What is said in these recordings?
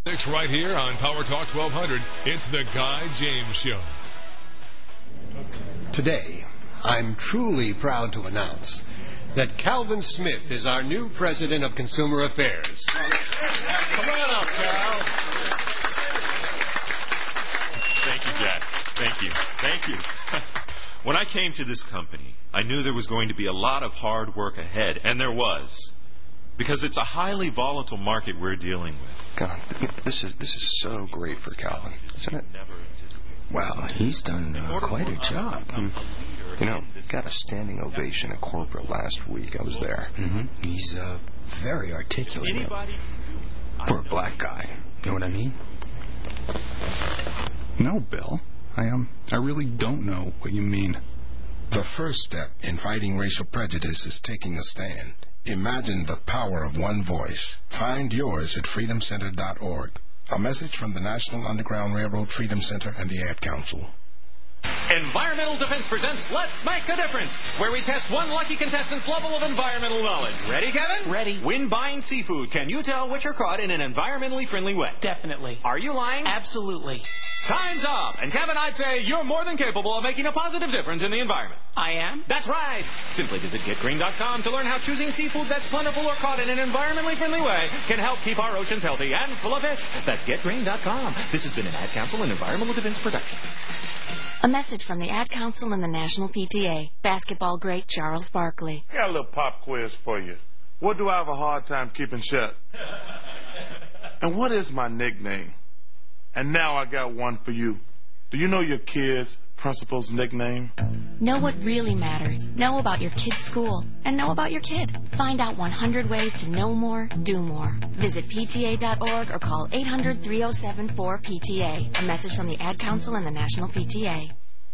Next, right here on Power Talk 1200, it's the Guy James Show. Today, I'm truly proud to announce that Calvin Smith is our new President of Consumer Affairs. Come on up, Cal. Thank you, Jack. Thank you. When I came to this company, I knew there was going to be a lot of hard work ahead, and there was. Because it's a highly volatile market we're dealing with. God, this is so great for Calvin, isn't it? Wow, he's done quite a job. You know, got a standing ovation at corporate last week. I was there. Mm-hmm. He's very articulate. For a black guy. You know what I mean? No, Bill. I really don't know what you mean. The first step in fighting racial prejudice is taking a stand. Imagine the power of one voice. Find yours at freedomcenter.org. A message from the National Underground Railroad Freedom Center and the Ad Council. Environmental Defense presents Let's Make a Difference, where we test one lucky contestant's level of environmental knowledge. Ready, Kevin? Ready. When buying seafood, can you tell which are caught in an environmentally friendly way? Definitely. Are you lying? Absolutely. Time's up. And Kevin, I'd say you're more than capable of making a positive difference in the environment. I am? That's right. Simply visit GetGreen.com to learn how choosing seafood that's plentiful or caught in an environmentally friendly way can help keep our oceans healthy and full of fish. That's GetGreen.com. This has been an Ad Council and Environmental Defense production. A message from the Ad Council and the National PTA. Basketball great Charles Barkley. I got a little pop quiz for you. What do I have a hard time keeping shut? And what is my nickname? And now I got one for you. Do you know your kid's principal's nickname? Know what really matters. Know about your kid's school. And know about your kid. Find out 100 ways to know more, do more. Visit PTA.org or call 800-307-4PTA. A message from the Ad Council and the National PTA.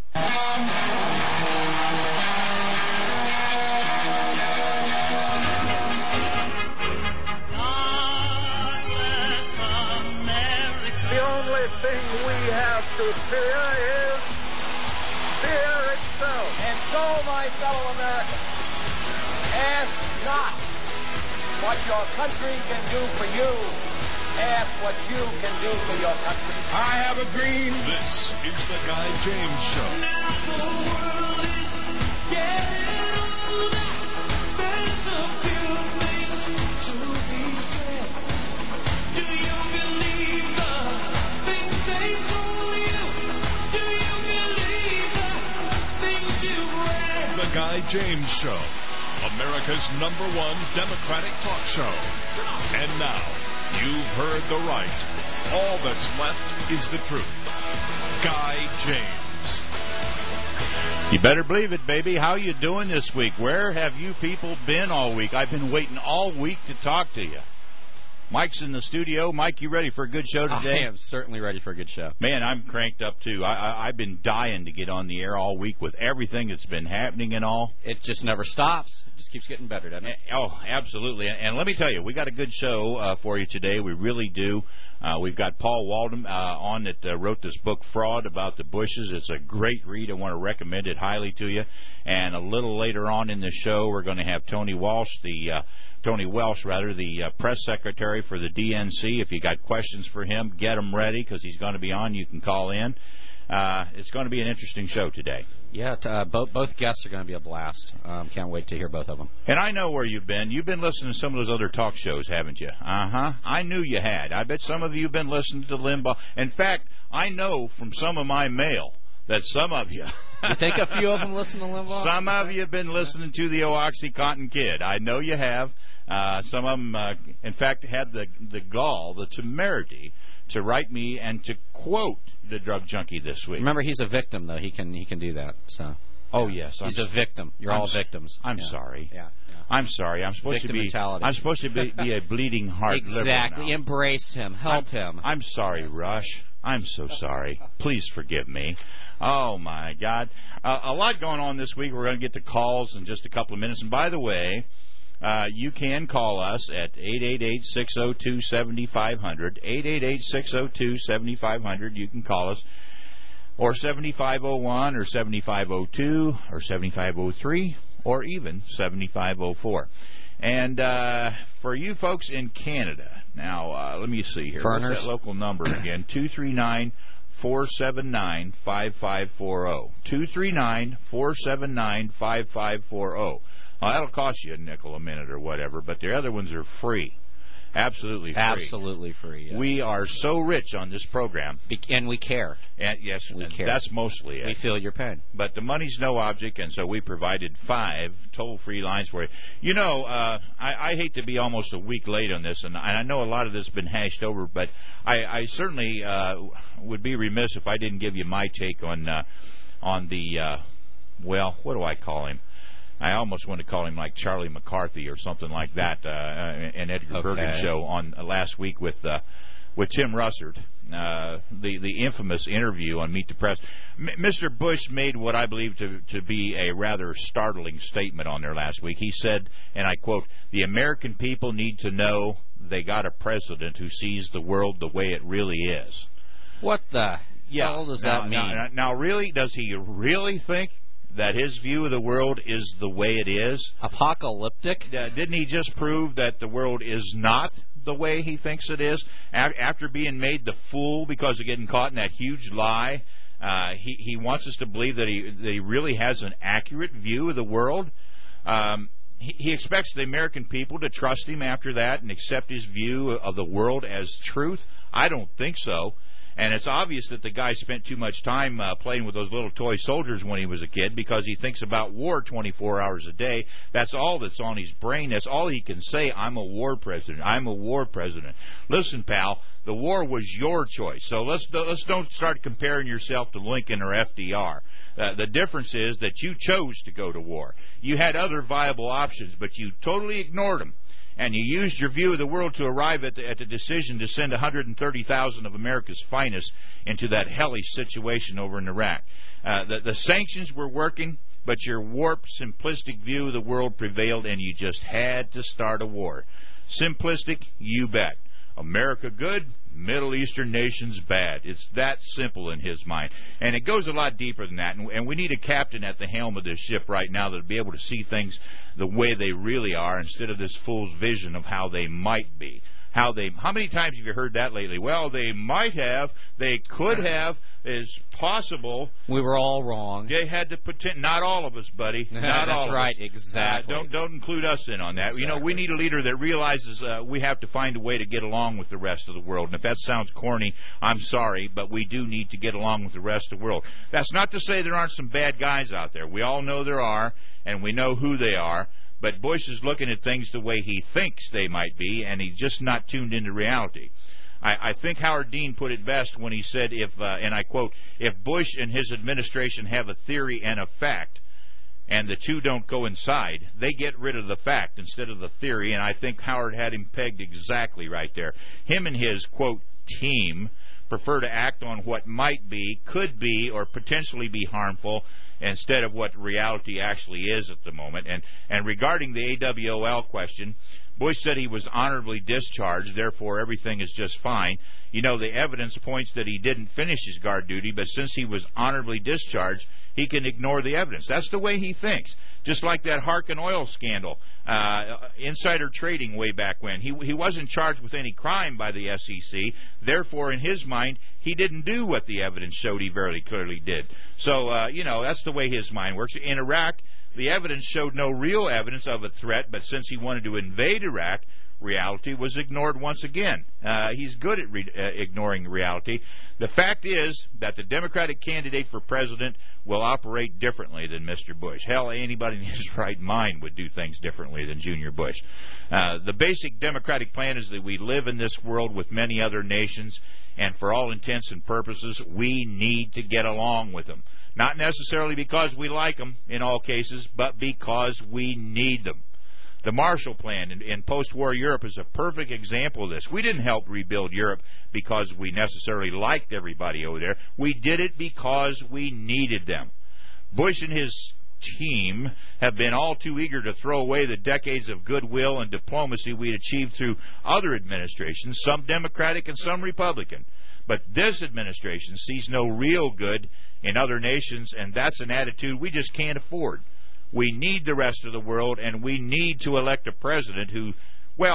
The only thing we have to fear is fear itself. And so, my fellow Americans, ask not what your country can do for you. Ask what you can do for your country. I have a dream. This is the Guy James Show. Now the world is getting older. There's a few things to be said. Do you believe the things they told you? Do you believe the things you read? The Guy James Show, America's #1 Democratic talk show. And now, you've heard the right. All that's left is the truth. Guy James. You better believe it, baby. How you doing this week? Where have you people been all week? I've been waiting all week to talk to you. Mike's in the studio. Mike, you ready for a good show today? I am certainly ready for a good show. Man, I'm cranked up, too. I've been dying to get on the air all week with everything that's been happening and all. It just never stops. It just keeps getting better, doesn't it? Oh, absolutely. And let me tell you, we got a good show for you today. We really do. We've got Paul Waldman on that wrote this book, Fraud, about the Bushes. It's a great read. I want to recommend it highly to you. And a little later on in the show, we're going to have Tony Welsh, the press secretary for the DNC. If you got questions for him, get them ready because he's going to be on. You can call in. It's going to be an interesting show today. Yeah, both guests are going to be a blast. Can't wait to hear both of them. And I know where you've been. You've been listening to some of those other talk shows, haven't you? Uh-huh. I knew you had. I bet some of you have been listening to Limbaugh. In fact, I know from some of my mail that some of you... You think a few of them listen to Limbaugh? Some of you have been listening to the OxyContin Kid. I know you have. Some of them, in fact, had the gall, the temerity, to write me and to quote the drug junkie this week. Remember, he's a victim, though. He can do that. So. Oh yes, he's a victim. You're all victims. I'm sorry. Yeah. I'm sorry. I'm supposed victim to be. Mentality. I'm supposed to be a bleeding heart. Exactly. Embrace him. Help him. I'm sorry, Rush. I'm so sorry. Please forgive me. Oh, my God. A lot going on this week. We're going to get to calls in just a couple of minutes. And by the way, you can call us at 888-602-7500. 888-602-7500. You can call us. Or 7501 or 7502 or 7503 or even 7504. And for you folks in Canada, Now, let me see here. Furners? What's that local number again? 239-479-5540. 239-479-5540. Well, that'll cost you a nickel a minute or whatever, but the other ones are free. Absolutely free. Absolutely free. Yes. We are so rich on this program. And we care. And yes, we care. That's mostly it. We feel your pain. But the money's no object, and so we provided 5 toll-free lines for you. You know, I hate to be almost a week late on this, and I know a lot of this has been hashed over, but I certainly would be remiss if I didn't give you my take on the, well, what do I call him? I almost want to call him like Charlie McCarthy or something like that, an Edgar Bergen show on last week with Tim Russert, the infamous interview on Meet the Press. Mr. Bush made what I believe to be a rather startling statement on there last week. He said, and I quote, "The American people need to know they got a president who sees the world the way it really is." What the hell does that mean? Now, really, does he really think that his view of the world is the way it is? Apocalyptic? Didn't he just prove that the world is not the way he thinks it is? After being made the fool because of getting caught in that huge lie, he wants us to believe that he really has an accurate view of the world. He expects the American people to trust him after that and accept his view of the world as truth. I don't think so. And it's obvious that the guy spent too much time playing with those little toy soldiers when he was a kid because he thinks about war 24 hours a day. That's all that's on his brain. That's all he can say. I'm a war president. I'm a war president. Listen, pal, the war was your choice. So let's don't start comparing yourself to Lincoln or FDR. The difference is that you chose to go to war. You had other viable options, but you totally ignored them. And you used your view of the world to arrive at the decision to send 130,000 of America's finest into that hellish situation over in Iraq. The sanctions were working, but your warped, simplistic view of the world prevailed, and you just had to start a war. Simplistic? You bet. America good, Middle Eastern nations bad. It's that simple in his mind. And it goes a lot deeper than that. And we need a captain at the helm of this ship right now that will be able to see things the way they really are instead of this fool's vision of how they might be. How many times have you heard that lately? Well, they might have, they could have, is possible. We were all wrong. They had to pretend. Not all of us, buddy. Not all of us. That's right, exactly. Don't include us in on that. Exactly. You know, we need a leader that realizes we have to find a way to get along with the rest of the world. And if that sounds corny, I'm sorry, but we do need to get along with the rest of the world. That's not to say there aren't some bad guys out there. We all know there are, and we know who they are. But Bush is looking at things the way he thinks they might be, and he's just not tuned into reality. I think Howard Dean put it best when he said, and I quote, "If Bush and his administration have a theory and a fact, and the two don't coincide, they get rid of the fact instead of the theory." And I think Howard had him pegged exactly right there. Him and his, quote, team prefer to act on what might be, could be, or potentially be harmful, instead of what reality actually is at the moment. And regarding the AWOL question, Bush said he was honorably discharged, therefore everything is just fine. You know, the evidence points that he didn't finish his guard duty, but since he was honorably discharged, he can ignore the evidence. That's the way he thinks. Just like that Harkin oil scandal, insider trading way back when. He wasn't charged with any crime by the SEC. Therefore, in his mind, he didn't do what the evidence showed he very clearly did. So, you know, that's the way his mind works. In Iraq, the evidence showed no real evidence of a threat, but since he wanted to invade Iraq, reality was ignored once again. He's good at ignoring reality. The fact is that the Democratic candidate for president will operate differently than Mr. Bush. Hell, anybody in his right mind would do things differently than Junior Bush. The basic Democratic plan is that we live in this world with many other nations, and for all intents and purposes, we need to get along with them. Not necessarily because we like them in all cases, but because we need them. The Marshall Plan in post-war Europe is a perfect example of this. We didn't help rebuild Europe because we necessarily liked everybody over there. We did it because we needed them. Bush and his team have been all too eager to throw away the decades of goodwill and diplomacy we achieved through other administrations, some Democratic and some Republican. But this administration sees no real good in other nations, and that's an attitude we just can't afford. We need the rest of the world, and we need to elect a president who, well,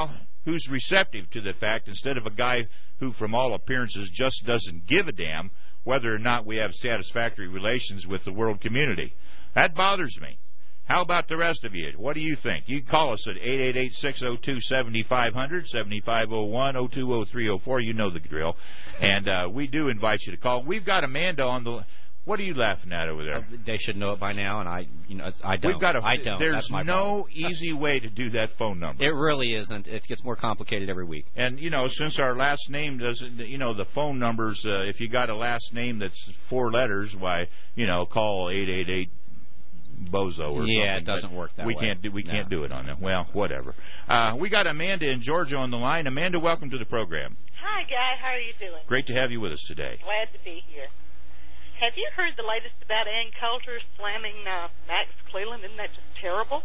who's receptive to the fact instead of a guy who, from all appearances, just doesn't give a damn whether or not we have satisfactory relations with the world community. That bothers me. How about the rest of you? What do you think? You can call us at 888-602-7500, 7501-020304. You know the drill. And we do invite you to call. We've got Amanda on the... What are you laughing at over there? They should know it by now, and I don't. We've got I don't. There's That's my no problem. easy way to do that phone number. It really isn't. It gets more complicated every week. And, since our last name doesn't, the phone numbers, if you got a last name that's 4 letters, why, call 888-BOZO or something. Yeah, it doesn't work that way. We can't do it on that. Well, whatever. We got Amanda in Georgia on the line. Amanda, welcome to the program. Hi, Guy. How are you doing? Great to have you with us today. Glad to be here. Have you heard the latest about Ann Coulter slamming Max Cleland? Isn't that just terrible?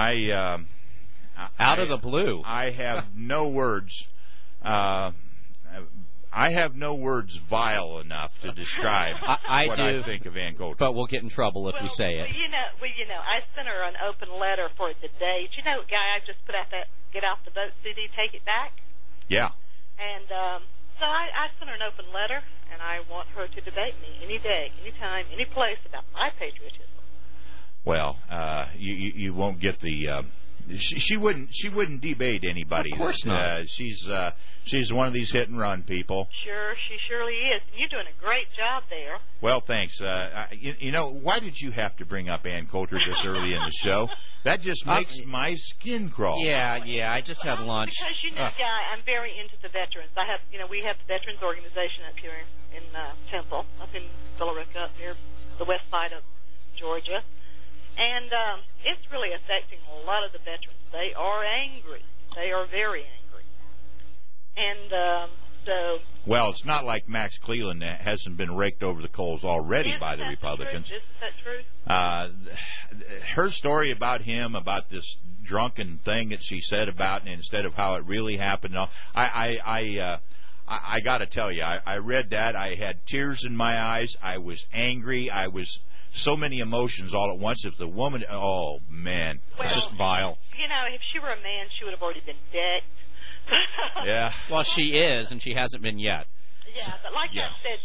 Out of the blue. I have no words. I have no words vile enough to describe I what do, I think of Ann Coulter. But we'll get in trouble if we say it. I sent her an open letter for the date. Guy, I just put out that Get Off the Boat CD, Take It Back. Yeah. And so I sent her an open letter, and I want her to debate me any day, any time, any place about my patriotism. Well, you won't get the. She wouldn't debate anybody. Of course not. She's one of these hit and run people. Sure, she surely is. You're doing a great job there. Well, thanks. Why did you have to bring up Ann Coulter this early in the show? That just makes my skin crawl. Yeah. I just had lunch. Because Guy, I'm very into the veterans. We have the veterans organization up here in Temple, up in Billerica, up near the west side of Georgia. And it's really affecting a lot of the veterans. They are angry. They are very angry. And so... Well, it's not like Max Cleland hasn't been raked over the coals already by the Republicans. Isn't that true? Her story about him, about this drunken thing that she said about, and instead of how it really happened, I got to tell you, I read that. I had tears in my eyes. I was angry. I was... So many emotions all at once. If the woman, oh man, well, just vile. If she were a man, she would have already been decked. Yeah. Well, she is, and she hasn't been yet. Yeah, but like I said,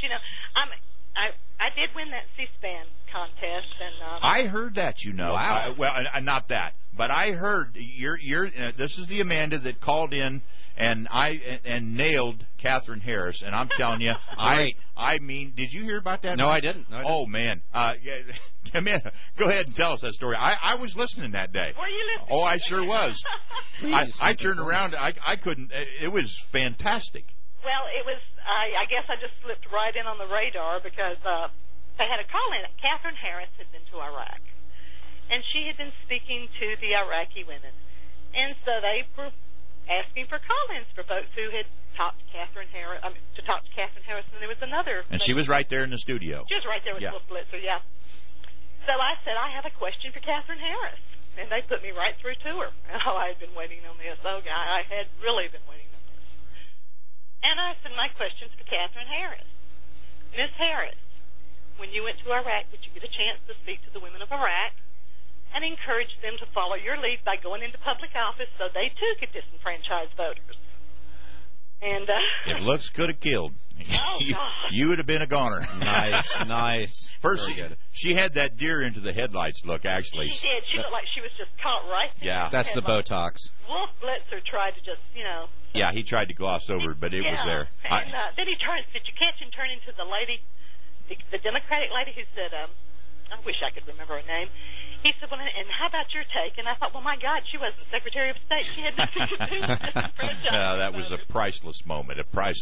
I did win that C-SPAN contest, and I heard that. Wow. Not that, but I heard you're. This is the Amanda that called in. And nailed Catherine Harris, and I'm telling you, I mean, did you hear about that? No, I didn't. Oh man, Amanda, go ahead and tell us that story. I was listening that day. Were you listening? Oh, I sure was. I turned around. I couldn't. It was fantastic. Well, it was. I guess I just slipped right in on the radar because they had a call in. Catherine Harris had been to Iraq, and she had been speaking to the Iraqi women, and so they were asking for call-ins for folks who had talked to Catherine Harris. To talk to Catherine Harris, and there was another. And she was right there in the studio. She was right there with Wolf Blitzer, yeah. So I said, I have a question for Catherine Harris, and they put me right through to her. Oh, I had been waiting on this. Oh, God, I had really been waiting on this. And I said, my question's for Catherine Harris. Miss Harris, when you went to Iraq, did you get a chance to speak to the women of Iraq and encourage them to follow your lead by going into public office so they, too, could disenfranchise voters? And if looks could have killed, you would have been a goner. Nice. First, she had that deer into the headlights look, actually. She did. She looked like she was just caught right there. Yeah. That's the Botox. Wolf Blitzer tried to just, Yeah, he tried to gloss over it, but it was there. And then he turned. Did you catch him turn into the lady, the Democratic lady who said, I wish I could remember her name. He said, well, and how about your take? And I thought, well, my God, she wasn't Secretary of State. She had nothing to do with this franchise. That was a priceless moment.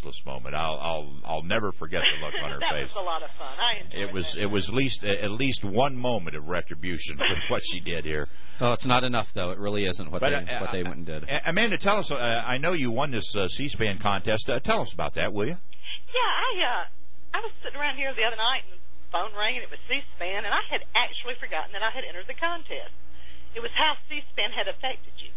I'll never forget the look on her face. That was a lot of fun. I enjoyed it. It was at least one moment of retribution for what she did here. Oh, it's not enough, though. It really isn't what they went and did. Amanda, tell us. I know you won this C-SPAN contest. Tell us about that, will you? Yeah, I was sitting around here the other night and phone rang, and it was C-SPAN, and I had actually forgotten that I had entered the contest. It was how C-SPAN had affected you.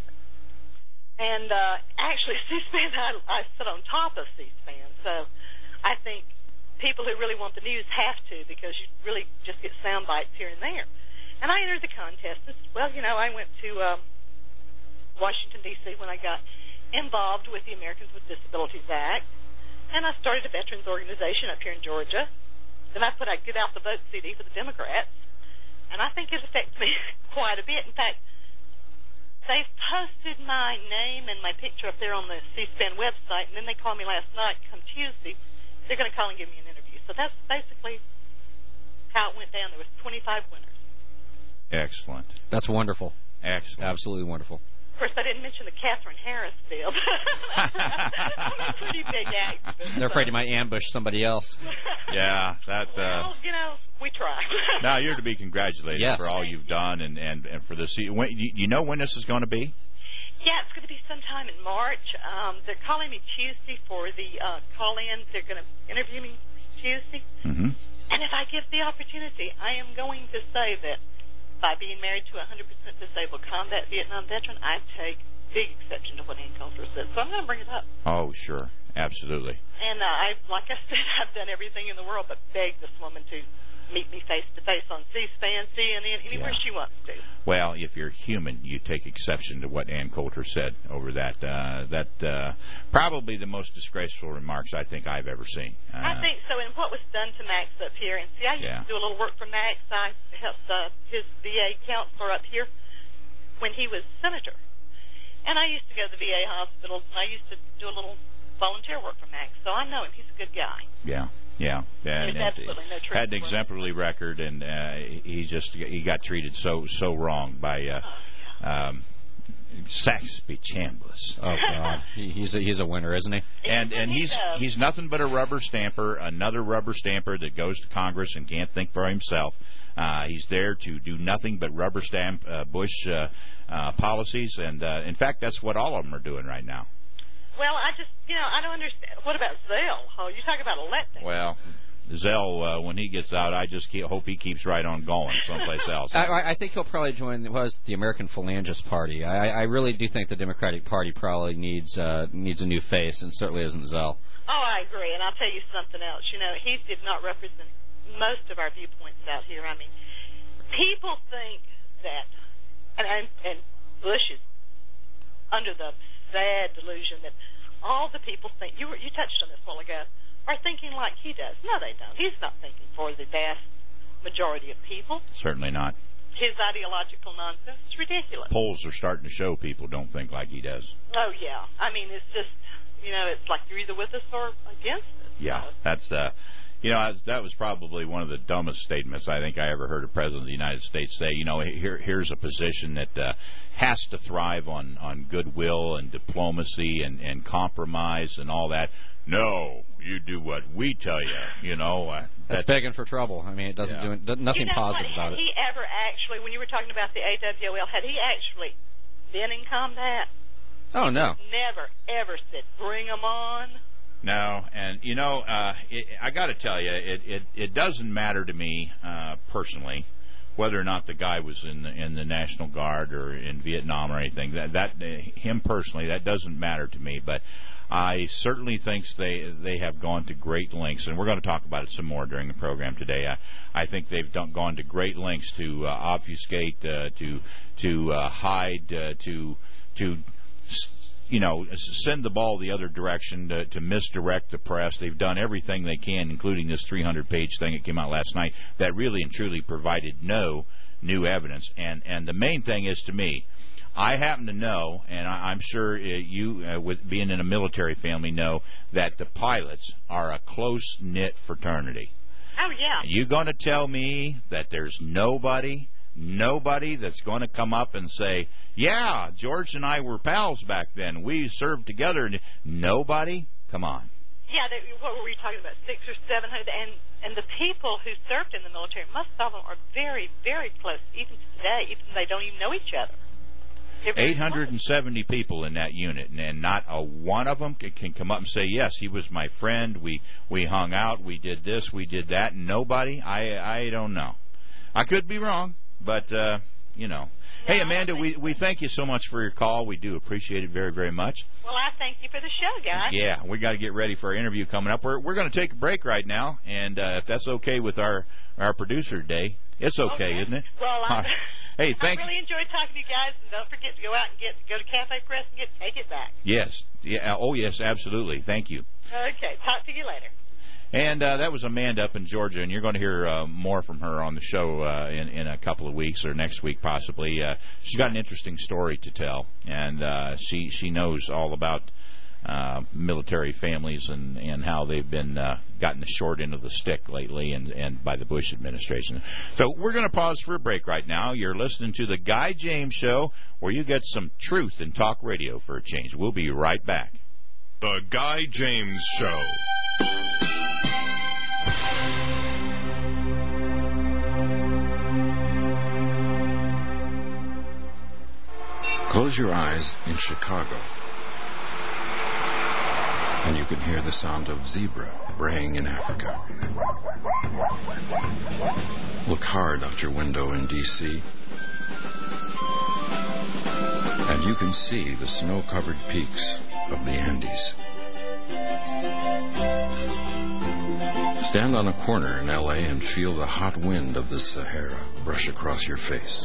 And actually, C-SPAN, I sit on top of C-SPAN, so I think people who really want the news have to, because you really just get sound bites here and there. And I entered the contest. Well, I went to Washington, D.C. when I got involved with the Americans with Disabilities Act, and I started a veterans organization up here in Georgia. Then I put a Get Out the Vote CD for the Democrats, and I think it affects me quite a bit. In fact, they've posted my name and my picture up there on the C-SPAN website, and then they called me last night, come Tuesday, they're going to call and give me an interview. So that's basically how it went down. There was 25 winners. Excellent. That's wonderful. Excellent. Absolutely wonderful. Of course, I didn't mention the Catherine Harris deal. I'm a pretty big activist. They're afraid you might ambush somebody else. Yeah, that. Well, we try. Now you're to be congratulated for all you've done and for this. You know when this is going to be? Yeah, it's going to be sometime in March. They're calling me Tuesday for the call-in. They're going to interview me Tuesday. Mm-hmm. And if I give the opportunity, I am going to say that by being married to a 100% disabled combat Vietnam veteran, I take big exception to what Ann Coulter said. So I'm going to bring it up. Oh, sure. Absolutely. And like I said, I've done everything in the world but beg this woman to meet me face-to-face on C-SPAN, CNN, anywhere she wants to. Well, if you're human, you take exception to what Ann Coulter said over that. Probably the most disgraceful remarks I think I've ever seen. I think so. And what was done to Max up here, and see, I used to do a little work for Max. I helped his VA counselor up here when he was senator. And I used to go to the VA hospitals, and I used to do a little volunteer work for Max. So I know him. He's a good guy. Yeah. There's absolutely no truth. Had an exemplary record, and he got treated so wrong by Saxby Chambliss. Oh God, he's a winner, isn't he? And he's nothing but a rubber stamper, another rubber stamper that goes to Congress and can't think for himself. He's there to do nothing but rubber stamp Bush policies, and in fact, that's what all of them are doing right now. Well, I don't understand. What about Zell? Oh, you talk about electing. Well, Zell, when he gets out, I just hope he keeps right on going someplace else. I think he'll probably join the American Phalangist Party. I really do think the Democratic Party probably needs a new face, and certainly isn't Zell. Oh, I agree, and I'll tell you something else. He did not represent most of our viewpoints out here. I mean, people think that, and Bush is under the sad delusion that all the people think, you touched on this a while ago, are thinking like he does. No, they don't. He's not thinking for the vast majority of people. Certainly not. His ideological nonsense is ridiculous. Polls are starting to show people don't think like he does. Oh, yeah. I mean, it's just, it's like you're either with us or against us. Yeah, that's that was probably one of the dumbest statements I think I ever heard a president of the United States say. Here's a position that has to thrive on goodwill and diplomacy and compromise and all that. No, you do what we tell you. That's begging for trouble. I mean, it doesn't do nothing positive about it. Had he ever actually, when you were talking about the AWOL, had he actually been in combat? Oh no. Never ever said, "Bring them on." No, and I got to tell you, it doesn't matter to me personally whether or not the guy was in the National Guard or in Vietnam or anything. That him personally, that doesn't matter to me. But I certainly think they have gone to great lengths, and we're going to talk about it some more during the program today. I think they've gone to great lengths to obfuscate, to hide, to send the ball the other direction, to misdirect the press. They've done everything they can, including this 300-page thing that came out last night that really and truly provided no new evidence. And the main thing is, to me, I happen to know, and I'm sure you, with being in a military family, know that the pilots are a close-knit fraternity. Oh, yeah. You going to tell me that there's nobody that's going to come up and say, yeah, George and I were pals back then. We served together. Nobody? Come on. Yeah, what were we talking about, 600 or 700? And the people who served in the military, most of them are very, very close, even to today, even though they don't even know each other. 870 people in that unit, and not a one of them can come up and say, yes, he was my friend, we hung out, we did this, we did that. Nobody? I don't know. I could be wrong, but, you know. Hey, Amanda, we thank you so much for your call. We do appreciate it very, very much. Well, I thank you for the show, guys. Yeah, we got to get ready for our interview coming up. We're going to take a break right now, and if that's okay with our producer today, it's okay, isn't it? Well, hey, thanks. I really enjoyed talking to you guys, and don't forget to go out and go to Cafe Press and Take It Back. Yes. Yeah. Oh, yes, absolutely. Thank you. Okay, talk to you later. And that was Amanda up in Georgia, and you're going to hear more from her on the show in a couple of weeks or next week possibly. She's got an interesting story to tell, and she knows all about military families and how they've been gotten the short end of the stick lately and by the Bush administration. So we're going to pause for a break right now. You're listening to the Guy James Show, where you get some truth in talk radio for a change. We'll be right back. The Guy James Show. Close your eyes in Chicago, and you can hear the sound of zebra braying in Africa. Look hard out your window in D.C., and you can see the snow-covered peaks of the Andes. Stand on a corner in L.A. and feel the hot wind of the Sahara brush across your face.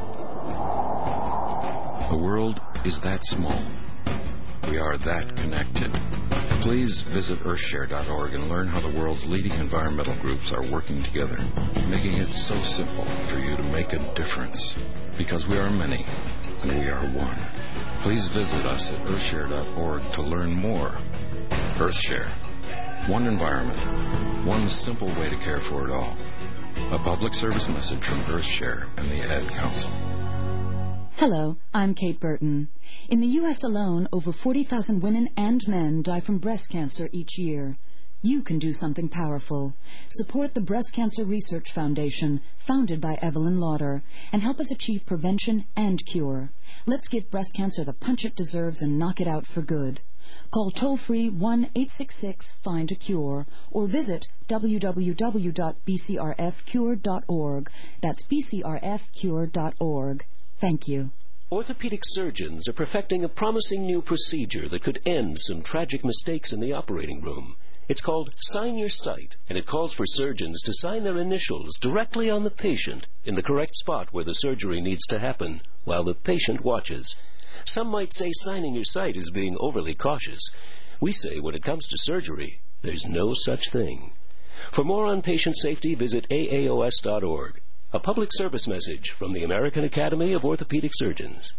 The world is that small. We are that connected. Please visit earthshare.org and learn how the world's leading environmental groups are working together, making it so simple for you to make a difference. Because we are many, and we are one. Please visit us at earthshare.org to learn more. Earthshare. One environment. One simple way to care for it all. A public service message from Earthshare and the Ad Council. Hello, I'm Kate Burton. In the U.S. alone, over 40,000 women and men die from breast cancer each year. You can do something powerful. Support the Breast Cancer Research Foundation, founded by Evelyn Lauder, and help us achieve prevention and cure. Let's give breast cancer the punch it deserves and knock it out for good. Call toll-free 1-866-FIND-A-CURE or visit www.bcrfcure.org. That's bcrfcure.org. Thank you. Orthopedic surgeons are perfecting a promising new procedure that could end some tragic mistakes in the operating room. It's called Sign Your Sight, and it calls for surgeons to sign their initials directly on the patient in the correct spot where the surgery needs to happen while the patient watches. Some might say signing your sight is being overly cautious. We say when it comes to surgery, there's no such thing. For more on patient safety, visit aaos.org. A public service message from the American Academy of Orthopedic Surgeons.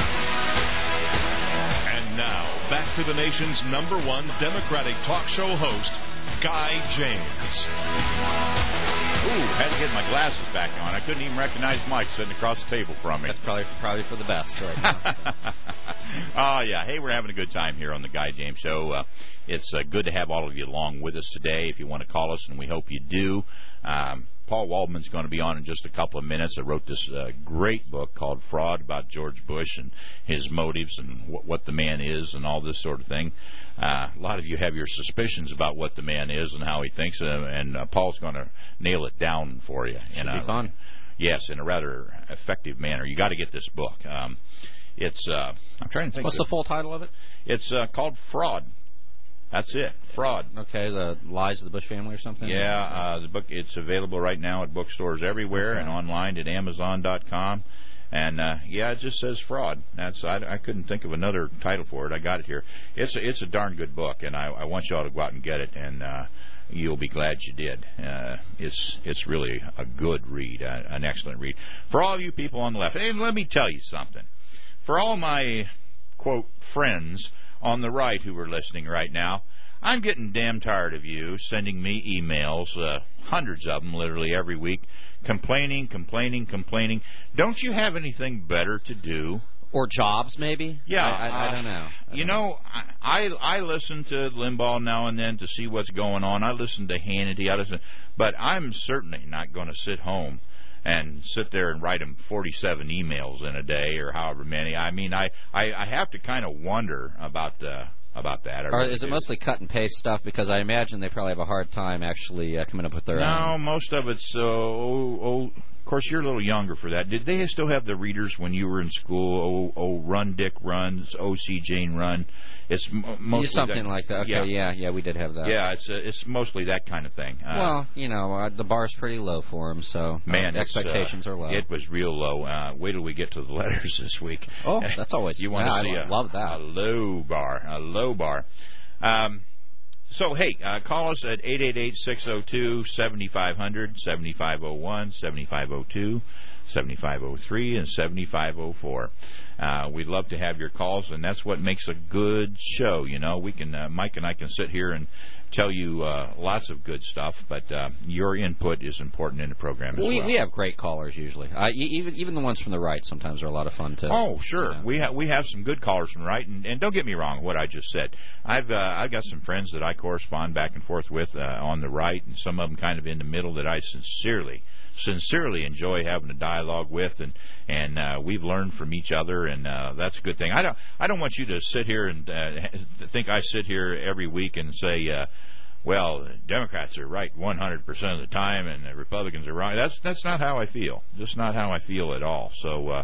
And now, back to the nation's #1 Democratic talk show host, Guy James. Ooh, had to get my glasses back on. I couldn't even recognize Mike sitting across the table from me. That's probably for the best right now. Oh, yeah. Hey, we're having a good time here on the Guy James Show. It's good to have all of you along with us today. If you want to call us, and we hope you do. Paul Waldman's going to be on in just a couple of minutes. I wrote this great book called Fraud about George Bush and his motives and what the man is and all this sort of thing. A lot of you have your suspicions about what the man is and how he thinks, and Paul's going to nail it down for you. Should be fun. Yes, in a rather effective manner. You got to get this book. It's I'm trying to think. What's the full title of it? It's called Fraud. That's it. Fraud. Okay, the lies of the Bush family or something? Yeah, the book, it's available right now at bookstores everywhere and online at Amazon.com. And, it just says Fraud. I couldn't think of another title for it. I got it here. It's a darn good book, and I want you all to go out and get it, and you'll be glad you did. It's really a good read, an excellent read. For all you people on the left, and let me tell you something. For all my, quote, friends on the right who are listening right now, I'm getting damn tired of you sending me emails, hundreds of them literally every week, complaining. Don't you have anything better to do? Or jobs, maybe? Yeah. I don't know. I listen to Limbaugh now and then to see what's going on. I listen to Hannity. But I'm certainly not going to sit home and sit there and write him 47 emails in a day or however many. I mean, I have to kind of wonder about that. Or is it mostly cut and paste stuff? Because I imagine they probably have a hard time actually coming up with their own. No, most of it's Of course, you're a little younger for that. Did they still have the readers when you were in school? Run, Dick, runs. O.C. Jane, run. It's mostly something like that. Okay, yeah, we did have that. Yeah, it's mostly that kind of thing. Well, the bar's pretty low for them, so expectations are low. It was real low. Wait till we get to the letters this week. Oh, that's always. You want to see I love that. A low bar. So, hey, call us at 888-602-7500, 7501, 7502, 7503, and 7504. We'd love to have your calls, and that's what makes a good show. We can, Mike and I can sit here and tell you lots of good stuff, but your input is important in the program as well. We have great callers usually. Even the ones from the right sometimes are a lot of fun too. Oh, sure. We have some good callers from the right, and don't get me wrong, what I just said. I've got some friends that I correspond back and forth with on the right, and some of them kind of in the middle that I sincerely enjoy having a dialogue with, and we've learned from each other, and that's a good thing. I don't want you to sit here and think I sit here every week and say, well, Democrats are right 100% of the time, and the Republicans are wrong. That's not how I feel. Just not how I feel at all. So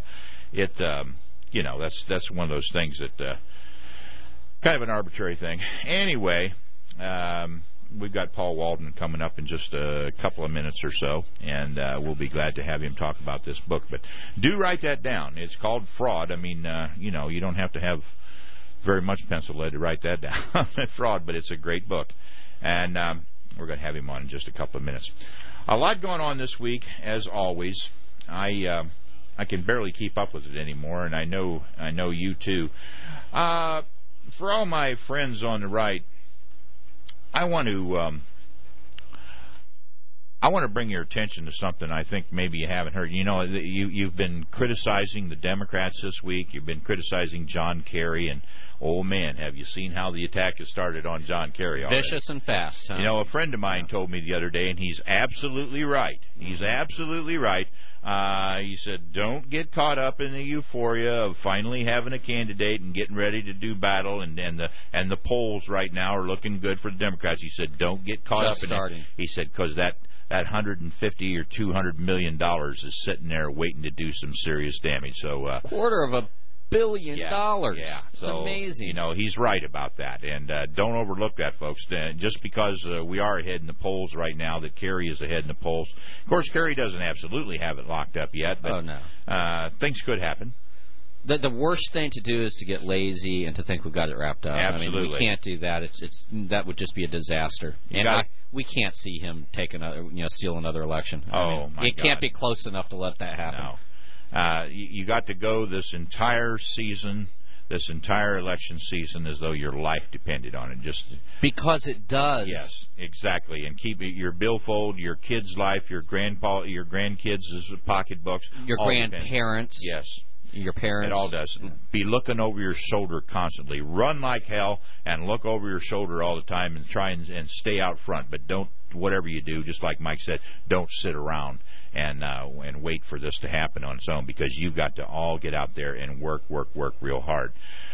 that's one of those things that kind of an arbitrary thing. Anyway. We've got Paul Walden coming up in just a couple of minutes or so, and we'll be glad to have him talk about this book. But do write that down. It's called Fraud. I mean, you don't have to have very much pencil lead to write that down. Fraud, but it's a great book. And we're going to have him on in just a couple of minutes. A lot going on this week, as always. I can barely keep up with it anymore, and I know you too. For all my friends on the right, I want to bring your attention to something I think maybe you haven't heard. You've been criticizing the Democrats this week. You've been criticizing John Kerry, and oh man, have you seen how the attack has started on John Kerry already? Vicious and fast. Huh? A friend of mine told me the other day, and he's absolutely right. He's absolutely right. He said, don't get caught up in the euphoria of finally having a candidate and getting ready to do battle, and the polls right now are looking good for the Democrats. He said, don't get caught up in it. He said, because that $150 or $200 million is sitting there waiting to do some serious damage. So $250 million. Yeah. It's amazing. He's right about that, and don't overlook that, folks. Just because we are ahead in the polls right now, that Kerry is ahead in the polls. Of course, Kerry doesn't absolutely have it locked up yet, but things could happen. The worst thing to do is to get lazy and to think we've got it wrapped up. Absolutely. I mean, we can't do that. That would just be a disaster. We can't see him take steal another election. It can't be close enough to let that happen. No. You got to go this entire election season, as though your life depended on it. Just because it does. Yes, exactly. And keep your billfold, your kids' life, your grandkids' pocketbooks, your grandparents. Yes. Your parents. It all does. Be looking over your shoulder constantly. Run like hell and look over your shoulder all the time and try and stay out front. But don't, whatever you do, just like Mike said, don't sit around and wait for this to happen on its own, because you've got to all get out there and work real hard.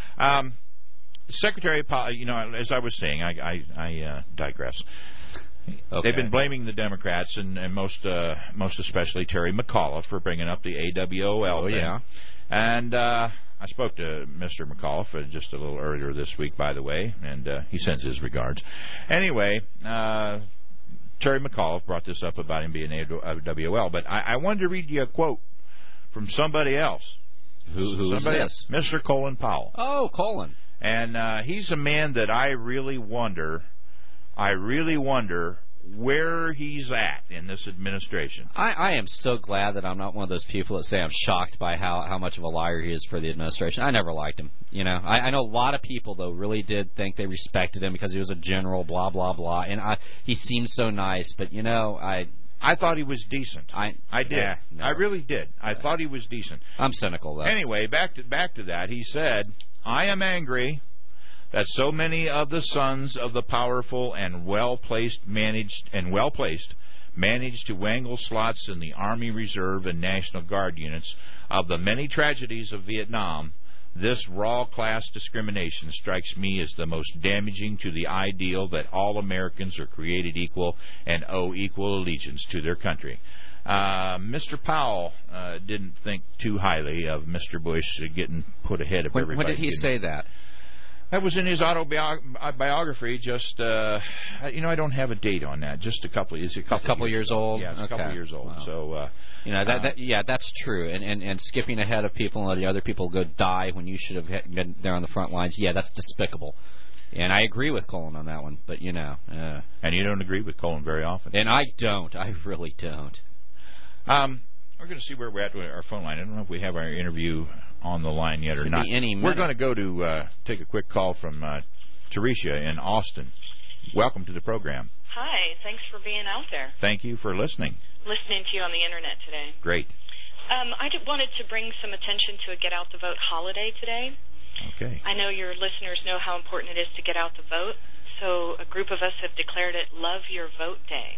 Secretary, as I was saying, I digress. Okay. They've been blaming the Democrats and most especially Terry McAuliffe for bringing up the AWOL thing. Yeah. And I spoke to Mr. McAuliffe just a little earlier this week, by the way, and he sends his regards. Anyway, Terry McAuliffe brought this up about him being AWOL, but I wanted to read you a quote from somebody else. Who is this? Mr. Colin Powell. Oh, Colin. And he's a man that I really wonder where he's at in this administration. I am so glad that I'm not one of those people that say I'm shocked by how much of a liar he is for the administration. I never liked him. I know a lot of people, though, really did think they respected him because he was a general, blah, blah, blah. And he seemed so nice, but, I thought he was decent. I did. Yeah, no. I really did. I thought he was decent. I'm cynical, though. Anyway, back to that. He said, I am angry that so many of the sons of the powerful and well-placed managed to wangle slots in the Army Reserve and National Guard units. Of the many tragedies of Vietnam, this raw class discrimination strikes me as the most damaging to the ideal that all Americans are created equal and owe equal allegiance to their country. Mr. Powell didn't think too highly of Mr. Bush getting put ahead of everybody. When did he say that? That was in his autobiography. Just I don't have a date on that. Just a couple. Is it a couple years old? Yeah, it's a couple years old. Wow. So that's true. And skipping ahead of people and letting other people go die when you should have been there on the front lines. Yeah, that's despicable. And I agree with Colin on that one. But and you don't agree with Colin very often. And I don't. I really don't. We're going to see where we're at with our phone line. I don't know if we have our interview on the line yet or Should not. be any minute. We're going to go to take a quick call from Teresia in Austin. Welcome to the program. Hi, thanks for being out there. Thank you for listening. Listening to you on the internet today. Great. I just wanted to bring some attention to a Get Out the Vote holiday today. Okay. I know your listeners know how important it is to get out the vote, so a group of us have declared it Love Your Vote Day.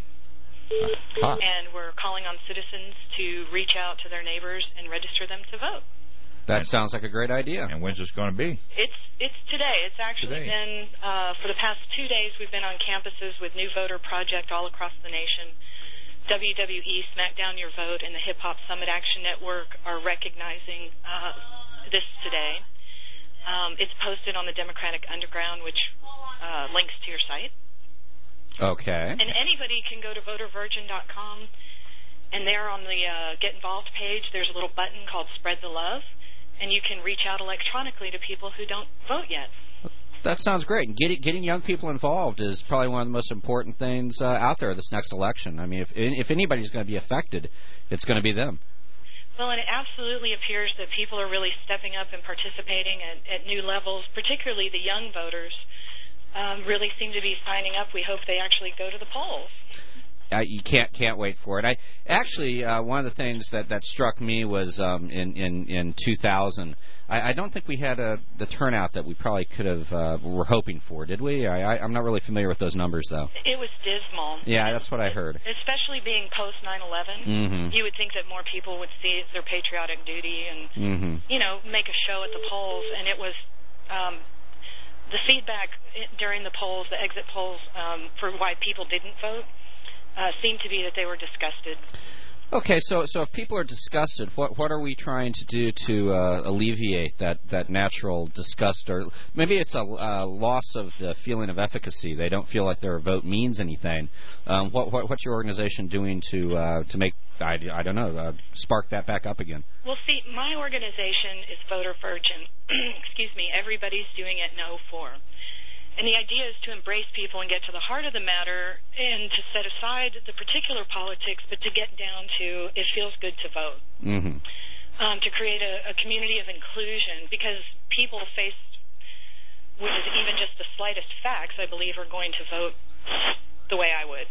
And we're calling on citizens to reach out to their neighbors and register them to vote. That sounds like a great idea. And when's this going to be? It's today. It's actually been, for the past 2 days, we've been on campuses with New Voter Project all across the nation. WWE, Smack Down Your Vote, and the Hip Hop Summit Action Network are recognizing this today. It's posted on the Democratic Underground, which links to your site. Okay. And anybody can go to votervirgin.com, and there on the Get Involved page, there's a little button called Spread the Love, and you can reach out electronically to people who don't vote yet. That sounds great. Getting young people involved is probably one of the most important things out there this next election. I mean, if anybody's going to be affected, it's going to be them. Well, and it absolutely appears that people are really stepping up and participating at new levels, particularly the young voters. Really seem to be signing up. We hope they actually go to the polls. You can't wait for it. I actually one of the things that struck me was in 2000. I don't think we had the turnout that we probably could have were hoping for, did we? I'm not really familiar with those numbers though. It was dismal. Yeah, that's what I heard. Especially being post 9/11, you would think that more people would see it as their patriotic duty and make a show at the polls, and it was. The feedback during the polls, the exit polls, for why people didn't vote, seemed to be that they were disgusted. Okay, so if people are disgusted, what are we trying to do to alleviate that natural disgust, or maybe it's a loss of the feeling of efficacy? They don't feel like their vote means anything. What's your organization doing to make spark that back up again? Well, see, my organization is Voter Virgin. Excuse me. Everybody's doing it No4. And the idea is to embrace people and get to the heart of the matter and to set aside the particular politics, but to get down to it feels good to vote. Mm-hmm. To create a community of inclusion, because people faced with even just the slightest facts, I believe, are going to vote the way I would.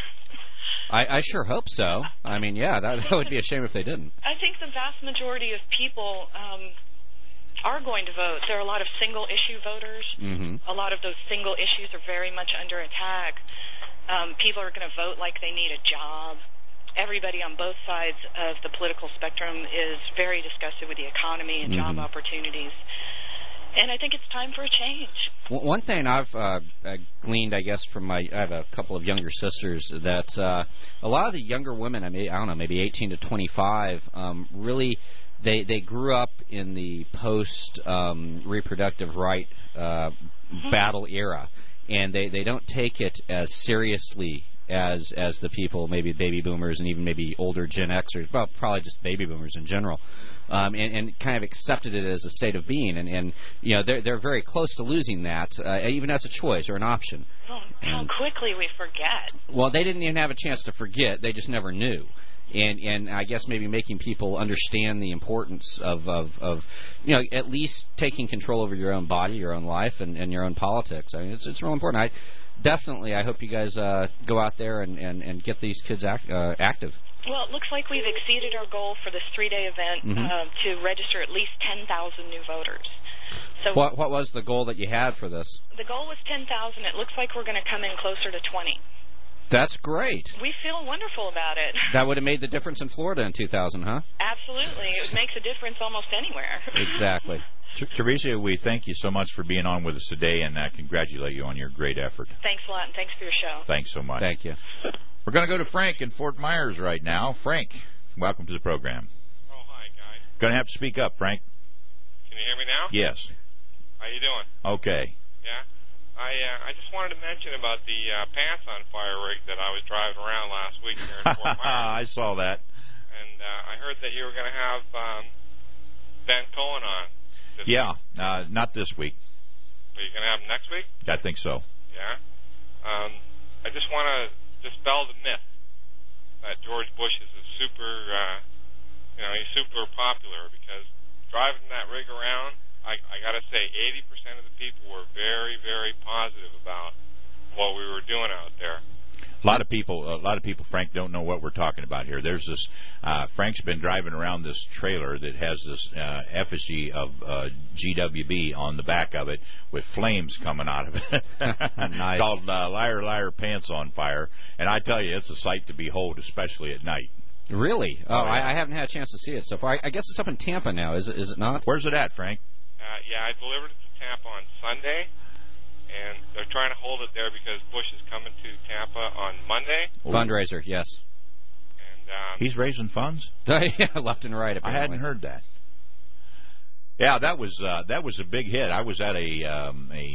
I sure hope so. I mean, yeah, that would be a shame if they didn't. I think the vast majority of people are going to vote. There are a lot of single-issue voters. Mm-hmm. A lot of those single issues are very much under attack. People are going to vote like they need a job. Everybody on both sides of the political spectrum is very disgusted with the economy and job opportunities. And I think it's time for a change. One thing I've gleaned, I guess, from I have a couple of younger sisters, that a lot of the younger women, I don't know, maybe 18 to 25, really, they grew up in the post-reproductive right battle era, and they don't take it as seriously as the people, maybe baby boomers and even maybe older Gen Xers, well, probably just baby boomers in general, and kind of accepted it as a state of being, and they're very close to losing that, even as a choice or an option. Well, how quickly we forget. Well, they didn't even have a chance to forget; they just never knew. And I guess maybe making people understand the importance of at least taking control over your own body, your own life, and your own politics. I mean, it's real important. I hope you guys go out there and get these kids active. Well, it looks like we've exceeded our goal for this 3-day event to register at least 10,000 new voters. So what was the goal that you had for this? The goal was 10,000. It looks like we're going to come in closer to 20. That's great. We feel wonderful about it. That would have made the difference in Florida in 2000, huh? Absolutely. It makes a difference almost anywhere. Exactly. Teresa, we thank you so much for being on with us today, and congratulate you on your great effort. Thanks a lot, and thanks for your show. Thanks so much. Thank you. We're going to go to Frank in Fort Myers right now. Frank, welcome to the program. Oh, hi, guys. Going to have to speak up, Frank. Can you hear me now? Yes. How you doing? Okay. Yeah. I just wanted to mention about the pants on fire rig that I was driving around last week here in Fort Myers. I saw that. And I heard that you were going to have Ben Cohen on. Yeah, not this week. Are you going to have him next week? I think so. Yeah. I just want to dispel the myth that George Bush is a super, he's super popular, because driving that rig around, I got to say, 80% of the people were very, very positive about what we were doing out there. A lot of people, Frank, don't know what we're talking about here. There's this. Frank's been driving around this trailer that has this effigy of GWB on the back of it with flames coming out of it. Nice. Called Liar, Liar, Pants on Fire. And I tell you, it's a sight to behold, especially at night. Really? Oh, yeah. I haven't had a chance to see it so far. I guess it's up in Tampa now, is it not? Where's it at, Frank? Yeah, I delivered it to Tampa on Sunday, and they're trying to hold it there because Bush is coming to Tampa on Monday. Fundraiser, yes. And he's raising funds? Yeah, left and right, apparently. I hadn't heard that. Yeah, that was a big hit. I was at a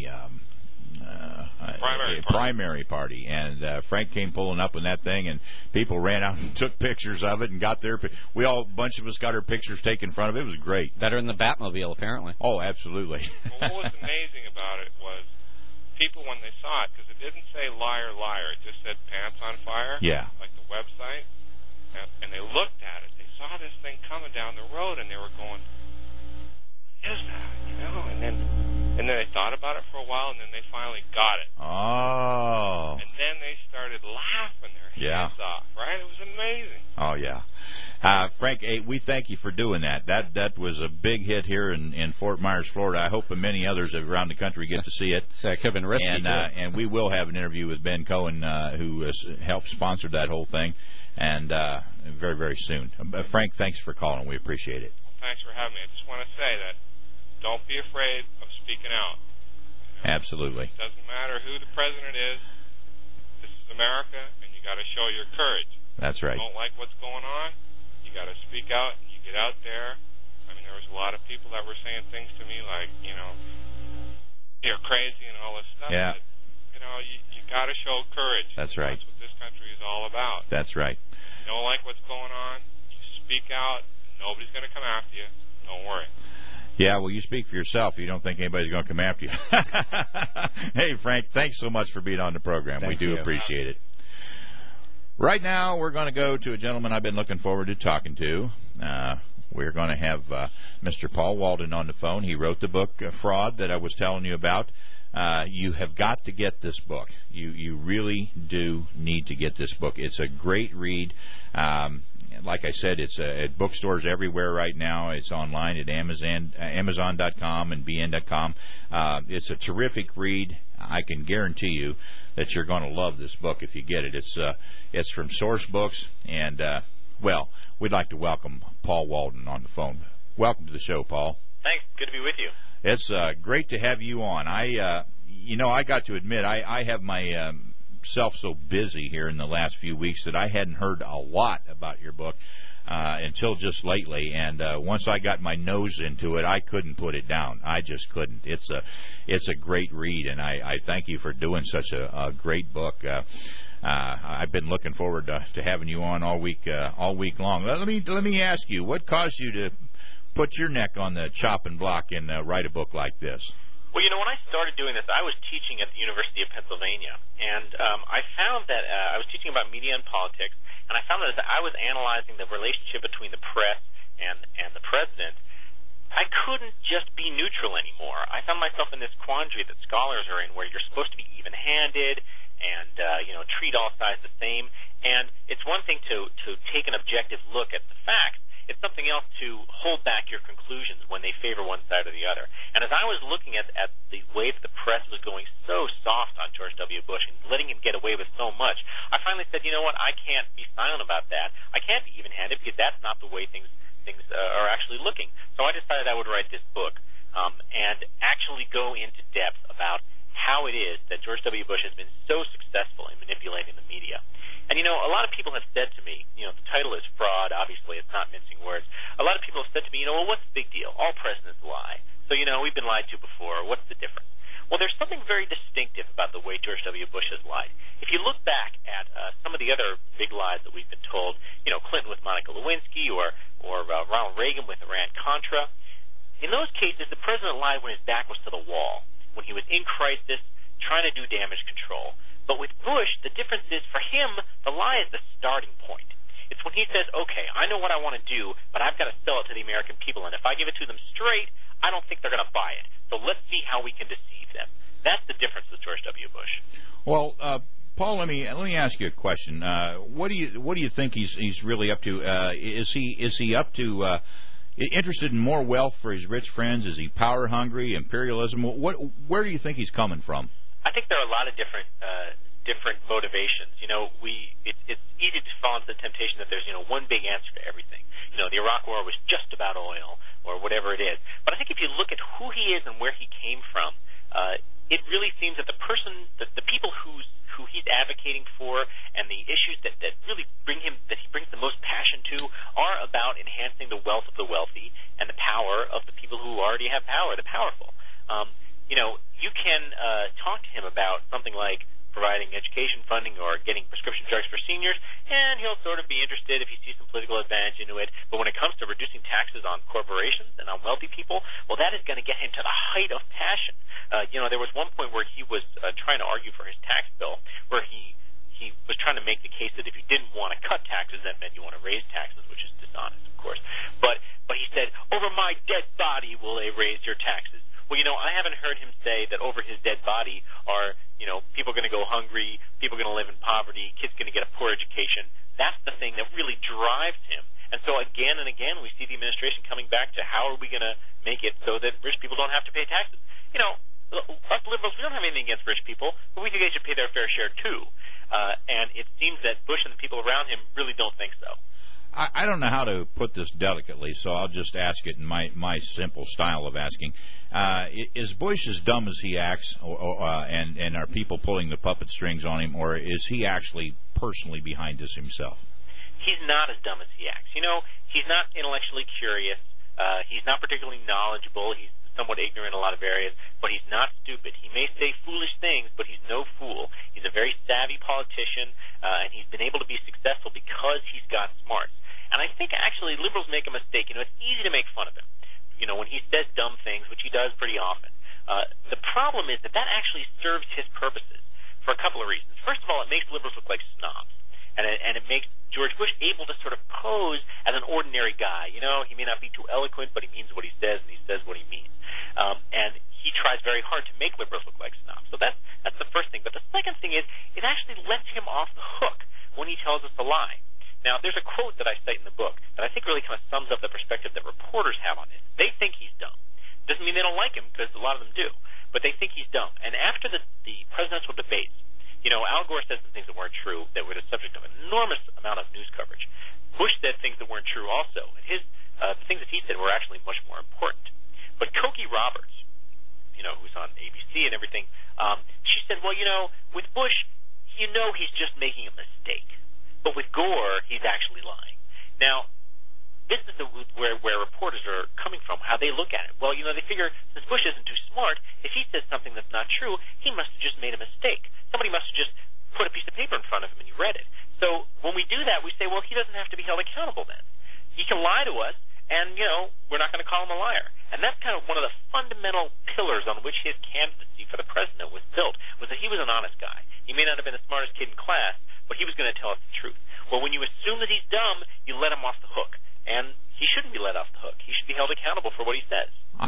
primary party, and Frank came pulling up in that thing, and people ran out and took pictures of it and got their. A bunch of us got our pictures taken in front of it. It was great. Better than the Batmobile, apparently. Oh, absolutely. Well, what was amazing about it was people, when they saw it, because it didn't say liar, liar, it just said pants on fire. Yeah. Like the website, and they looked at it. They saw this thing coming down the road, and they were going, "What is that?" And then they thought about it for a while, and then they finally got it. Oh. And then they started laughing their heads off, right? It was amazing. Oh, yeah. Frank, we thank you for doing that. That was a big hit here in Fort Myers, Florida. I hope many others around the country get to see it. So it could have been risky, too. And we will have an interview with Ben Cohen, who helped sponsor that whole thing, and very, very soon. Frank, thanks for calling. We appreciate it. Well, thanks for having me. I just want to say that don't be afraid of speaking out. Absolutely. It doesn't matter who the president is. This is America, and you got to show your courage. That's right. If you don't like what's going on, you got to speak out, and you get out there. I mean, there was a lot of people that were saying things to me like, you're crazy and all this stuff. Yeah. But, you got to show courage. That's right. That's what this country is all about. That's right. You don't like what's going on, you speak out. Nobody's going to come after you. Don't worry. Yeah, well, you speak for yourself. You don't think anybody's going to come after you. Hey, Frank, thanks so much for being on the program. We do appreciate it. Right now, we're going to go to a gentleman I've been looking forward to talking to. We're going to have Mr. Paul Walden on the phone. He wrote the book, Fraud, that I was telling you about. You have got to get this book. You really do need to get this book. It's a great read. Like I said, it's at bookstores everywhere right now. It's online at Amazon.com and BN.com. It's a terrific read. I can guarantee you that you're going to love this book if you get it. It's from Source Books, and we'd like to welcome Paul Walden on the phone. Welcome to the show, Paul. Thanks. Good to be with you. It's great to have you on. I got to admit, I have my self so busy here in the last few weeks that I hadn't heard a lot about your book until just lately, and once I got my nose into it, I couldn't put it down. I just couldn't. It's a great read, and I thank you for doing such a great book. I've been looking forward to having you on all week long. Let me ask you, what caused you to put your neck on the chopping block and write a book like this? Well, when I started doing this, I was teaching at the University of Pennsylvania, and I found that I was teaching about media and politics, and I found that as I was analyzing the relationship between the press and the president, I couldn't just be neutral anymore. I found myself in this quandary that scholars are in, where you're supposed to be even-handed and treat all sides the same. And it's one thing to take an objective look at the facts. It's something else to hold back your conclusions when they favor one side or the other. And as I was looking at the way that the press was going so soft on George W. Bush and letting him get away with so much, I finally said, you know what, I can't be silent about that. I can't be even-handed because that's not the way things are actually looking. So I decided I would write this book and actually go into depth about how it is that George W. Bush has been so successful in manipulating the media. And, you know, a lot of people have said to me, you know, the title is Fraud. Obviously, it's not mincing words. A lot of people have said to me, you know, well, what's the big deal? All presidents lie. So, you know, we've been lied to before. What's the difference? Well, there's something very distinctive about the way George W. Bush has lied. If you look back at some of the other big lies that we've been told, you know, Clinton with Monica Lewinsky or Ronald Reagan with Iran-Contra, in those cases, the president lied when his back was to the wall, when he was in crisis, trying to do damage control. But with Bush, the difference is, for him, the lie is the starting point. It's when he says, okay, I know what I want to do, but I've got to sell it to the American people, and if I give it to them straight, I don't think they're going to buy it. So let's see how we can deceive them. That's the difference with George W. Bush. Well, Paul, let me ask you a question. What do you think he's really up to? Is he up to interested in more wealth for his rich friends? Is he power hungry, imperialism? Where do you think he's coming from? I think there are a lot of different motivations. You know, it's easy to fall into the temptation that there's, you know, one big answer to everything. You know, the Iraq War was just about oil or whatever it is. But I think if you look at who he is and where he came from, it really seems that the people who he's advocating for and the issues that really that he brings the most passion to are about enhancing the wealth of the wealthy and the power of the people who already have power, the powerful. You know, you can talk to him about something like providing education funding or getting prescription drugs for seniors, and he'll sort of be interested if he sees some political advantage into it. But when it comes to reducing taxes on corporations and on wealthy people, well, that is going to get him to the height of passion. You know, there was one point where he was trying to argue for his tax bill, where he was trying to make the case that if you didn't want to cut taxes, that meant you want to raise taxes, which is dishonest, of course. But he said, over my dead body will they raise your taxes. Well, you know, I haven't heard him say that over his dead body are, you know, people going to go hungry, people going to live in poverty, kids going to get a poor education. That's the thing that really drives him. And so again and again, we see the administration coming back to how are we going to make it so that rich people don't have to pay taxes. You know, us liberals, we don't have anything against rich people, but we think they should pay their fair share too. And it seems that Bush and the people around him really don't think so. I don't know how to put this delicately, so I'll just ask it in my simple style of asking. Is Bush as dumb as he acts, and are people pulling the puppet strings on him, or is he actually personally behind this himself? He's not as dumb as he acts. You know, he's not intellectually curious. He's not particularly knowledgeable. He's somewhat ignorant in a lot of areas, but he's not stupid. He may say foolish things, but he's no fool. He's a very savvy politician, and he's been able to be successful because he's got smarts. And I think actually liberals make a mistake. You know, it's easy to make fun of him, you know, when he says dumb things, which he does pretty often. The problem is that actually serves his purposes for a couple of reasons. First of all, it makes liberals look like snobs. And it makes George Bush able to sort of pose as an ordinary guy. You know, he may not be too eloquent, but he means what he says, and he says what he means. And he tries very hard to make liberals look like snobs. So that's the first thing. But the second thing is it actually lets him off the hook when he tells us a lie. Now, there's a quote that I cite in the book that I think really kind of sums up the perspective that reporters have on this. They think he's dumb. Doesn't mean they don't like him, because a lot of them do. But they think he's dumb. And after the presidential debates, you know, Al Gore said some things that weren't true that were the subject of an enormous amount of news coverage. Bush said things that weren't true also. And the things that he said were actually much more important. But Cokie Roberts, you know, who's on ABC and everything, she said, well, you know, with Bush, you know he's just making a mistake. But with Gore, he's actually lying. Now, this is where reporters are coming from, how they look at it. Well, you know, they figure since Bush isn't too smart, if he says something that's not true, he must have just made a mistake. Somebody must have just put a piece of paper in front of him and you read it. So when we do that, we say, well, he doesn't have to be held accountable then. He can lie to us, and, you know, we're not going to call him a liar. And that's kind of one of the fundamental pillars on which his candidacy for the president was built, was that he was an honest guy. He may not have been the smartest kid in class, but he was going to tell us the truth. Well, when you assume that he's dumb, you let him off the hook. And he shouldn't be let off the hook. He should be held accountable for what he says.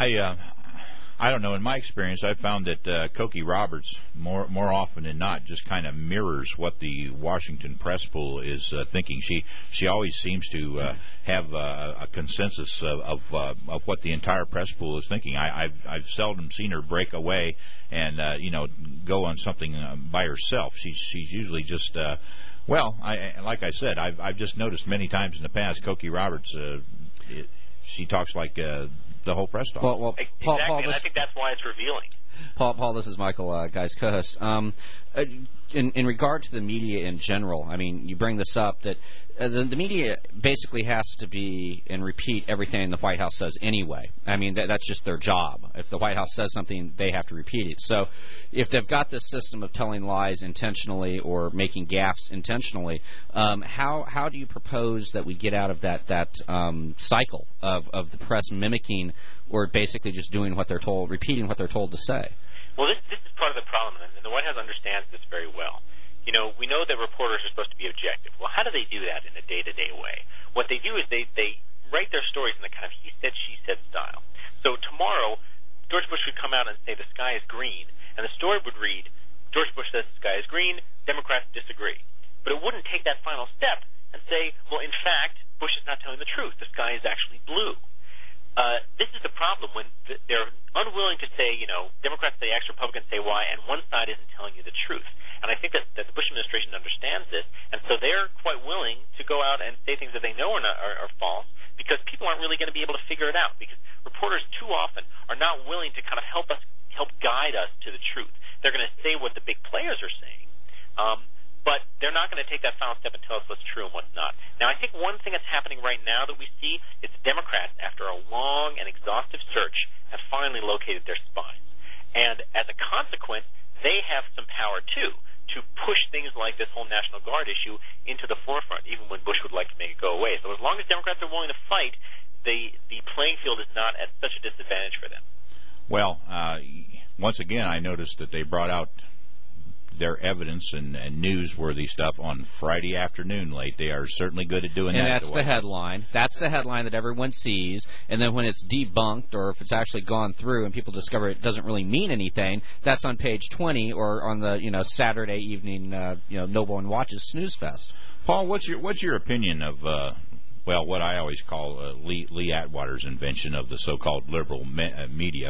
I don't know. In my experience, I've found that Cokie Roberts, more often than not, just kind of mirrors what the Washington press pool is thinking. She always seems to have a consensus of what the entire press pool is thinking. I've seldom seen her break away and go on something by herself. She's usually just. Like I said, I've just noticed many times in the past, Cokie Roberts, she talks like the whole press talks. Exactly, and I think that's why it's revealing. Paul, this is Michael, guys, co-host. In regard to the media in general, I mean, you bring this up that the media basically has to be and repeat everything the White House says anyway. I mean, that's just their job. If the White House says something, they have to repeat it. So if they've got this system of telling lies intentionally or making gaffes intentionally, how do you propose that we get out of that cycle of the press mimicking or basically just doing what they're told, repeating what they're told to say? Well, this is part of the problem, and the White House understands this very well. You know, we know that reporters are supposed to be objective. Well, how do they do that in a day-to-day way? What they do is they write their stories in the kind of he said, she said style. So tomorrow, George Bush would come out and say the sky is green, and the story would read, George Bush says the sky is green, Democrats disagree. But it wouldn't take that final step and say, well, in fact, Bush is not telling the truth. The sky is actually blue. This is the problem when they're unwilling to say, you know, Democrats say X, Republicans say Y, and one side isn't telling you the truth. And I think that the Bush administration understands this, and so they're quite willing to go out and say things that they know are false because people aren't really going to be able to figure it out because reporters too often are not willing to kind of help guide us to the truth. They're going to say what the big players are saying, but they're not going to take that final step and tell us what's true and what's not. Now, I think one thing that's happening right now that we see is the Democrats, after a long and exhaustive search, have finally located their spies. And as a consequence, they have some power, too, to push things like this whole National Guard issue into the forefront, even when Bush would like to make it go away. So as long as Democrats are willing to fight, the playing field is not at such a disadvantage for them. Well, once again, I noticed that they brought out their evidence and newsworthy stuff on Friday afternoon late. They are certainly good at doing that. And that's the headline. That's the headline that everyone sees. And then when it's debunked or if it's actually gone through and people discover it doesn't really mean anything, that's on page 20 or on the Saturday evening No One Watches snooze fest. Paul, what's your opinion of what I always call Lee Atwater's invention of the so-called liberal media?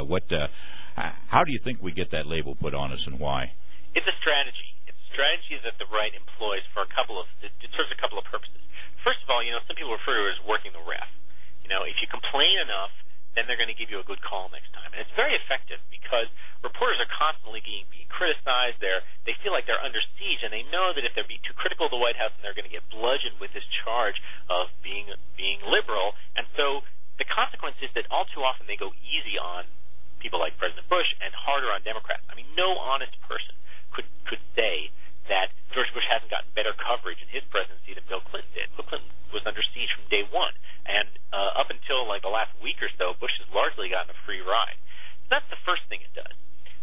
How do you think we get that label put on us and why? It's a strategy. It's a strategy that the right employs for it serves a couple of purposes. First of all, some people refer to it as working the ref. If you complain enough, then they're going to give you a good call next time. And it's very effective because reporters are constantly being criticized. They feel like they're under siege, and they know that if they're being too critical of the White House, then they're going to get bludgeoned with this charge of being liberal. And so the consequence is that all too often they go easy on people like President Bush and harder on Democrats. I mean, no honest person could say that George Bush hasn't gotten better coverage in his presidency than Bill Clinton did. Bill Clinton was under siege from day one, and up until like the last week or so, Bush has largely gotten a free ride. So that's the first thing it does.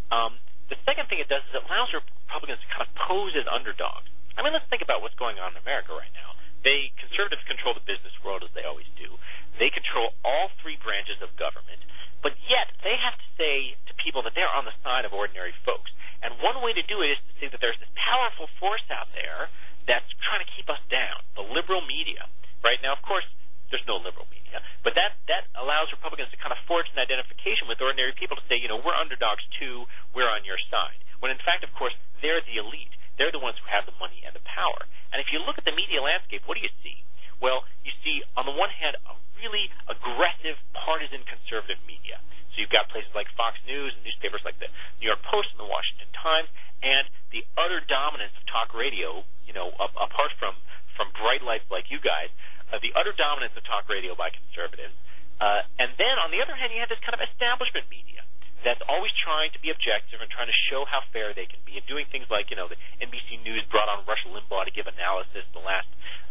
The second thing it does is it allows Republicans to kind of pose as underdogs. I mean, let's think about what's going on in America right now. Conservatives control the business world as they always do. They control all three branches of government, but yet they have to say to people that they're on the side of ordinary folks. And one way to do it is to say that there's this powerful force out there that's trying to keep us down, the liberal media. Right now, of course, there's no liberal media, but that allows Republicans to kind of forge an identification with ordinary people to say, we're underdogs too, we're on your side. When in fact, of course, they're the elite. They're the ones who have the money and the power. And if you look at the media landscape, what do you see? Well, you see, on the one hand, a really aggressive, partisan conservative media. So you've got places like Fox News and newspapers like the New York Post and the Washington Times, and the utter dominance of talk radio, apart from bright lights like you guys, the utter dominance of talk radio by conservatives. And then, on the other hand, you have this kind of establishment media that's always trying to be objective and trying to show how fair they can be, and doing things like, the NBC News brought on Rush Limbaugh to give analysis the last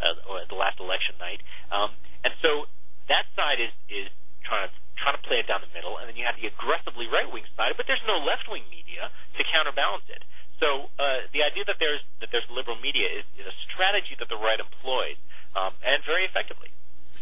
election night. And so that side is trying to play it down the middle, and then you have the aggressively right-wing side, but there's no left-wing media to counterbalance it. So the idea that there's liberal media is a strategy that the right employs, and very effectively.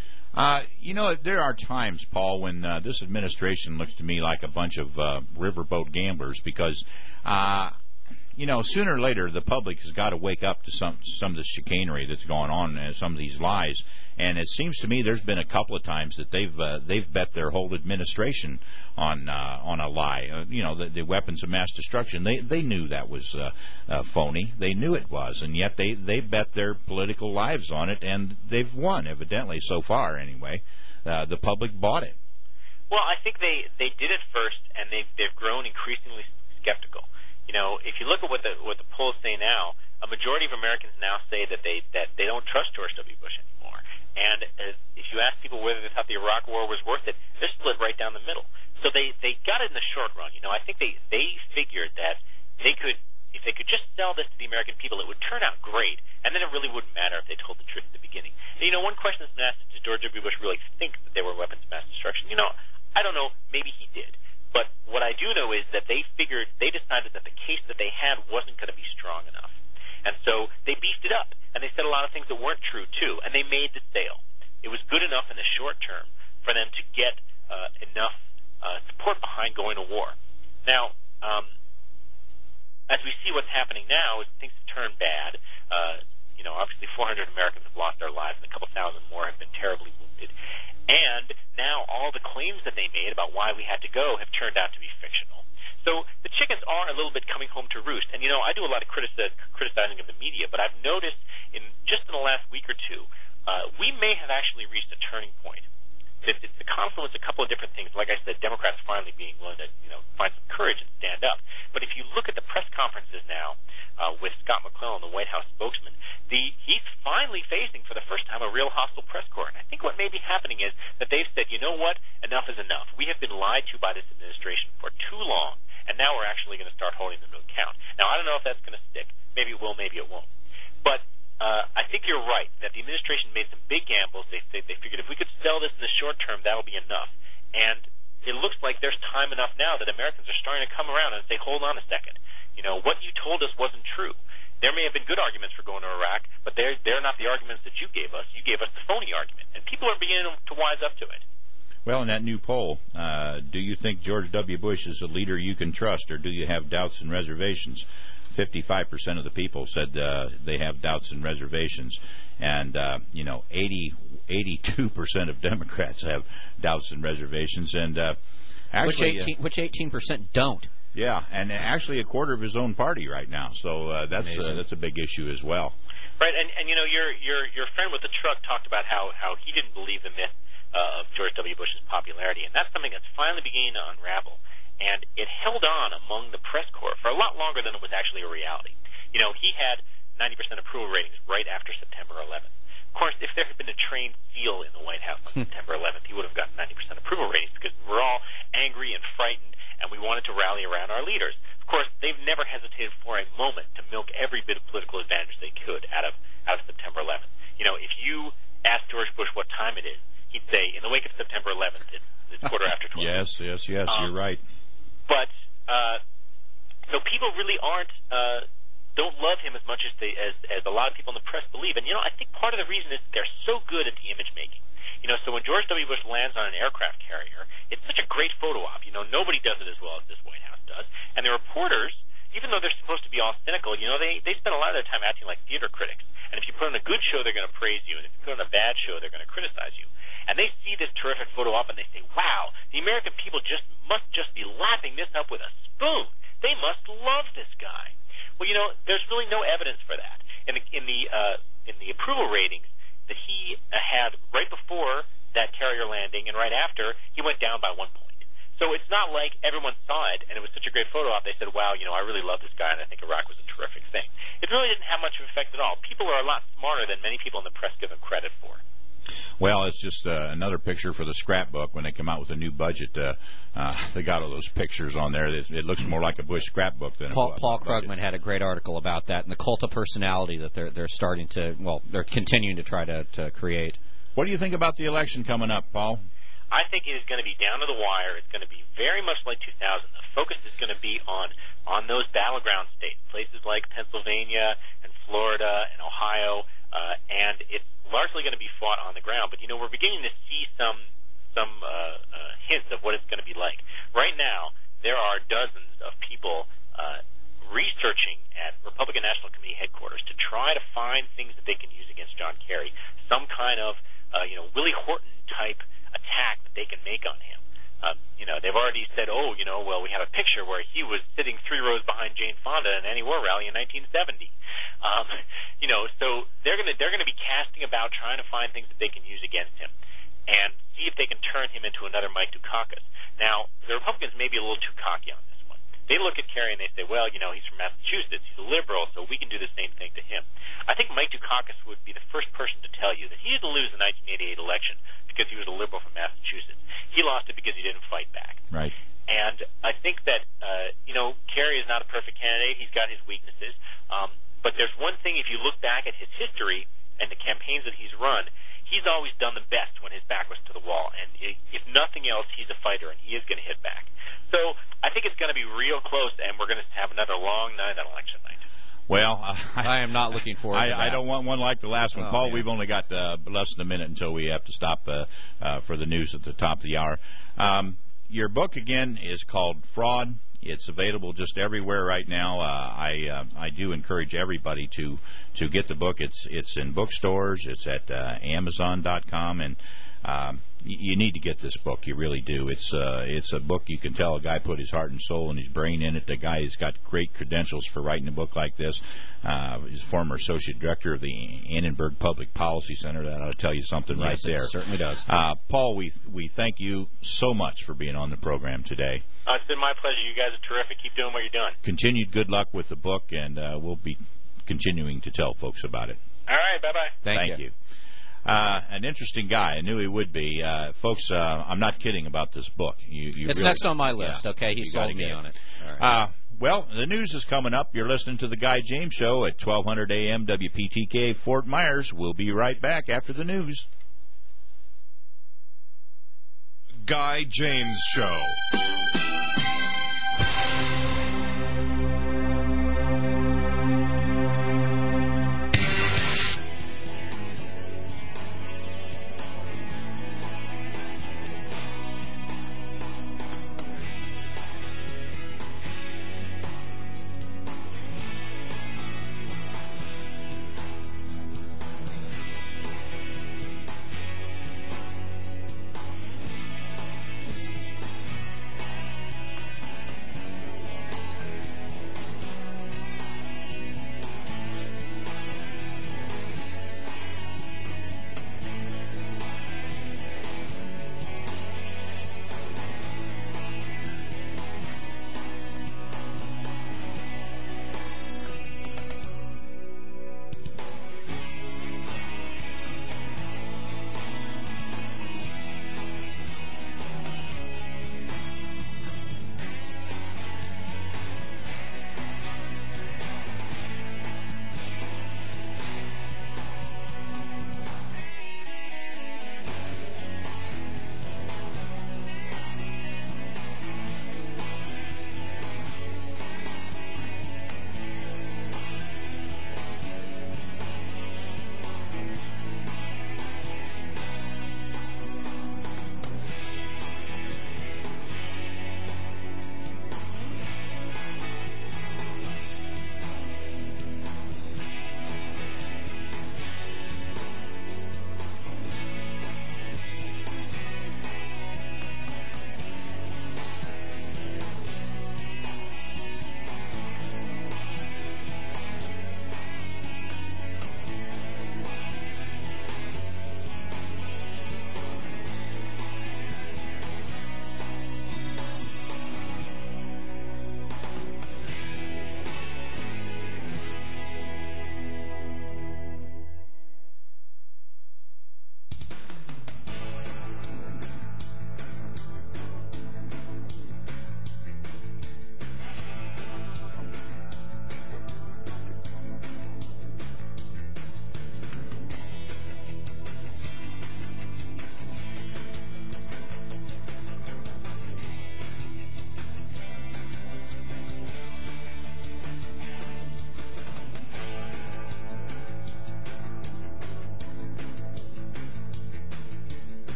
There are times, Paul, when this administration looks to me like a bunch of riverboat gamblers because, sooner or later the public has got to wake up to some of the chicanery that's going on and some of these lies. And it seems to me there's been a couple of times that they've bet their whole administration on a lie. The weapons of mass destruction. They knew that was phony. They knew it was, and yet they bet their political lives on it, and they've won evidently so far. Anyway, the public bought it. Well, I think they did it first, and they've grown increasingly skeptical. You know, if you look at what the polls say now, a majority of Americans now say that they don't trust George W. Bush anymore. And if you ask people whether they thought the Iraq War was worth it, they're split right down the middle. So they got it in the short run. You know, I think they figured that they could, if they could just sell this to the American people, it would turn out great, and then it really wouldn't matter if they told the truth at the beginning. And, you know, one question that's been asked is, did George W. Bush really think that they were weapons of mass destruction? You know, I don't know. Maybe he did. But what I do know is that they decided that the case that they had wasn't going to be strong enough. And so they beefed it up, and they said a lot of things that weren't true, too, and they made the sale. It was good enough in the short term for them to get enough support behind going to war. Now, as we see what's happening now, things have turned bad. You know, obviously 400 Americans have lost their lives, and a couple thousand more have been terribly wounded. And now all the claims that they made about why we had to go have turned out to be fictional. So the chickens are a little bit coming home to roost. And, you know, I do a lot of criticizing of the media, but I've noticed just in the last week or two, we may have actually reached a turning point. It's the confluence of a couple of different things. Like I said, Democrats finally being willing to, you know, find some courage and stand up. But if you look at the press conferences now with Scott McClellan, the White House spokesman, he's finally facing for the first time a real hostile press corps. And I think what may be happening is that they've said, you know what, enough is enough. We have been lied to by this administration for too long, and now we're actually going to start holding them to account. Now, I don't know if that's going to stick. Maybe it will, maybe it won't. But I think you're right that the administration made some big gambles. They figured if we could sell this in the short term, that'll be enough. And it looks like there's time enough now that Americans are starting to come around and say, hold on a second. You know, what you told us wasn't true. There may have been good arguments for going to Iraq, but they're not the arguments that you gave us. You gave us the phony argument. And people are beginning to wise up to it. Well, in that new poll, do you think George W. Bush is a leader you can trust, or do you have doubts and reservations? 55% of the people said they have doubts and reservations, and 82% of Democrats have doubts and reservations, and actually, which 18% don't. Yeah, and actually a quarter of his own party right now. So that's a big issue as well. Right, and you know your friend with the truck talked about how he didn't believe the myth of George W. Bush's popularity, and that's something that's finally beginning to unravel. And it held on among the press corps for a lot longer than it was actually a reality. You know, he had 90% approval ratings right after September 11th. Of course, if there had been a trained SEAL in the White House on September 11th, he would have gotten 90% approval ratings because we're all angry and frightened, and we wanted to rally around our leaders. Of course, they've never hesitated for a moment to milk every bit of political advantage they could out of September 11th. You know, if you ask George Bush what time it is, he'd say, in the wake of September 11th, it's quarter after 12. Yes, you're right. But so people really don't love him as much as a lot of people in the press believe. And, you know, I think part of the reason is they're so good at the image making. You know, so when George W. Bush lands on an aircraft carrier, it's such a great photo op. You know, nobody does it as well as this White House does. And the reporters, even though they're supposed to be all cynical, you know, they spend a lot of their time acting like theater critics. And if you put on a good show, they're going to praise you. And if you put on a bad show, they're going to criticize you. And they see this terrific photo op and they say, wow, the American people must just be lapping this up with a spoon. They must love this guy. Well, you know, there's really no evidence for that. In the approval ratings that he had right before that carrier landing and right after, he went down by 1 point. So it's not like everyone saw it and it was such a great photo op. They said, wow, you know, I really love this guy and I think Iraq was a terrific thing. It really didn't have much of an effect at all. People are a lot smarter than many people in the press give them credit for. Well, it's just another picture for the scrapbook. When they come out with a new budget, they got all those pictures on there. It looks more like a Bush scrapbook than Paul Krugman had a great article about that and the cult of personality that they're starting to, they're continuing to try to create. What do you think about the election coming up, Paul? I think it is going to be down to the wire. It's going to be very much like 2000. The focus is going to be on those battleground states, places like Pennsylvania and Florida and Ohio, and it's largely going to be fought on the ground. But, you know, we're beginning to see some hints of what it's going to be like. Right now, there are dozens of people researching at Republican National Committee headquarters to try to find things that they can use against John Kerry, some kind of, Willie Horton-type attack that they can make on him. They've already said, we have a picture where he was sitting 3 rows behind Jane Fonda at an anti-war rally in 1970. So they're going to be casting about trying to find things that they can use against him and see if they can turn him into another Mike Dukakis. Now, the Republicans may be a little too cocky on this one. they look at Kerry and they say, well, you know, he's from Massachusetts, he's a liberal, so we can do the same thing to him. I think Mike Dukakis would be the first person to tell you that he didn't lose the 1988 election because he was a liberal from Massachusetts. He lost it because he didn't fight back. Right. And I think that, you know, Kerry is not a perfect candidate. He's got his weaknesses. But there's one thing, if you look back at his history and the campaigns that he's run, he's always done the best when his back was to the wall. And if nothing else, he's a fighter, and he is going to hit back. So I think it's going to be real close, and we're going to have another long night on election night. Well, I am not looking forward to that. I don't want one like the last one. Oh, Paul, yeah. we've only got less than a minute until we have to stop for the news at the top of the hour. Your book, again, is called Fraud. It's available just everywhere right now. I do encourage everybody to get the book. It's in bookstores. It's at Amazon.com, and you need to get this book. You really do. It's a book you can tell a guy put his heart and soul and his brain in it. The guy has got great credentials for writing a book like this. He's former associate director of the Annenberg Public Policy Center. That ought to tell you something right there. It certainly does. Paul, we thank you so much for being on the program today. It's been my pleasure. You guys are terrific. Keep doing what you're doing. Continued good luck with the book, and we'll be continuing to tell folks about it. All right. Bye-bye. Thank you. An interesting guy. I knew he would be. Folks, I'm not kidding about this book. It's really, next on my list, okay? He sold me on it. All right. Well, the news is coming up. You're listening to The Guy James Show at 1200 a.m. WPTK, Fort Myers. We'll be right back after the news. Guy James Show.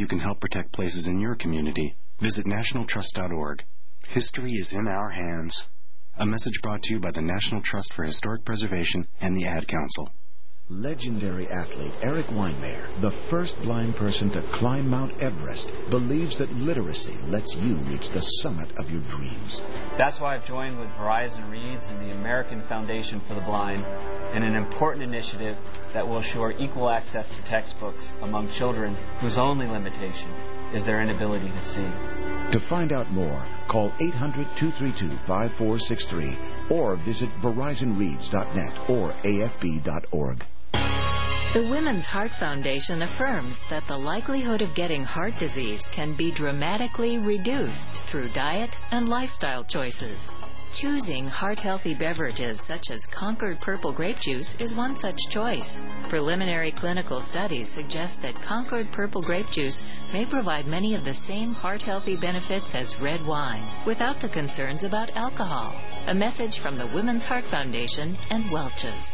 you can help protect places in your community, visit nationaltrust.org. History is in our hands. A message brought to you by the National Trust for Historic Preservation and the Ad Council. Legendary athlete Eric Weinmayer, the first blind person to climb Mount Everest, believes that literacy lets you reach the summit of your dreams. That's why I've joined with Verizon Reads and the American Foundation for the Blind in an important initiative that will assure equal access to textbooks among children whose only limitation is their inability to see. To find out more, call 800-232-5463 or visit verizonreads.net or afb.org. The Women's Heart Foundation affirms that the likelihood of getting heart disease can be dramatically reduced through diet and lifestyle choices. Choosing heart-healthy beverages such as Concord Purple Grape Juice is one such choice. Preliminary clinical studies suggest that Concord Purple Grape Juice may provide many of the same heart-healthy benefits as red wine, without the concerns about alcohol. A message from the Women's Heart Foundation and Welch's.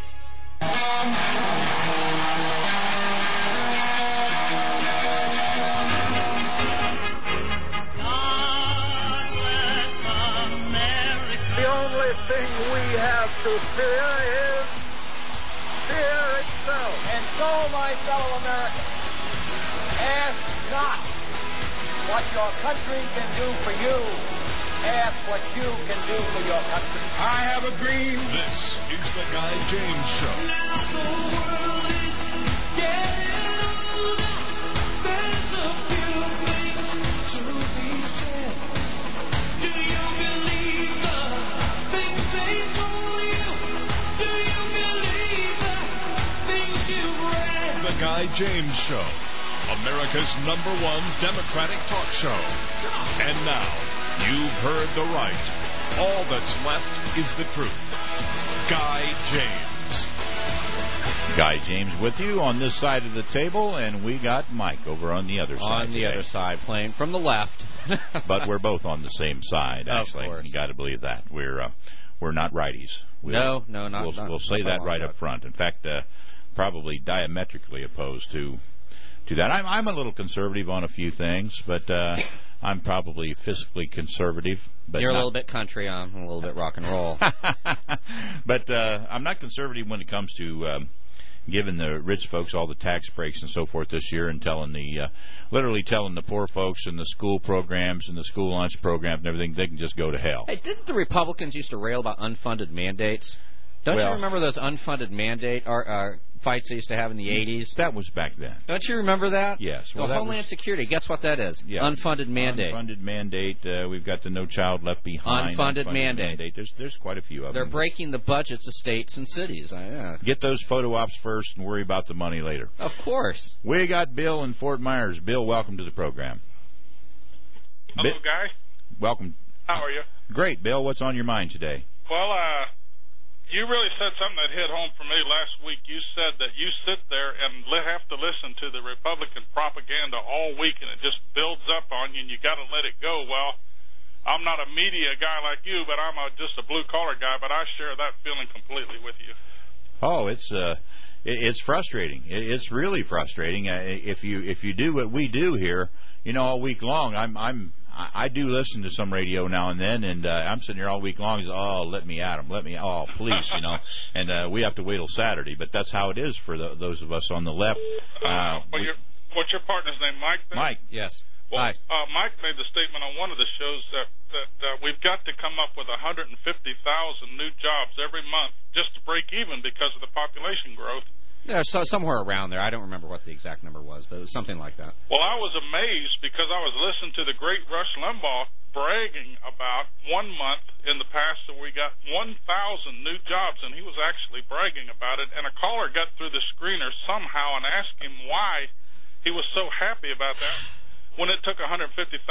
The only thing we have to fear is fear itself. And so, my fellow Americans, ask not what your country can do for you. Ask what you can do for your country. I have a dream. This is the Guy James Show. Now the world is getting older. There's a few things to be said. Do you believe the things they told you? Do you believe the things you've read? The Guy James Show, America's #1 Democratic talk show. And now, you've heard the right. All that's left is the truth. Guy James. Guy James with you on this side of the table, and we got Mike over on the other side. On the other side, playing from the left. But we're both on the same side, actually. Of course. You got to believe that. We're not righties. No, not. We'll say that right up front. In fact, probably diametrically opposed to that. I'm a little conservative on a few things, but I'm probably fiscally conservative. But you're a little bit country. I'm a little bit rock and roll. But I'm not conservative when it comes to giving the rich folks all the tax breaks and so forth this year, and literally telling the poor folks in the school programs and the school lunch programs and everything they can just go to hell. Hey, didn't the Republicans used to rail about unfunded mandates? Don't you remember those unfunded mandate fights they used to have in the 80s? That was back then. Don't you remember that? Yes. Well, Homeland Security, guess what that is? Yeah. Unfunded mandate. Unfunded mandate. We've got the No Child Left Behind. Unfunded mandate. There's quite a few of them. They're breaking the budgets of states and cities. Get those photo ops first and worry about the money later. Of course. We got Bill in Fort Myers. Bill, welcome to the program. Hello, Guy. Welcome. How are you? Great, Bill. What's on your mind today? Well, you really said something that hit home for me last week. You said that you sit there and have to listen to the Republican propaganda all week, and it just builds up on you, and you got to let it go. Well, I'm not a media guy like you, but I'm just a blue-collar guy, but I share that feeling completely with you. Oh, it's frustrating. It's really frustrating. If you do what we do here, all week long, I do listen to some radio now and then, and I'm sitting here all week long. Let me at them. Please, And we have to wait till Saturday, but that's how it is for those of us on the left. What's your partner's name, Mike? Then? Mike, yes. Well, Hi. Mike made the statement on one of the shows that we've got to come up with 150,000 new jobs every month just to break even because of the population growth. Yeah, somewhere around there. I don't remember what the exact number was, but it was something like that. Well, I was amazed because I was listening to the great Rush Limbaugh bragging about 1 month in the past that we got 1,000 new jobs, and he was actually bragging about it. And a caller got through the screener somehow and asked him why he was so happy about that when it took 150,000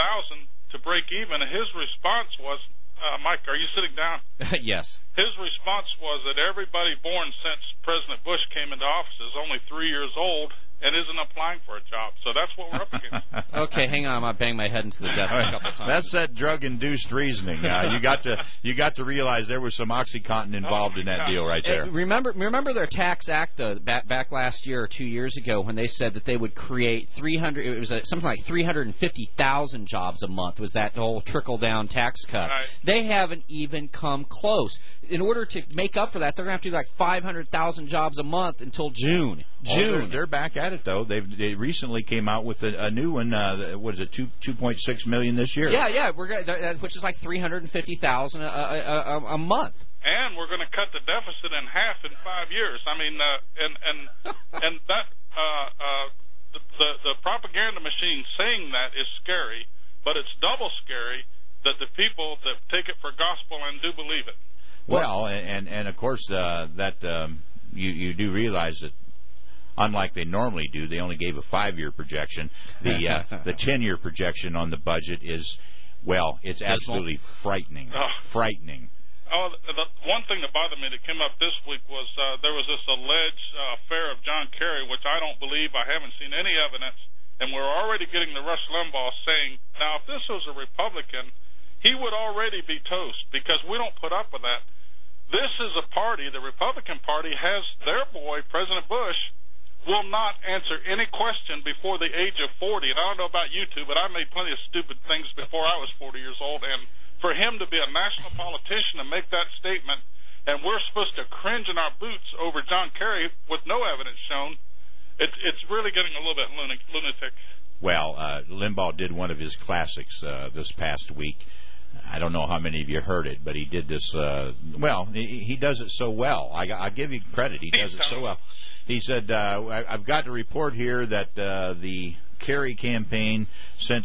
to break even. And his response was, Mike, are you sitting down? Yes. His response was that everybody born since President Bush came into office is only 3 years old, and isn't applying for a job. So that's what we're up against. Okay, hang on. I'm gonna bang my head into the desk a couple times. That's that drug-induced reasoning. You got to realize there was some OxyContin involved in that deal right there. Remember their tax act back last year or 2 years ago when they said that they would create 300. It was something like 350,000 jobs a month. Was that whole trickle-down tax cut? Right. They haven't even come close. In order to make up for that, they're going to have to do like 500,000 jobs a month until June. They're back at it though. They recently came out with a new one. What is it? 2.6 million this year. Yeah. Which is like 350,000 a month. And we're going to cut the deficit in half in 5 years. I mean, and that the propaganda machine saying that is scary, but it's double scary that the people that take it for gospel and do believe it. Well, and of course you do realize that, unlike they normally do, they only gave a 5-year projection. The 10-year projection on the budget is, well, it's absolutely frightening. Frightening. Oh, the one thing that bothered me that came up this week was there was this alleged affair of John Kerry, which I don't believe. I haven't seen any evidence, and we're already getting the Rush Limbaugh saying, now, if this was a Republican, he would already be toast because we don't put up with that. This is a party, the Republican Party has their boy, President Bush, will not answer any question before the age of 40. And I don't know about you two, but I made plenty of stupid things before I was 40 years old. And for him to be a national politician and make that statement, and we're supposed to cringe in our boots over John Kerry with no evidence shown, it's really getting a little bit lunatic. Well, Limbaugh did one of his classics this past week. I don't know how many of you heard it, but he did this. He does it so well. I give you credit. He does it so well. He said, I've got to report here that the Kerry campaign sent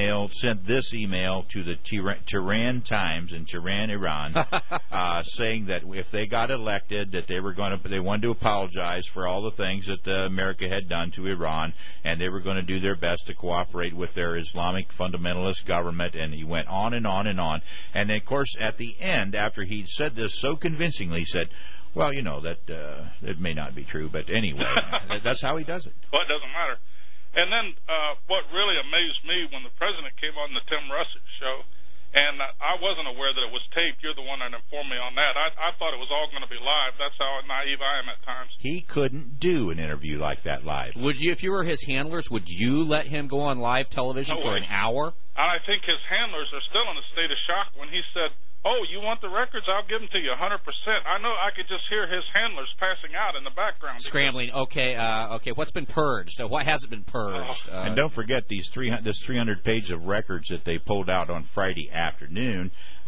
this email to the Tehran Times in Tehran, Iran, saying that if they got elected, that they wanted to apologize for all the things that America had done to Iran, and they were going to do their best to cooperate with their Islamic fundamentalist government. And he went on and on and on. And then, of course, at the end, after he'd said this so convincingly, he said, well, you know, that it may not be true, but anyway, that's how he does it. Well, it doesn't matter. And then what really amazed me when the president came on the Tim Russert show, and I wasn't aware that it was taped. You're the one that informed me on that. I thought it was all going to be live. That's how naive I am at times. He couldn't do an interview like that live. Would you, if you were his handlers, would you let him go on live television for an hour? I think his handlers are still in a state of shock when he said, oh, you want the records? I'll give them to you 100%. I know I could just hear his handlers passing out in the background. Scrambling. Okay, what's been purged? What hasn't been purged? And don't forget this 300 page of records that they pulled out on Friday afternoon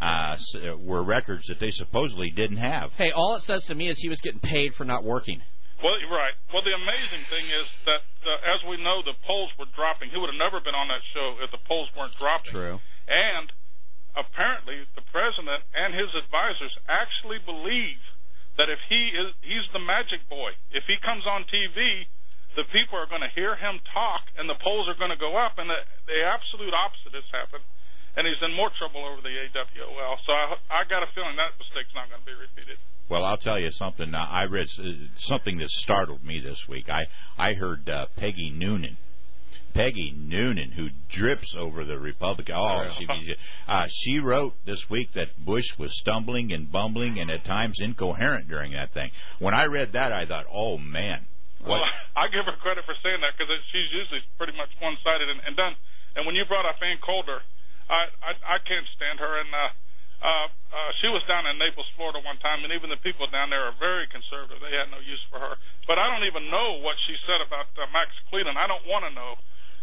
were records that they supposedly didn't have. Hey, all it says to me is he was getting paid for not working. Well, you're right. Well, the amazing thing is that, as we know, the polls were dropping. He would have never been on that show if the polls weren't dropping. True. And apparently the president and his advisors actually believe that if he's the magic boy. If he comes on TV, the people are going to hear him talk, and the polls are going to go up, and the absolute opposite has happened. And he's in more trouble over the AWOL. So I got a feeling that mistake's not going to be repeated. Well, I'll tell you something. I read something that startled me this week. I heard Peggy Noonan. Peggy Noonan, who drips over the Republican. She wrote this week that Bush was stumbling and bumbling and at times incoherent during that thing. When I read that, I thought, oh, man. Well, I give her credit for saying that because she's usually pretty much one-sided and done. And when you brought up Ann Coulter, I can't stand her. And she was down in Naples, Florida one time, and even the people down there are very conservative. They had no use for her. But I don't even know what she said about Max Cleland. I don't want to know.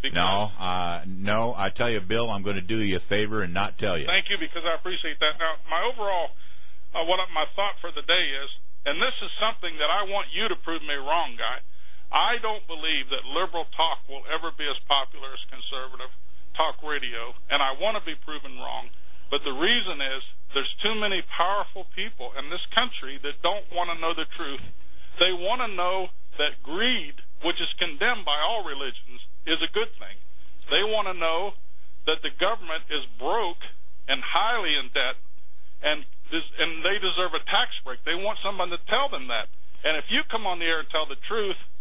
No, I tell you, Bill, I'm going to do you a favor and not tell you. Thank you, because I appreciate that. Now, my overall, my thought for the day is, and this is something that I want you to prove me wrong, Guy. I don't believe that liberal talk will ever be as popular as conservative talk radio, and I want to be proven wrong. But the reason is there's too many powerful people in this country that don't want to know the truth. They want to know that greed, which is condemned by all religions, is a good thing. They want to know that the government is broke and highly in debt, and they deserve a tax break. They want someone to tell them that. And if you come on the air and tell the truth,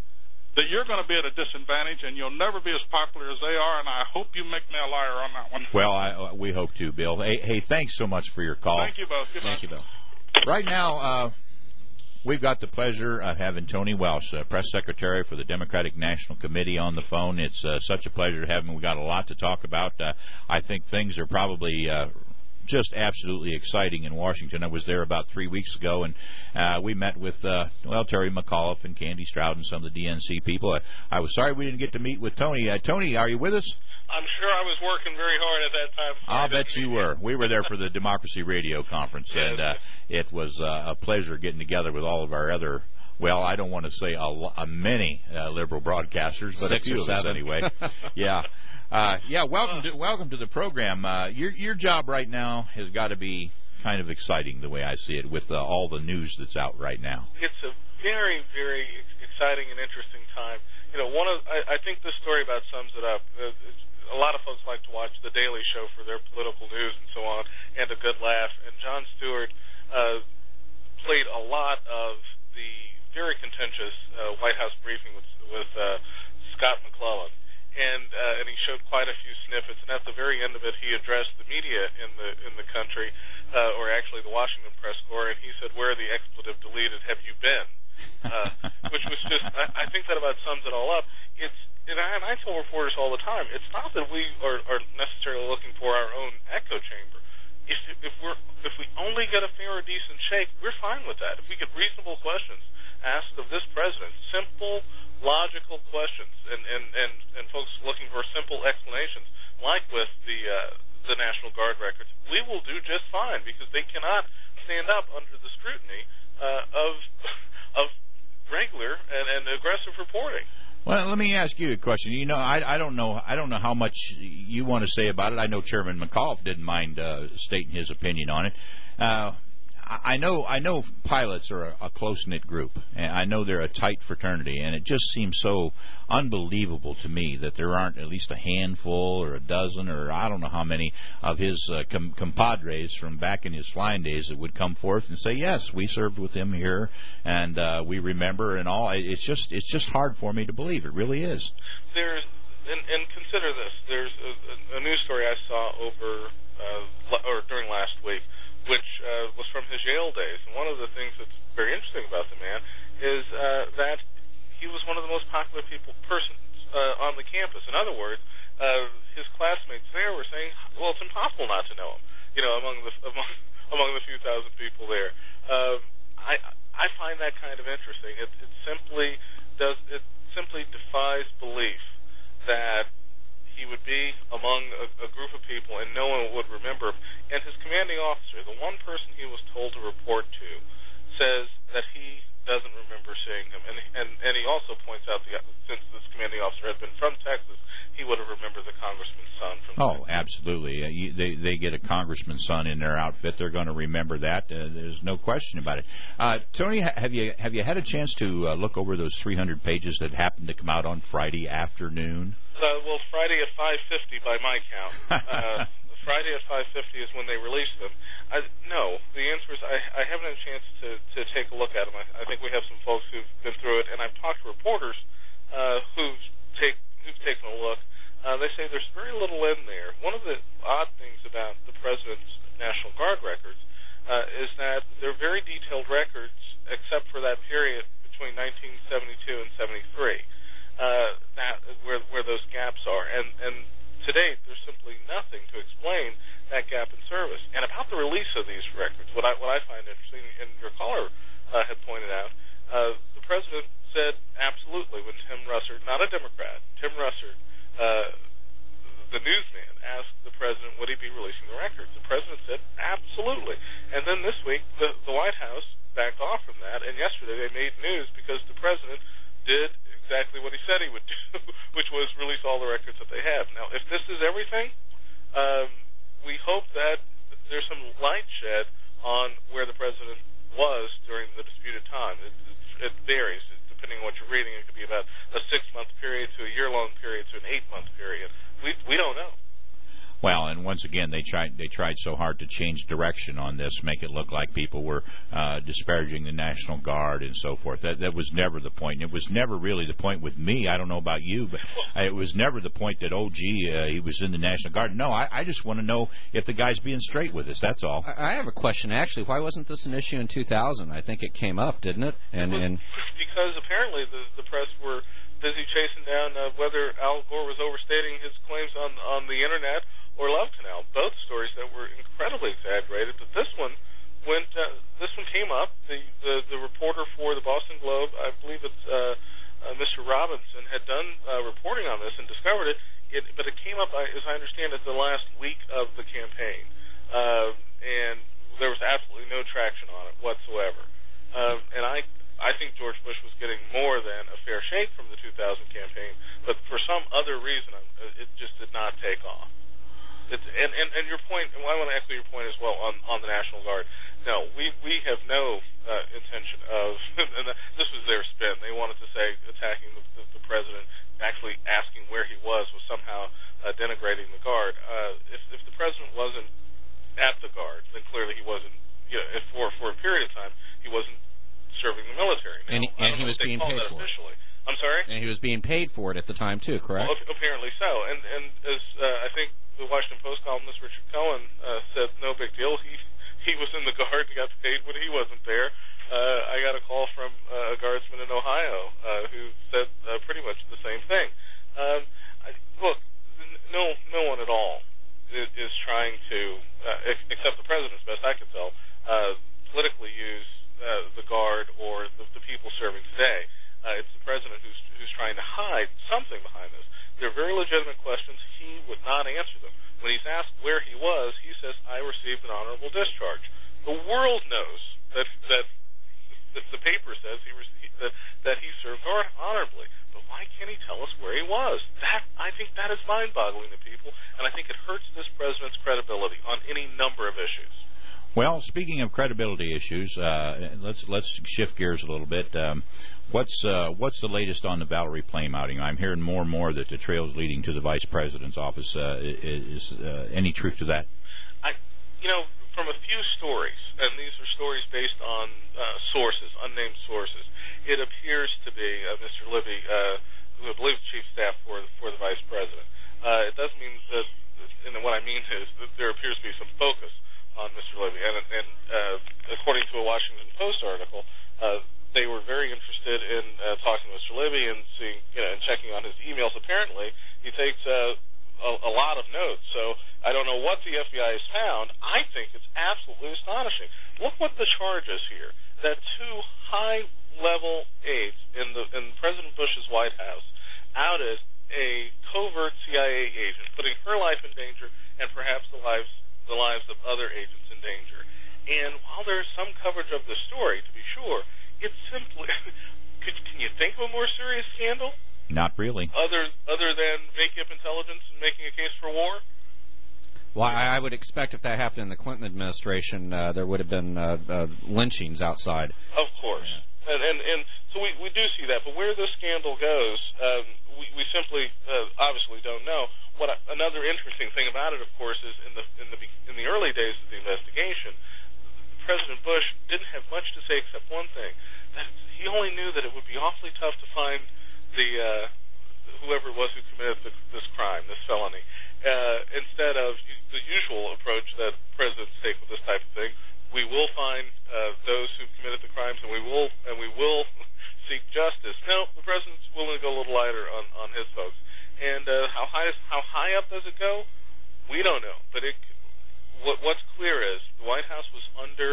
that you're going to be at a disadvantage and you'll never be as popular as they are, and I hope you make me a liar on that one. Well, we hope to, Bill. Hey, thanks so much for your call. Thank you both. Good Thank you, Bill. Right now, we've got the pleasure of having Tony Welsh, Press Secretary for the Democratic National Committee, on the phone. It's such a pleasure to have him. We've got a lot to talk about. I think things are probably just absolutely exciting in Washington. I was there about 3 weeks ago, and we met with, Terry McAuliffe and Candy Stroud and some of the DNC people. I was sorry we didn't get to meet with Tony. Tony, are you with us? I'm sure I was working very hard at that time. I'll bet you were. We were there for the Democracy Radio Conference, and it was a pleasure getting together with all of our other, well, I don't want to say many liberal broadcasters, but 6 a few or 7 of us anyway. Yeah. Welcome to the program. Your job right now has got to be kind of exciting, the way I see it, with all the news that's out right now. It's a very, very exciting and interesting time. You know, I think this story about sums it up. A lot of folks like to watch The Daily Show for their political news and so on, and a good laugh. And Jon Stewart played a lot of the very contentious White House briefing with Scott McClellan. And he showed quite a few snippets, and at the very end of it, he addressed the media in the country, or actually the Washington press corps, and he said, "Where are the expletive deleted? Have you been?" Which was just, I think that about sums it all up. And I tell reporters all the time, it's not that we are necessarily looking for our own echo chamber. If we only get a fair or decent shake, we're fine with that. If we get reasonable questions asked of this president, simple, logical questions, and folks looking for simple explanations, like with the National Guard records, we will do just fine, because they cannot stand up under the scrutiny of regular and aggressive reporting. Well, let me ask you a question. You know, I don't know how much you want to say about it. I know Chairman McAuliffe didn't mind stating his opinion on it. I know pilots are a close-knit group, and I know they're a tight fraternity, and it just seems so unbelievable to me that there aren't at least a handful or a dozen or I don't know how many of his compadres from back in his flying days that would come forth and say, yes, we served with him here, and we remember and all. It's just hard for me to believe. It really is. There's and consider this. There's a news story I saw during last week, which was from his Yale days. And one of the things that's very interesting about the man is that he was one of the most popular persons on the campus. In other words, his classmates there were saying, well, it's impossible not to know him, you know, among the few thousand people there. I find that kind of interesting. It simply defies belief that he would be among a group of people and no one would remember him. And his commanding officer, the one person he was told to report to, says that he doesn't remember seeing him. And he also points out that since this commanding officer had been from Texas, he would have remembered the congressman's son. Absolutely. They get a congressman's son in their outfit. They're going to remember that. There's no question about it. Tony, have you had a chance to look over those 300 pages that happened to come out on Friday afternoon? Well, Friday at 5:50 by my count. Friday at 5:50 is when they released them. No, the answer is I haven't had a chance to take a look at them. I think we have some folks who've been through it, and I've talked to reporters who've taken a look. They say there's very little in there. One of the odd things about the president's National Guard records is that they're very detailed records, except for that period between 1972 and 73. Where those gaps are, and to date there's simply nothing to explain that gap in service. And about the release of these records, what I find interesting, and your caller had pointed out, the president said absolutely when Tim Russert, not a Democrat, Tim Russert, the newsman, asked the president would he be releasing the records. The president said absolutely. And then this week the White House backed off from that, and yesterday they made news because the president did exactly what he said he would do, which was release all the records that they have. Now, if this is everything, we hope that there's some light shed on where the president was during the disputed time. It varies. Depending on what you're reading, it could be about a 6-month period to a year-long period to an 8-month period. We don't know. Well, and once again, they tried so hard to change direction on this, make it look like people were disparaging the National Guard and so forth. That was never the point. It was never really the point with me. I don't know about you, but it was never the point that, he was in the National Guard. No, I just want to know if the guy's being straight with us. That's all. I have a question, actually. Why wasn't this an issue in 2000? I think it came up, didn't it? And because apparently the press were busy chasing down whether Al Gore was overstating his claims on the Internet or Love Canal. Both stories that were incredibly exaggerated. But this one came up. The reporter for the Boston Globe, I believe it's Mr. Robinson, had done reporting on this and discovered it. But it came up, as I understand it, the last week of the campaign, and there was absolutely no traction on it whatsoever. And I think George Bush was getting more than a fair shake from the 2000 campaign, but for some other reason, it just did not take off. And your point, and I want to echo your point as well on the National Guard. No, we have no intention of, and this was their spin. They wanted to say attacking the president, actually asking where he was somehow denigrating the Guard. If the president wasn't at the Guard, then clearly he wasn't, if for a period of time, he wasn't serving the military. Now, and he was being paid for it. Officially. I'm sorry? And he was being paid for it at the time, too, correct? Well, apparently so. And as I think the Washington Post columnist Richard Cohen said, no big deal. He was in the Guard and got paid when he wasn't there. I got a call from a guardsman in Ohio who said pretty much the same thing. Look, no one at all is trying to, except the president, as best I can tell, politically use the Guard or the people serving today. It's the president who's trying to hide something behind this. They're very legitimate questions. He would not answer them. When he's asked where he was, he says, I received an honorable discharge. The world knows that the paper says that he served honorably. But why can't he tell us where he was? I think that is mind-boggling to people, and I think it hurts this president's credibility on any number of issues. Well, speaking of credibility issues, let's shift gears a little bit. What's the latest on the Valerie Plame outing? I'm hearing more and more that the trail's leading to the vice president's office. Is any truth to that? From a few stories, and these are stories based on sources, unnamed sources, it appears to be Mr. Libby, who I believe is chief of staff for the vice president. It doesn't mean that, and what I mean is that there appears to be some focus on Mr. Libby, and according to a Washington Post article, they were very interested in talking to Mr. Libby and seeing, and checking on his emails. Apparently, he takes a lot of notes. So I don't know what the FBI has found. I think it's absolutely astonishing. Look what the charge is here: that two high-level aides in President Bush's White House outed a covert CIA agent, putting her life in danger and perhaps the lives of other agents in danger. And while there's some coverage of the story, to be sure, it's simply can you think of a more serious scandal? Not really. Other than making up intelligence and making a case for war? Well, I would expect if that happened in the Clinton administration, there would have been lynchings outside. Of course. Yeah. And so we do see that. But where this scandal goes, we simply obviously don't know. Another interesting thing about it, of course, is in the early days of the investigation, President Bush didn't have much to say except one thing: that he only knew that it would be awfully tough to find whoever it was who committed this crime, this felony. Instead of the usual approach that presidents take with this type of thing, we will find those who committed the crimes, and we will seek justice. No, the president's willing to go a little lighter on his folks. And how high up does it go? We don't know. But what's clear is the White House was under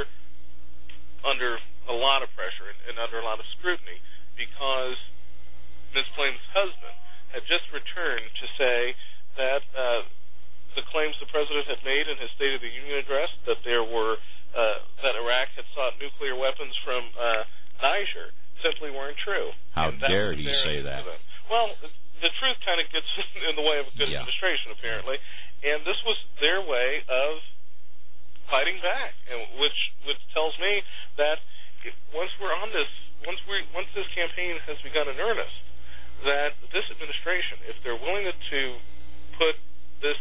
a lot of pressure and under a lot of scrutiny because Ms. Plame's husband had just returned to say that the claims the president had made in his State of the Union address that that Iraq had sought nuclear weapons from Niger simply weren't true. How dare he say that? Well, the truth kind of gets in the way of a good administration, apparently, and this was their way of fighting back, and which tells me that once this campaign has begun in earnest, that this administration, if they're willing to put this CIA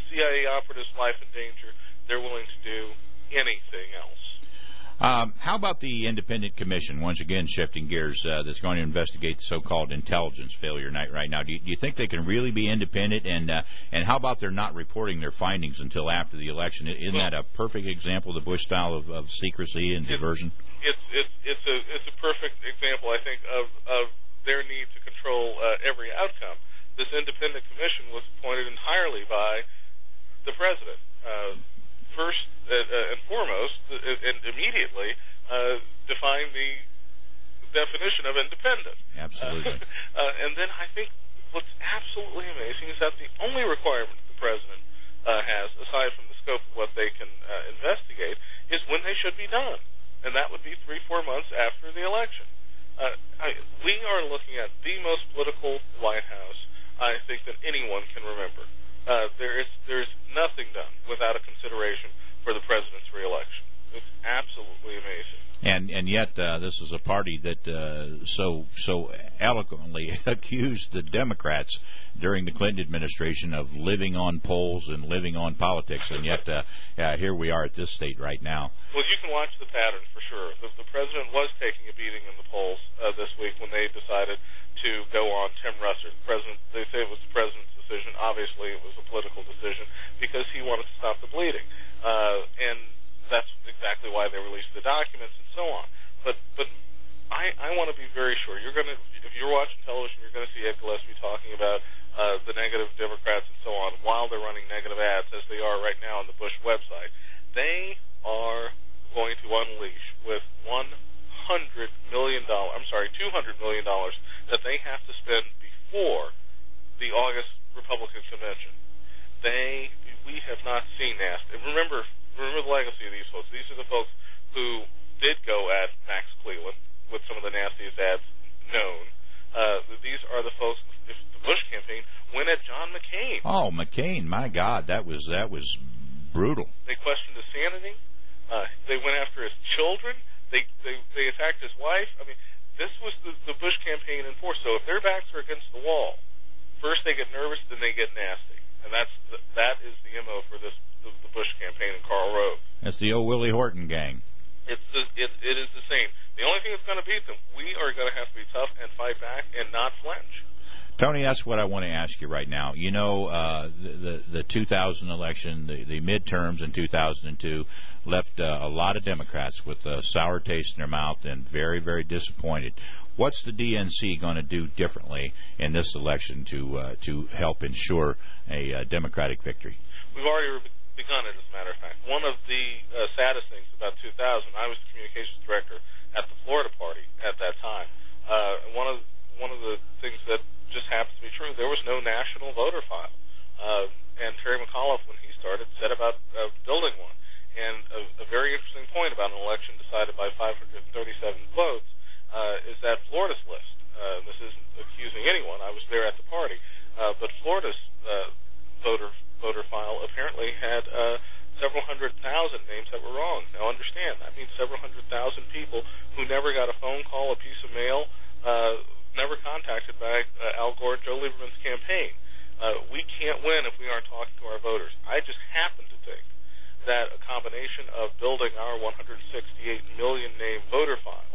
the operative's life in danger, they're willing to do anything else. How about the independent commission, once again shifting gears, that's going to investigate the so-called intelligence failure right now? Do you think they can really be independent? And how about they're not reporting their findings until after the election? Isn't that a perfect example of the Bush style of secrecy and diversion? It's a perfect example, I think, of their need to control every outcome. This independent commission was appointed entirely by the president. First and foremost, and immediately define the definition of independent. Absolutely. And then I think what's absolutely amazing is that the only requirement the president has, aside from the scope of what they can investigate, is when they should be done. And that would be 3-4 months after the election. We are looking at the most political White House, I think, that anyone can remember. There's nothing done without a consideration for the president's reelection. It's absolutely amazing. And yet this is a party that so eloquently accused the Democrats during the Clinton administration of living on polls and living on politics, and yet here we are at this state right now. Well, you can watch the pattern for sure. The president was taking a beating in the polls this week when they decided to go on Tim Russert. They say it was the president's decision. Obviously, it was a political decision because he wanted to stop the bleeding, and that's exactly why they released the documents and so on. But I want to be very sure. If you're watching television, you're going to see Ed Gillespie talking about the negative Democrats and so on while they're running negative ads, as they are right now on the Bush website. They are going to unleash with $200 million that they have to spend before the August Republican convention. We have not seen that. And remember the legacy of these folks. These are the folks who did go at Max Cleland with some of the nastiest ads known. These are the folks, if the Bush campaign went at John McCain. Oh, McCain, my God, that was brutal. They questioned his sanity. They went after his children. They attacked his wife. I mean, this was the Bush campaign in force. So if their backs are against the wall, first they get nervous, then they get nasty. And that is the MO for the Bush campaign and Karl Rove. That's the old Willie Horton gang. It is the same. The only thing that's going to beat them, we are going to have to be tough and fight back and not flinch. Tony, that's what I want to ask you right now. You know, the 2000 election, the midterms in 2002, left a lot of Democrats with a sour taste in their mouth and very, very disappointed. What's the DNC going to do differently in this election to help ensure a Democratic victory? We've already begun it, as a matter of fact. One of the saddest things about 2000, I was the communications director at the Florida party at that time. One of the things that just happens to be true, there was no national voter file. And Terry McAuliffe, when he started, set about building one. And a very interesting point about an election decided by 537 votes is that Florida's list. This isn't accusing anyone. I was there at the party. But Florida's voter file apparently had several 100,000 names that were wrong. Now, understand, that means several 100,000 people who never got a phone call, a piece of mail, never contacted by Al Gore and Joe Lieberman's campaign. We can't win if we aren't talking to our voters. I just happen to think that a combination of building our 168 million name voter file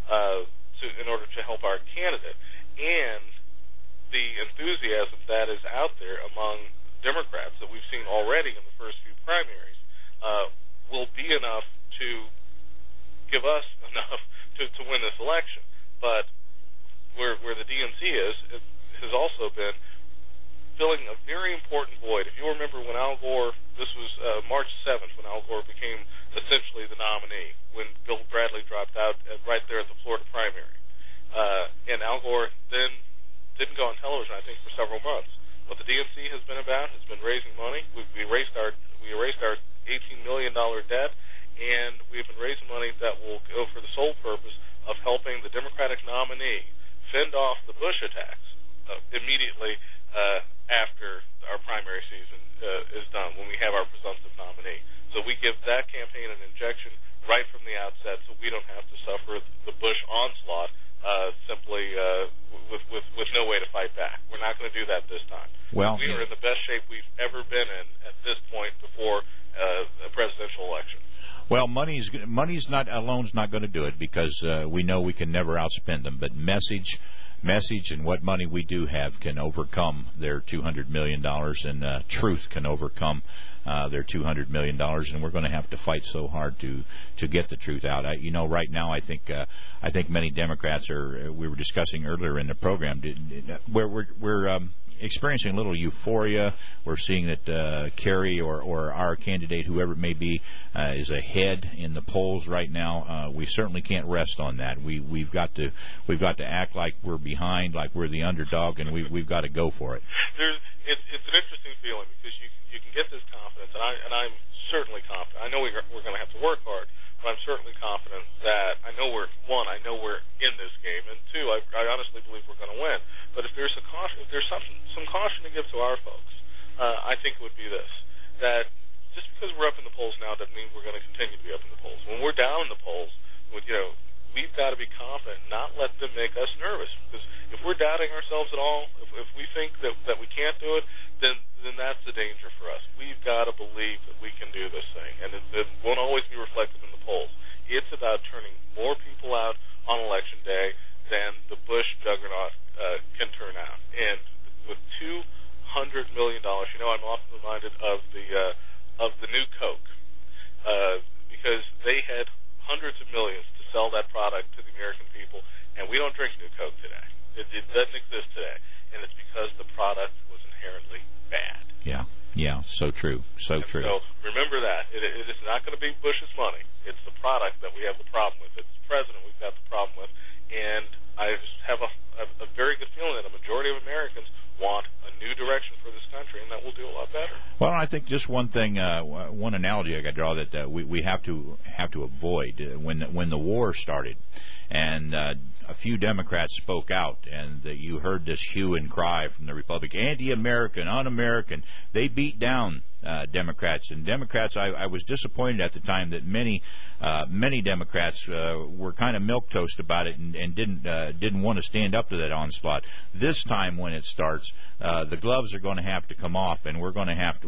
in order to help our candidate and the enthusiasm that is out there among Democrats that we've seen already in the first few primaries will be enough to give us enough to win this election. But where the DNC has also been filling a very important void. If you remember when Al Gore, this was March 7th, when Al Gore became essentially the nominee, when Bill Bradley dropped out right there at the Florida primary. And Al Gore then didn't go on television, I think, for several months. What the DNC has been about has been raising money. We erased our $18 million debt, and we've been raising money that will go for the sole purpose of helping the Democratic nominee fend off the Bush attacks immediately after our primary season is done, when we have our presumptive nominee. So we give that campaign an injection right from the outset so we don't have to suffer the Bush onslaught simply with no way to fight back. We're not going to do that this time. Well, we are in the best shape we've ever been in at this point Well, money's not alone's not going to do it, because we know we can never outspend them. But message and what money we do have can overcome their $200 million, and truth can overcome their $200 million, and we're going to have to fight so hard to get the truth out. Right now, I think many Democrats are. We were discussing earlier in the program where we're experiencing a little euphoria. We're seeing that Kerry or our candidate, whoever it may be, is ahead in the polls right now. We certainly can't rest on that. We've got to act like we're behind, like we're the underdog, and we've got to go for it. It's an interesting feeling, because you can get this confidence, and I'm certainly confident. I know we're going to have to work hard, but I'm certainly confident that I know we're in this game, and two, I honestly believe we're going to win. But if there's some caution to give to our folks, I think it would be this: that just because we're up in the polls now doesn't mean we're going to continue to be up in the polls. When we're down in the polls, we've got to be confident, not let them make us nervous. Because if we're doubting ourselves at all, if we think that we can't do it, then that's the danger for us. We've got to believe that we can do this thing, and it won't always be reflected in the polls. It's about turning more people out on Election Day than the Bush juggernaut can turn out. And with $200 million, I'm often reminded of the new Coke, because they had hundreds of millions to sell that product to the American people, and we don't drink new Coke today. It doesn't exist today, and it's because the product was inherently bad. Yeah, so true. So remember that. It is not going to be Bush's money. It's the product that we have the problem with. It's the president we've got the problem with, and I just have a very good feeling that a majority of Americans want a new direction for this country, and that will do a lot better. Well, I think just one thing, one analogy I got to draw that we have to avoid when the war started, and a few Democrats spoke out, and you heard this hue and cry from the Republican, anti-American, un-American. They beat down Democrats, and Democrats. I was disappointed at the time that many Democrats were kind of milquetoast about it and didn't want to stand up to that onslaught. This time, when it starts, the gloves are going to have to come off, and we're going to have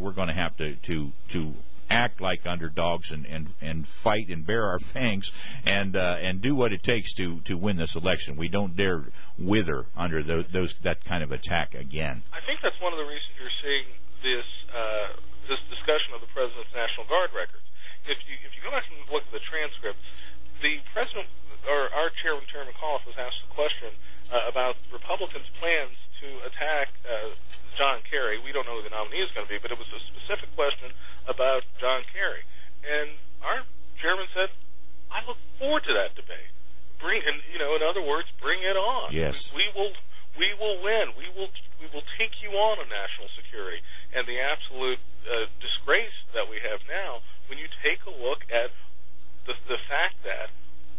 to act like underdogs and fight and bear our fangs and do what it takes to win this election. We don't dare wither under that kind of attack again. I think that's one of the reasons you're seeing this discussion of the president's National Guard records. If you go back and look at the transcript, the president, or our chairman, Terry McAuliffe, was asked a question about Republicans' plans to attack John Kerry. We don't know who the nominee is going to be, but it was a specific question about John Kerry. And our chairman said, I look forward to that debate. In other words, bring it on. Yes. We will win. We will take you on national security. And the absolute disgrace that we have now, when you take a look at the fact that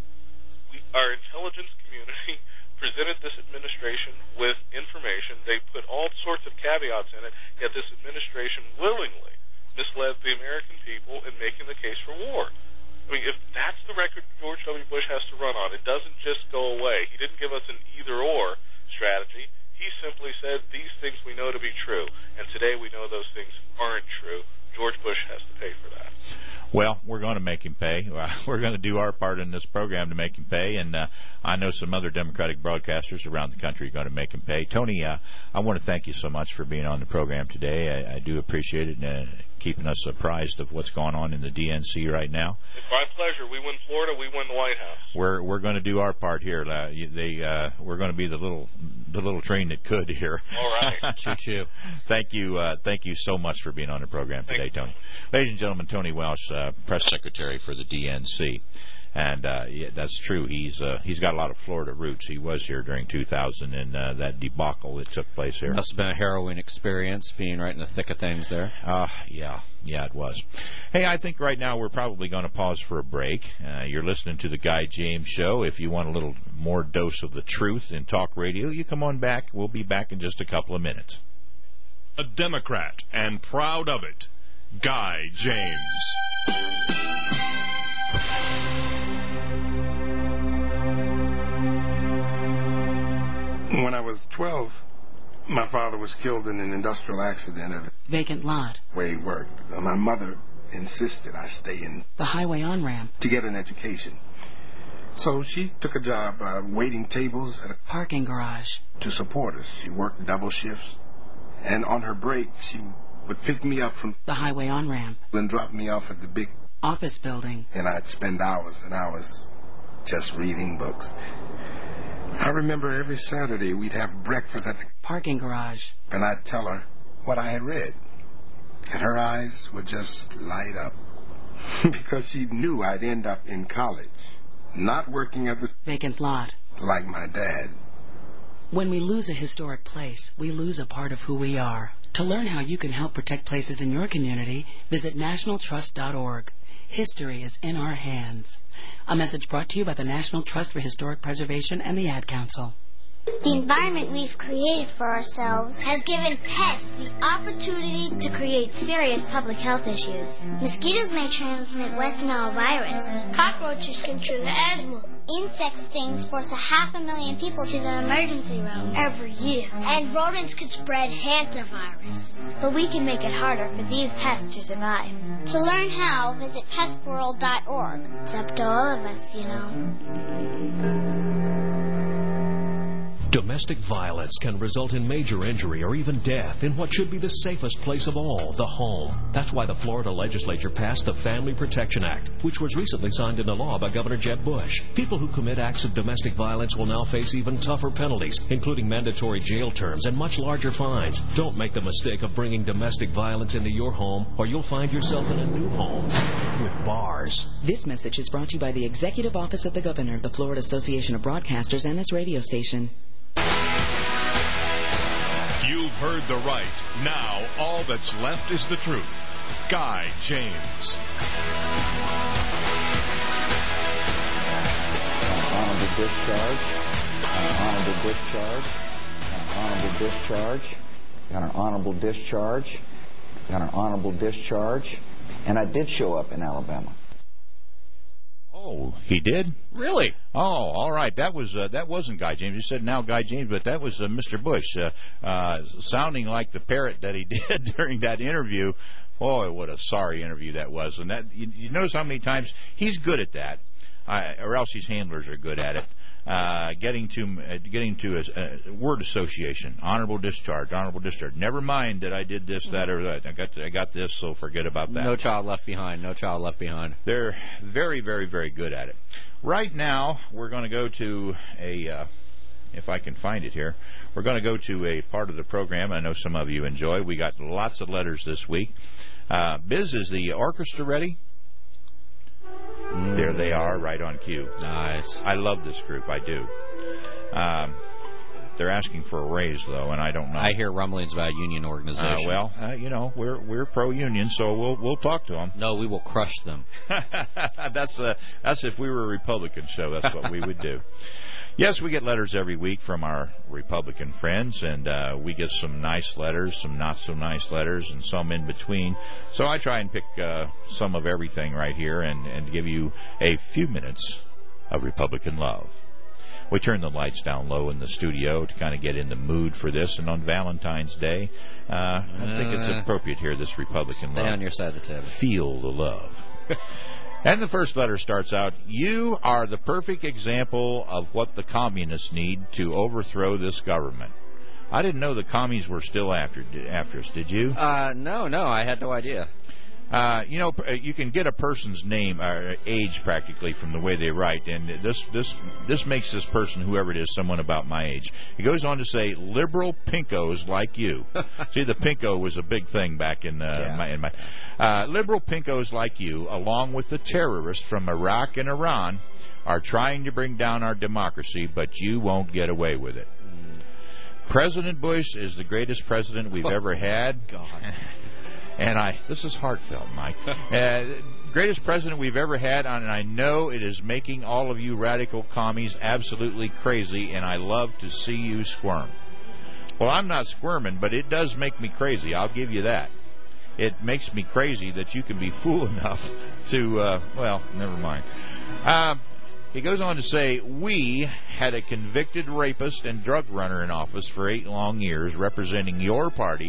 our intelligence community presented this administration with information. They put all sorts of caveats in it, yet this administration willingly misled the American people in making the case for war. I mean, if that's the record George W. Bush has to run on, it doesn't just go away. He didn't give us an either-or strategy. He simply said, these things we know to be true, and today we know those things aren't true. George Bush has to pay for that. Well, we're going to make him pay. We're going to do our part in this program to make him pay, and I know some other Democratic broadcasters around the country are going to make him pay. Tony, I want to thank you so much for being on the program today. I do appreciate it, and keeping us apprised of what's going on in the DNC right now. It's my pleasure. We win Florida, we win the White House. We're going to do our part here. We're going to be the little train that could here. All right. Choo-choo. Thank you so much for being on the program today, Tony. Ladies and gentlemen, Tony Welsh, press secretary for the DNC. And that's true. He's got a lot of Florida roots. He was here during 2000 and that debacle that took place here. Must have been a harrowing experience being right in the thick of things there. Yeah, it was. Hey, I think right now we're probably going to pause for a break. You're listening to the Guy James Show. If you want a little more dose of the truth in talk radio, you come on back. We'll be back in just a couple of minutes. A Democrat and proud of it, Guy James. When I was 12, my father was killed in an industrial accident at a vacant lot where he worked. My mother insisted I stay in the highway on-ramp to get an education. So she took a job waiting tables at a parking garage to support us. She worked double shifts, and on her break, she would pick me up from the highway on-ramp and drop me off at the big office building. And I'd spend hours and hours just reading books. I remember every Saturday we'd have breakfast at the parking garage, and I'd tell her what I had read. And her eyes would just light up because she knew I'd end up in college, not working at the vacant lot like my dad. When we lose a historic place, we lose a part of who we are. To learn how you can help protect places in your community, visit nationaltrust.org. History is in our hands. A message brought to you by the National Trust for Historic Preservation and the Ad Council. The environment we've created for ourselves has given pests the opportunity to create serious public health issues. Mosquitoes may transmit West Nile virus. Cockroaches can trigger asthma. Insect stings force 500,000 people to the emergency room every year. And rodents could spread hantavirus. But we can make it harder for these pests to survive. To learn how, visit pestworld.org. It's up to all of us, you know. Domestic violence can result in major injury or even death in what should be the safest place of all, the home. That's why the Florida legislature passed the Family Protection Act, which was recently signed into law by Governor Jeb Bush. People who commit acts of domestic violence will now face even tougher penalties, including mandatory jail terms and much larger fines. Don't make the mistake of bringing domestic violence into your home, or you'll find yourself in a new home with bars. This message is brought to you by the Executive Office of the Governor, the Florida Association of Broadcasters, and this radio station. You've heard the right. Now, all that's left is the truth. Guy James. Honorable discharge. Honorable discharge. Honorable discharge. Got an honorable discharge. Got an honorable discharge. And I did show up in Alabama. Oh, he did? Really? Oh, all right. That wasn't Guy James. You said now Guy James, but that was Mr. Bush, sounding like the parrot that he did during that interview. Oh, what a sorry interview that was. And that you notice how many times he's good at that, or else his handlers are good at it. Getting to word association, honorable discharge. Never mind that I did this, that, or that. I got this, so forget about that. No child left behind. They're very, very, very good at it. Right now, we're going to go to if I can find it here, we're going to go to a part of the program I know some of you enjoy. We got lots of letters this week. Biz, is the orchestra ready? There they are, right on cue. Nice. I love this group. I do. They're asking for a raise, though, and I don't know. I hear rumblings about a union organization. We're pro-union, so we'll talk to them. No, we will crush them. That's if we were a Republican show. That's what we would do. Yes, we get letters every week from our Republican friends, and we get some nice letters, some not-so-nice letters, and some in between. So I try and pick some of everything right here and give you a few minutes of Republican love. We turn the lights down low in the studio to kind of get in the mood for this, and on Valentine's Day, I think it's appropriate here, this Republican love. Stay on your side of the table. Feel the love. And the first letter starts out, you are the perfect example of what the communists need to overthrow this government. I didn't know the commies were still after us, did you? No, I had no idea. You can get a person's name or age practically from the way they write, and this makes this person, whoever it is, someone about my age. He goes on to say, liberal pinkos like you. See, the pinko was a big thing back in my liberal pinkos like you, along with the terrorists from Iraq and Iran, are trying to bring down our democracy, but you won't get away with it. President Bush is the greatest president we've ever had. God. And this is heartfelt, Mike. Greatest president we've ever had, and I know it is making all of you radical commies absolutely crazy, and I love to see you squirm. Well, I'm not squirming, but it does make me crazy. I'll give you that. It makes me crazy that you can be fool enough to, never mind. He goes on to say, we had a convicted rapist and drug runner in office for 8 long years representing your party,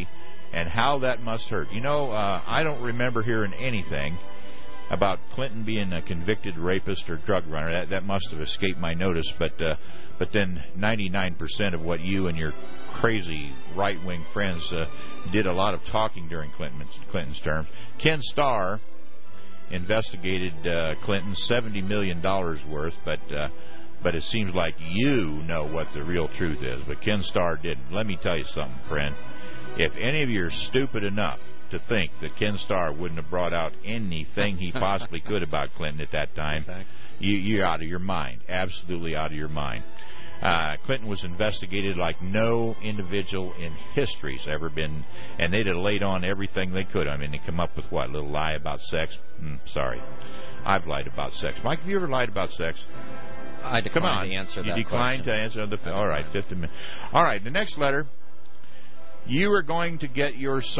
and how that must hurt. You know, I don't remember hearing anything about Clinton being a convicted rapist or drug runner. That must have escaped my notice. But then 99% of what you and your crazy right-wing friends did a lot of talking during Clinton's terms. Ken Starr investigated Clinton $70 million worth, but it seems like you know what the real truth is. But Ken Starr didn't. Let me tell you something, friend. If any of you are stupid enough to think that Ken Starr wouldn't have brought out anything he possibly could about Clinton at that time, you're out of your mind. Absolutely out of your mind. Clinton was investigated like no individual in history's ever been, and they'd have laid on everything they could. I mean, they come up with what? A little lie about sex? Sorry. I've lied about sex. Mike, have you ever lied about sex? I declined to answer that You declined to answer the... All right, 50 minutes. All right, the next letter. You are going to get yours.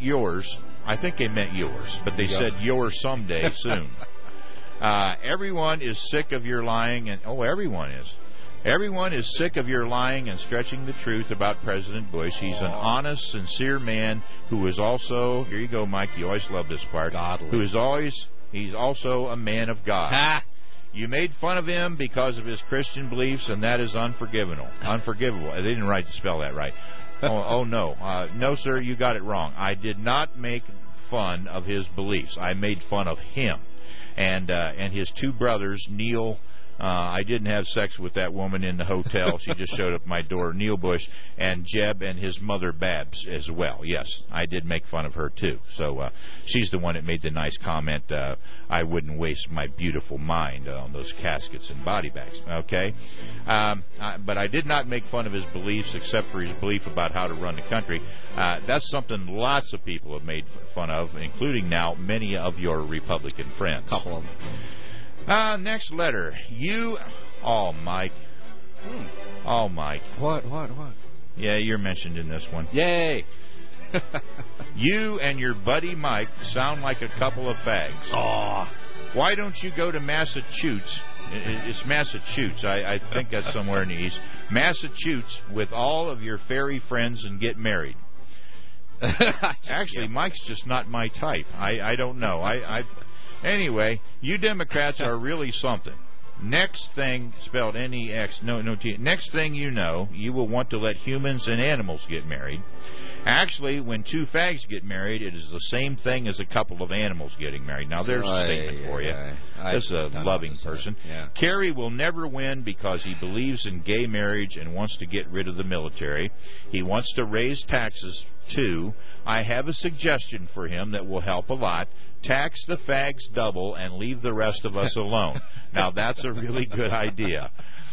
I think they meant yours, but they said yours someday soon. Everyone is sick of your lying, and everyone is. Everyone is sick of your lying and stretching the truth about President Bush. He's an honest, sincere man who is also, here you go, Mike, you always love this part, godly. He's also a man of God. You made fun of him because of his Christian beliefs, and that is unforgivable. They didn't spell that right. No. No, sir, you got it wrong. I did not make fun of his beliefs. I made fun of him. And his two brothers, Neil... I didn't have sex with that woman in the hotel. She just showed up at my door, Neil Bush, and Jeb and his mother, Babs, as well. Yes, I did make fun of her, too. So she's the one that made the nice comment, I wouldn't waste my beautiful mind on those caskets and body bags. Okay? But I did not make fun of his beliefs, except for his belief about how to run the country. That's something lots of people have made fun of, including now many of your Republican friends. Couple of them. Next letter. Mike. Mike. What? Yeah, you're mentioned in this one. Yay! You and your buddy Mike sound like a couple of fags. Aw. Why don't you go to Massachusetts? It's Massachusetts. I think that's somewhere in the east. Massachusetts with all of your fairy friends and get married. Actually, Mike's just not my type. I don't know. Anyway, you Democrats are really something. Next thing, spelled N-E-X, no T. Next thing you know, you will want to let humans and animals get married. Actually, when two fags get married, it is the same thing as a couple of animals getting married. Now, there's a statement for you. This is a loving person. Yeah. Kerry will never win because he believes in gay marriage and wants to get rid of the military. He wants to raise taxes, too. I have a suggestion for him that will help a lot. Tax the fags double and leave the rest of us alone. Now, that's a really good idea.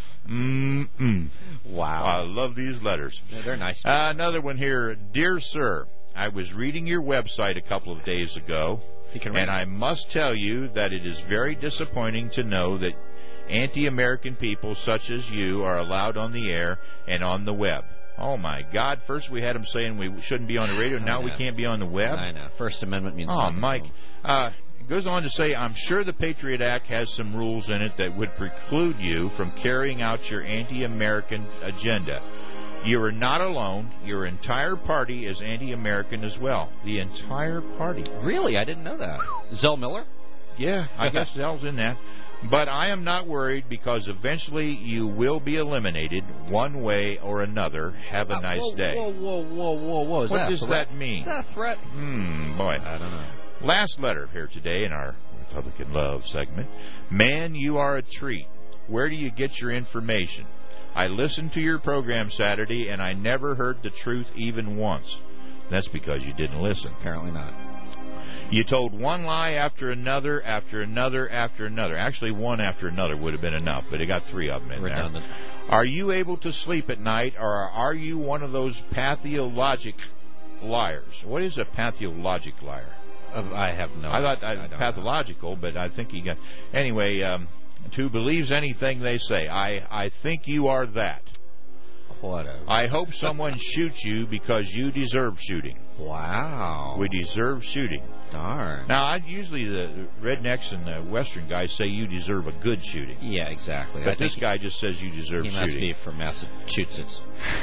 Wow. I love these letters. Yeah, they're nice. Another one here. Dear Sir, I was reading your website a couple of days ago, and I must tell you that it is very disappointing to know that anti-American people such as you are allowed on the air and on the web. Oh, my God. First we had them saying we shouldn't be on the radio. Now we can't be on the web. I know. First Amendment means nothing. Mike. It goes on to say, I'm sure the Patriot Act has some rules in it that would preclude you from carrying out your anti-American agenda. You are not alone. Your entire party is anti-American as well. The entire party. Really? I didn't know that. Zell Miller? Yeah, I guess Zell's in that. But I am not worried because eventually you will be eliminated one way or another. Have a nice day. Whoa. What does that mean? Is that a threat? Boy. I don't know. Last letter here today in our Republican Love segment. Man, you are a treat. Where do you get your information? I listened to your program Saturday, and I never heard the truth even once. That's because you didn't listen. Apparently not. You told one lie after another, after another, after another. Actually, one after another would have been enough, but it got three of them in redundant. There. Are you able to sleep at night, or are you one of those pathologic liars? What is a pathologic liar? I have no idea. I thought pathological, but I think he got... Anyway, who believes anything they say. I think you are that. Whatever. I hope someone shoots you because you deserve shooting. Wow. We deserve shooting. Darn. Now, usually the rednecks and the Western guys say you deserve a good shooting. Yeah, exactly. But this guy just says you deserve shooting. He must be from Massachusetts.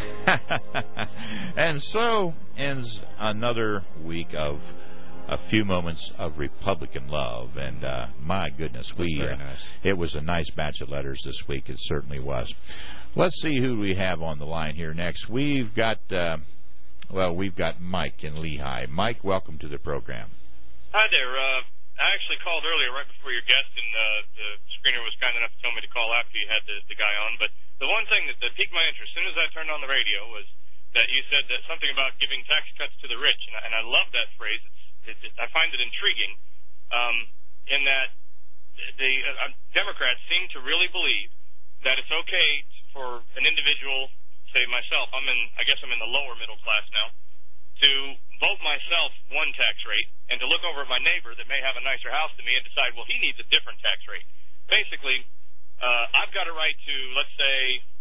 And so ends another week of a few moments of Republican love. And my goodness, Very nice. It was a nice batch of letters this week. It certainly was. Let's see who we have on the line here next. We've got Mike in Lehigh. Mike, welcome to the program. Hi there. I actually called earlier right before your guest, and the screener was kind enough to tell me to call after you had the guy on. But the one thing that piqued my interest as soon as I turned on the radio was that you said that something about giving tax cuts to the rich, and I love that phrase. I find it intriguing in that the Democrats seem to really believe that it's okay for an individual, say myself, I guess I'm in the lower middle class now, to vote myself one tax rate and to look over at my neighbor that may have a nicer house than me and decide, well, he needs a different tax rate. Basically, I've got a right to, let's say,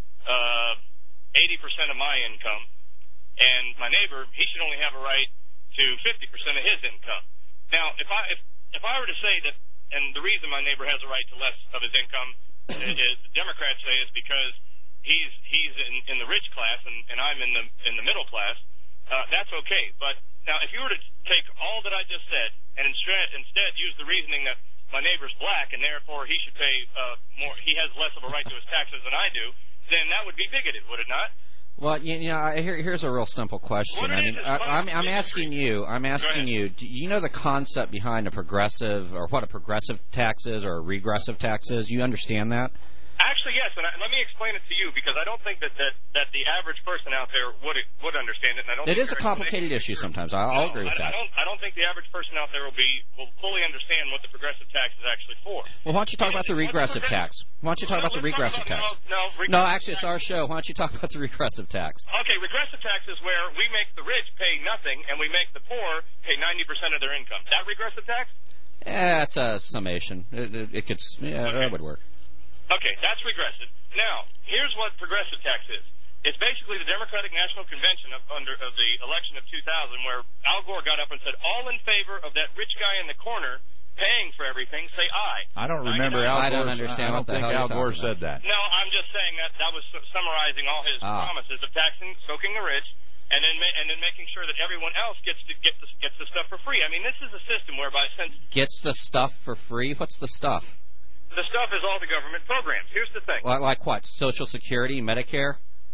80% of my income, and my neighbor, he should only have a right to 50% of his income. Now, if I were to say that, and the reason my neighbor has a right to less of his income is the Democrats say is because he's in the rich class and I'm in the middle class. That's okay. But now, if you were to take all that I just said and instead use the reasoning that my neighbor's black and therefore he should pay more, he has less of a right to his taxes than I do, then that would be bigoted, would it not? Well, here's a real simple question. I mean, I'm asking you. Do you know the concept behind a progressive, or what a progressive tax is, or a regressive tax is? You understand that? Actually, yes, and let me explain it to you because I don't think that the average person out there would understand it. And I don't. It is a complicated issue sometimes. I'll agree with that. I don't think the average person out there will fully understand what the progressive tax is actually for. Well, why don't you talk about the regressive tax? Why don't you talk about the regressive tax? No, actually, it's our show. Why don't you talk about the regressive tax? Okay, regressive tax is where we make the rich pay nothing and we make the poor pay 90% of their income. That regressive tax? Yeah, it's a summation. It could. Yeah, that would work. Okay, that's regressive. Now, here's what progressive tax is. It's basically the Democratic National Convention of the election of 2000 where Al Gore got up and said, all in favor of that rich guy in the corner paying for everything, say aye. I don't remember Al Gore. I don't understand what the hell Al Gore said that. No, I'm just saying that was summarizing all his promises of soaking the rich and then making sure that everyone else gets the stuff for free. I mean, this is a system whereby since... Gets the stuff for free? What's the stuff? The stuff is all the government programs. Here's the thing. Like what? Social Security, Medicare?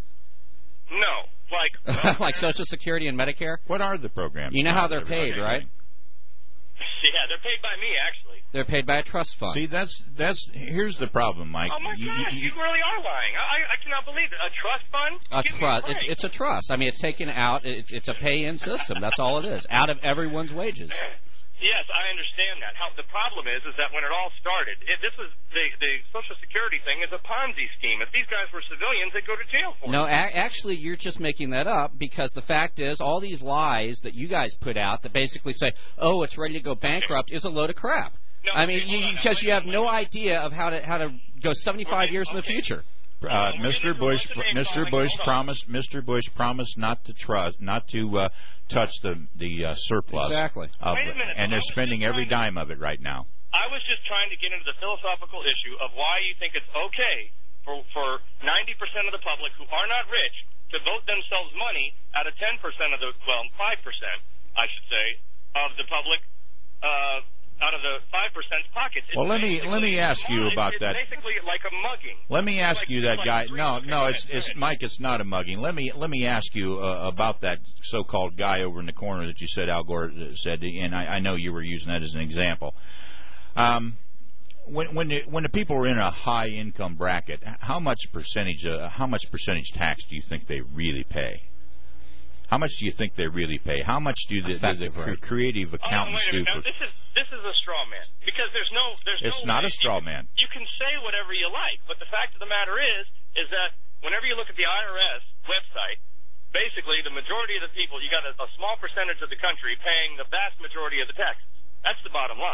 No. Like Social Security and Medicare? What are the programs? You know how they're paid, right? Yeah, they're paid by me, actually. They're paid by a trust fund. See, here's the problem, Mike. Oh, my gosh, you really are lying. I cannot believe it. A trust fund? It's a trust. I mean, it's taken out. It's a pay-in system. That's all it is. Out of everyone's wages. Yes, I understand that. The problem is that when it all started, this was the Social Security thing is a Ponzi scheme. If these guys were civilians, they'd go to jail for it. No, actually, you're just making that up because the fact is all these lies that you guys put out that basically say, oh, it's ready to go bankrupt is a load of crap. No, I mean, because you have no idea of how to go 75 years in the future. Mr. Bush promised not to touch the surplus. Exactly. Wait a minute, and they're spending every dime of it right now. I was just trying to get into the philosophical issue of why you think it's okay for 90% of the public who are not rich to vote themselves money out of 10% of the 5%, I should say, of the public. Out of the 5%'s pockets. Well, let me ask you about that. It's basically like a mugging. Let me ask you that guy. No, it's Mike. It's not a mugging. Let me ask you about that so-called guy over in the corner that you said Al Gore said, and I know you were using that as an example. When the people are in a high income bracket, how much percentage tax do you think they really pay? How much do you think they really pay? How much do the creative accountants do? Now, this is a straw man because there's no not a straw man. You can say whatever you like, but the fact of the matter is that whenever you look at the IRS website, basically the majority of the people, you got a small percentage of the country paying the vast majority of the taxes. That's the bottom line.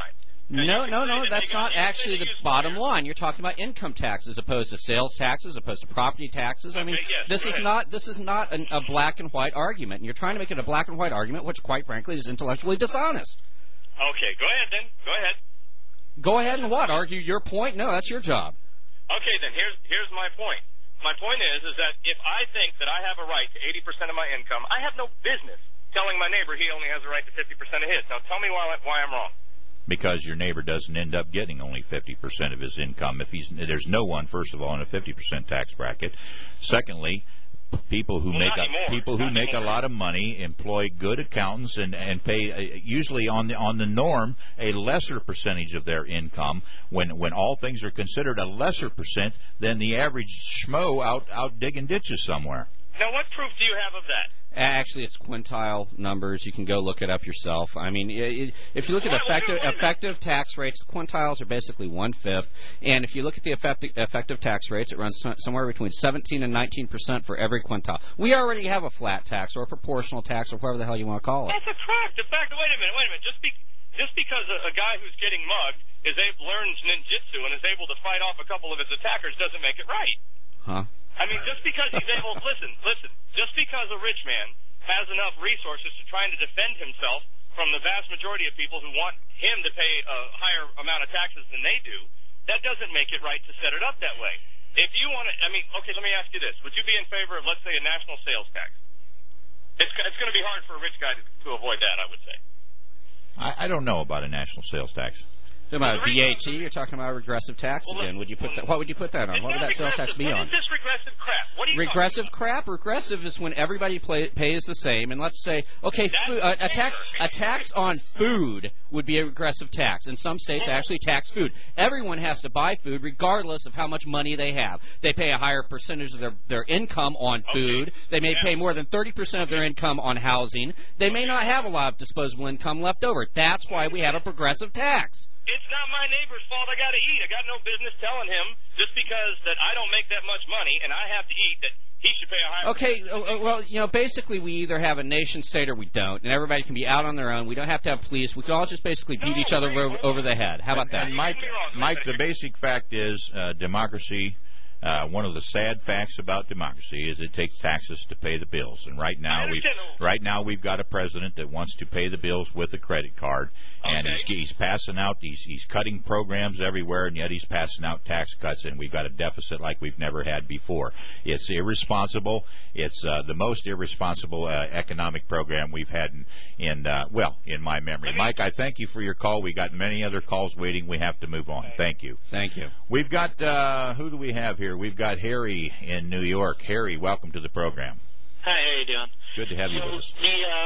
No, that's not actually the bottom line. You're talking about income tax as opposed to sales tax, as opposed to property taxes. I mean, this is not a black and white argument. And you're trying to make it a black and white argument, which, quite frankly, is intellectually dishonest. Okay, go ahead then. Go ahead. Go ahead and what? Argue your point? No, that's your job. Okay, then here's my point. My point is that if I think that I have a right to 80% of my income, I have no business telling my neighbor he only has a right to 50% of his. Now, tell me why I'm wrong. Because your neighbor doesn't end up getting only 50% of his income. If there's no one, first of all, in a 50% tax bracket. Secondly, people who make a lot of money employ good accountants and pay usually on the norm a lesser percentage of their income when all things are considered, a lesser percent than the average schmo out digging ditches somewhere. Now, what proof do you have of that? Actually, it's quintile numbers. You can go look it up yourself. I mean, if you look at effective tax rates, quintiles are basically 1/5. And if you look at the effective tax rates, it runs somewhere between 17 and 19% for every quintile. We already have a flat tax or a proportional tax or whatever the hell you want to call it. That's a fact. In fact, wait a minute. Just because a guy who's getting mugged learns ninjutsu and is able to fight off a couple of his attackers doesn't make it right. Huh? I mean, just because he's able, listen, just because a rich man has enough resources to try to defend himself from the vast majority of people who want him to pay a higher amount of taxes than they do, that doesn't make it right to set it up that way. If you want to, okay, let me ask you this. Would you be in favor of, let's say, a national sales tax? It's going to be hard for a rich guy to avoid that, I would say. I don't know about a national sales tax. You're talking about VAT, you're talking about regressive tax again. What would you put that on? What would that sales tax be on? What is this regressive crap? What are you regressive crap? Regressive is when everybody pays the same. And let's say, okay, a tax on food would be a regressive tax. And some states actually tax food. Everyone has to buy food regardless of how much money they have. They pay a higher percentage of their income on food. They may pay more than 30% of their income on housing. They may not have a lot of disposable income left over. That's why we have a progressive tax. It's not my neighbor's fault I got to eat. I got no business telling him just because that I don't make that much money and I have to eat that he should pay a higher Okay, well, basically we either have a nation state or we don't, and everybody can be out on their own. We don't have to have police. We can all just basically beat each other over the head. How about that? And Mike, the basic fact is democracy. One of the sad facts about democracy is it takes taxes to pay the bills, and right now we've got a president that wants to pay the bills with a credit card, and he's passing out he's cutting programs everywhere, and yet he's passing out tax cuts, and we've got a deficit like we've never had before. It's irresponsible. It's the most irresponsible economic program we've had in my memory. Mike, I thank you for your call. We got many other calls waiting. We have to move on. Thank you. Thank you. We've got who do we have here? We've got Harry in New York. Harry, welcome to the program. Hi, how you doing? Good to have you with us.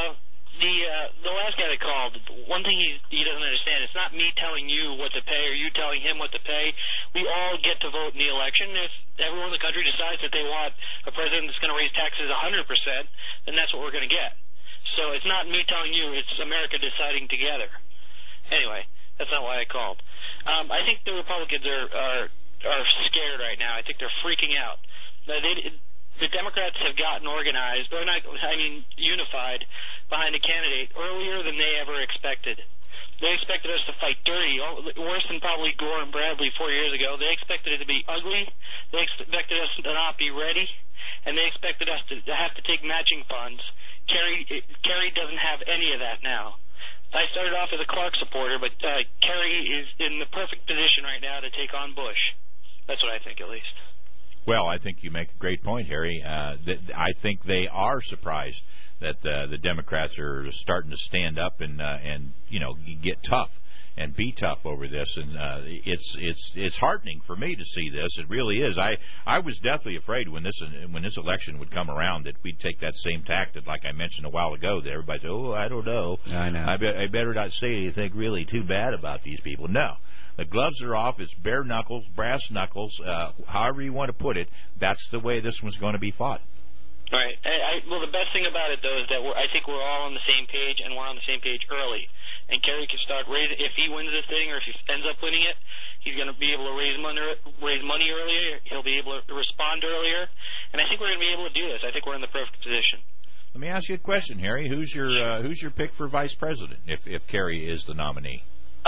The last guy that called, one thing he doesn't understand, it's not me telling you what to pay or you telling him what to pay. We all get to vote in the election. If everyone in the country decides that they want a president that's going to raise taxes 100%, then that's what we're going to get. So it's not me telling you, it's America deciding together. Anyway, that's not why I called. I think the Republicans are scared right now. I think they're freaking out. The Democrats have gotten organized, unified behind a candidate earlier than they ever expected. They expected us to fight dirty, worse than probably Gore and Bradley 4 years ago. They expected it to be ugly. They expected us to not be ready, and they expected us to have to take matching funds. Kerry doesn't have any of that now. I started off as a Clark supporter, but Kerry is in the perfect position right now to take on Bush. That's what I think, at least. Well, I think you make a great point, Harry. I think they are surprised that the Democrats are starting to stand up and get tough and be tough over this, and it's heartening for me to see this. It really is. I was deathly afraid when this election would come around that we'd take that same tactic, like I mentioned a while ago, that everybody said, "Oh, I don't know. I know. I better not say anything really too bad about these people." No. The gloves are off. It's bare knuckles, brass knuckles, however you want to put it. That's the way this one's going to be fought. Right. Well, the best thing about it, though, is that I think we're all on the same page, and we're on the same page early. And Kerry can start raising, if he wins this thing or if he ends up winning it, he's going to be able to raise money earlier. He'll be able to respond earlier. And I think we're going to be able to do this. I think we're in the perfect position. Let me ask you a question, Harry. Who's your pick for vice president if Kerry is the nominee?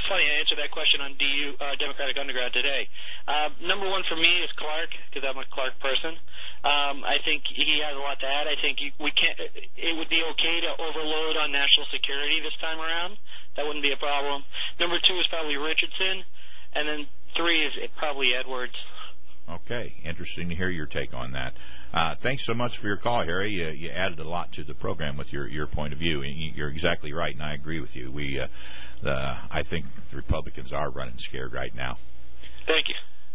funny. I answered that question on DU Democratic Underground today. Number one for me is Clark, because I'm a Clark person. I think he has a lot to add. I think we can't. It would be okay to overload on national security this time around. That wouldn't be a problem. Number two is probably Richardson, and then three is probably Edwards. Okay, interesting to hear your take on that. Thanks so much for your call, Harry. You added a lot to the program with your point of view. You're exactly right, and I agree with you. I think the Republicans are running scared right now. Thank you.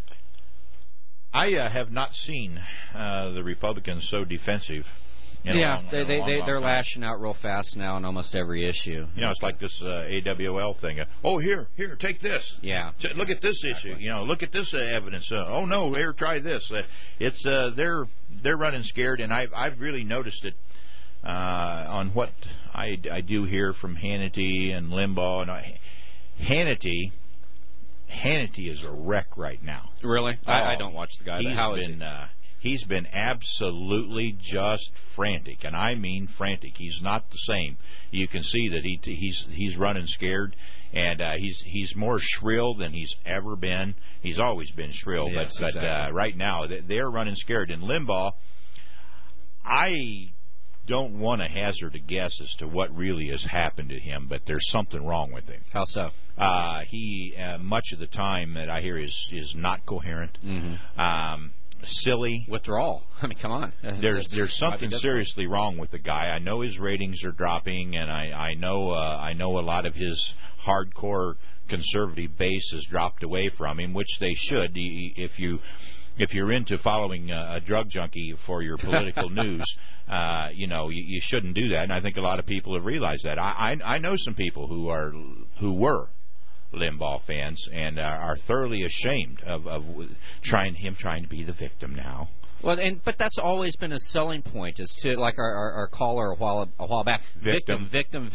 I have not seen the Republicans so defensive. They're lashing out real fast now on almost every issue. You know, it's like this AWL thing. Here, take this. Yeah. Look at this issue. You know, look at this evidence. Oh no, here, try this. They're running scared, and I've really noticed it on what I do hear from Hannity and Limbaugh. And Hannity is a wreck right now. Really? I don't watch the guy. How is he? He's been absolutely just frantic, and I mean frantic. He's not the same. You can see that he's running scared, and he's more shrill than he's ever been. He's always been shrill, yes, but exactly. Right now they're running scared. And Limbaugh, I don't want to hazard a guess as to what really has happened to him, but there's something wrong with him. How so? He much of the time that I hear is not coherent. Mm-hmm. Silly withdrawal. I mean, come on. There's something seriously wrong with the guy. I know his ratings are dropping, and I know a lot of his hardcore conservative base has dropped away from him, which they should. If you're into following a drug junkie for your political news, you shouldn't do that. And I think a lot of people have realized that. I know some people who were Limbaugh fans and are thoroughly ashamed of trying to be the victim now. Well, but that's always been a selling point, is to, like our caller a while back, victim.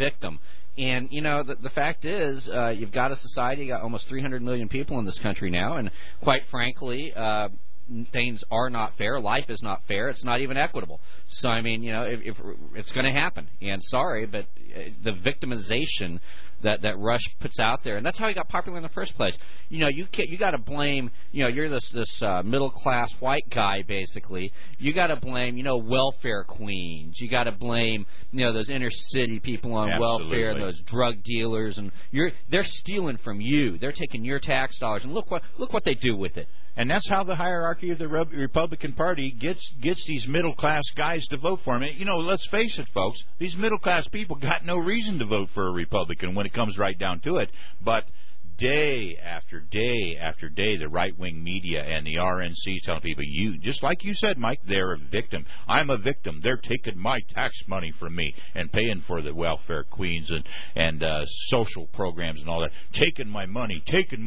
And, the fact is, you've got a society, you got almost 300 million people in this country now, and quite frankly, things are not fair. Life is not fair. It's not even equitable. So, I mean, if it's going to happen. And sorry, but the victimization that Rush puts out there, and that's how he got popular in the first place. You got to blame. You're this middle class white guy basically. You got to blame welfare queens. You got to blame those inner city people on welfare, and those drug dealers, and they're stealing from you. They're taking your tax dollars, and look what they do with it. And that's how the hierarchy of the Republican Party gets these middle-class guys to vote for him. Let's face it, folks, these middle-class people got no reason to vote for a Republican when it comes right down to it. But day after day after day, the right-wing media and the RNC telling people, just like you said, Mike, they're a victim. I'm a victim. They're taking my tax money from me and paying for the welfare queens and social programs and all that. Taking my money.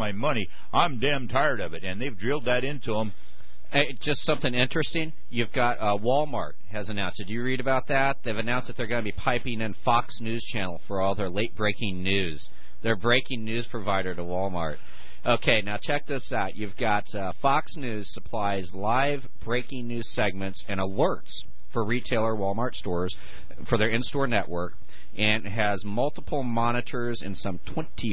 I'm damn tired of it. And they've drilled that into them. Just something interesting. You've got Walmart has announced it. Do you read about that? They've announced that they're going to be piping in Fox News Channel for all their late-breaking news. Their breaking news provider to Walmart. Okay, now check this out. You've got Fox News supplies live breaking news segments and alerts for retailer Walmart stores for their in-store network, and has multiple monitors in some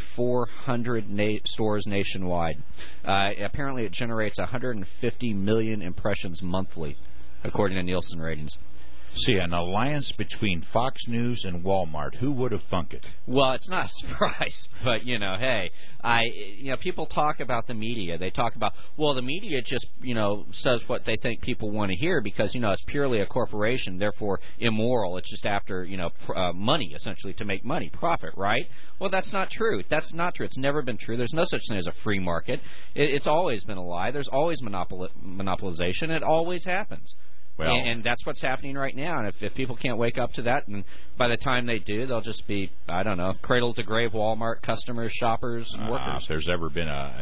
2,400 stores nationwide. Apparently it generates 150 million impressions monthly, according to Nielsen ratings. See, an alliance between Fox News and Walmart. Who would have thunk it? Well, it's not a surprise, but hey, people talk about the media. They talk about, the media just says what they think people want to hear because it's purely a corporation, therefore immoral. It's just after money, essentially, to make money, profit, right? Well, that's not true. That's not true. It's never been true. There's no such thing as a free market. It's always been a lie. There's always monopolization. It always happens. Well, and that's what's happening right now. And if people can't wake up to that, and by the time they do, they'll just be, cradle to grave Walmart customers, shoppers, and workers. If there's ever been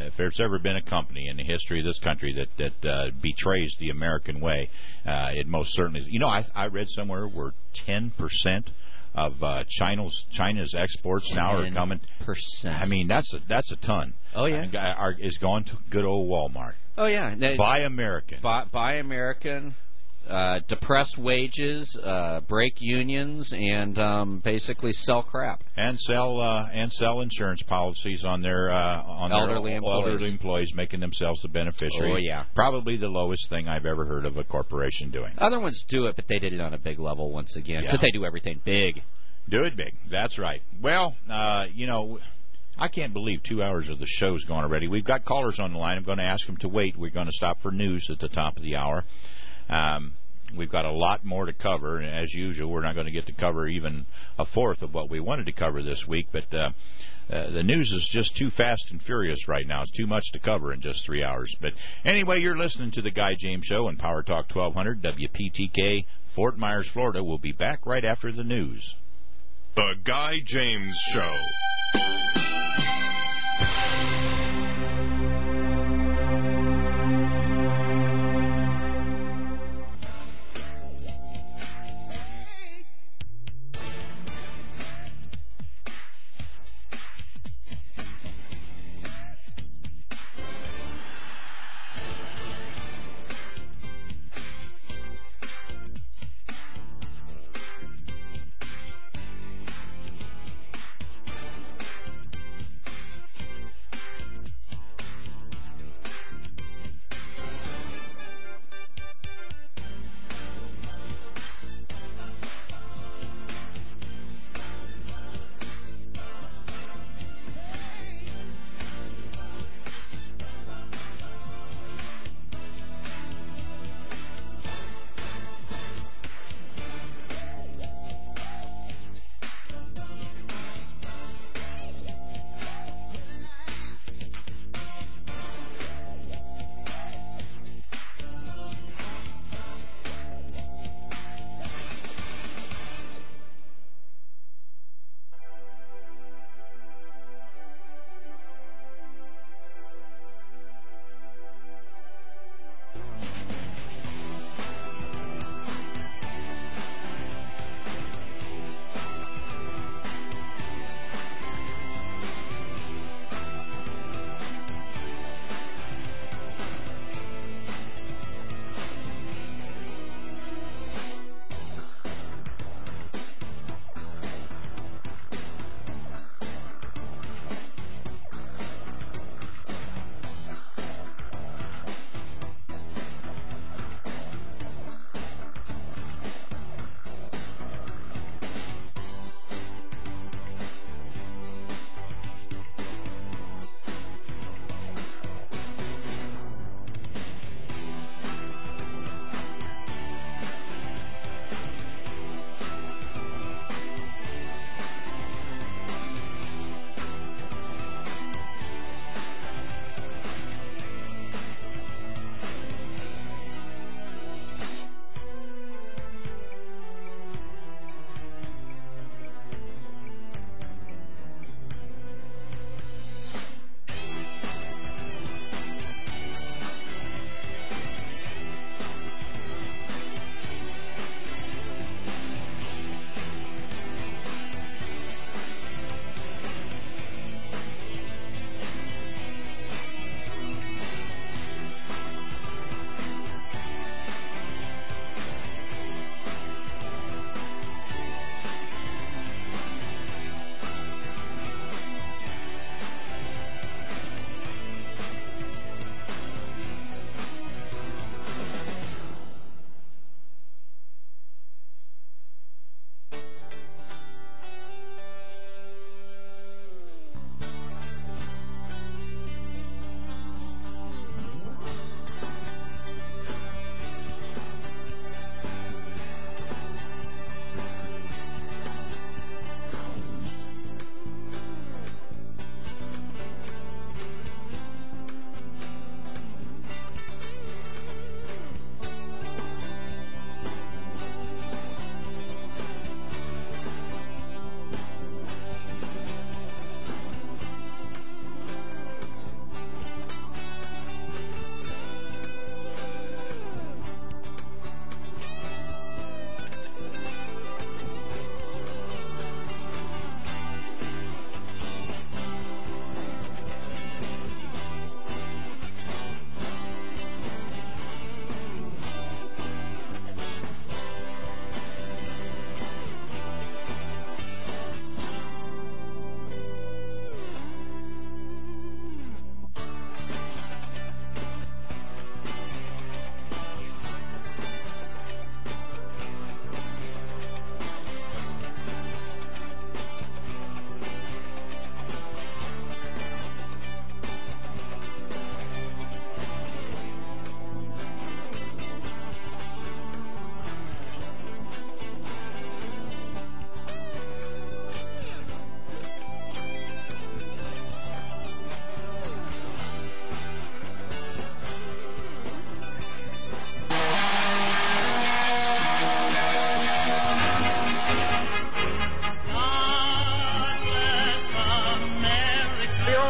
a company in the history of this country that betrays the American way, it most certainly is. I read somewhere where 10% of China's exports now are coming. 10%. I mean, that's a ton. Oh yeah, is going to good old Walmart. Oh yeah, Buy American. Buy American. depress wages, break unions, and basically sell crap. And sell insurance policies on their elderly employees, making themselves the beneficiary. Oh, yeah. Probably the lowest thing I've ever heard of a corporation doing. Other ones do it, but they did it on a big level once again, because they do everything big. Do it big. That's right. Well, I can't believe 2 hours of the show's gone already. We've got callers on the line. I'm going to ask them to wait. We're going to stop for news at the top of the hour. We've got a lot more to cover, and as usual, we're not going to get to cover even a fourth of what we wanted to cover this week, but the news is just too fast and furious right now. It's too much to cover in just 3 hours. But anyway, you're listening to The Guy James Show on Power Talk 1200, WPTK, Fort Myers, Florida. We'll be back right after the news. The Guy James Show.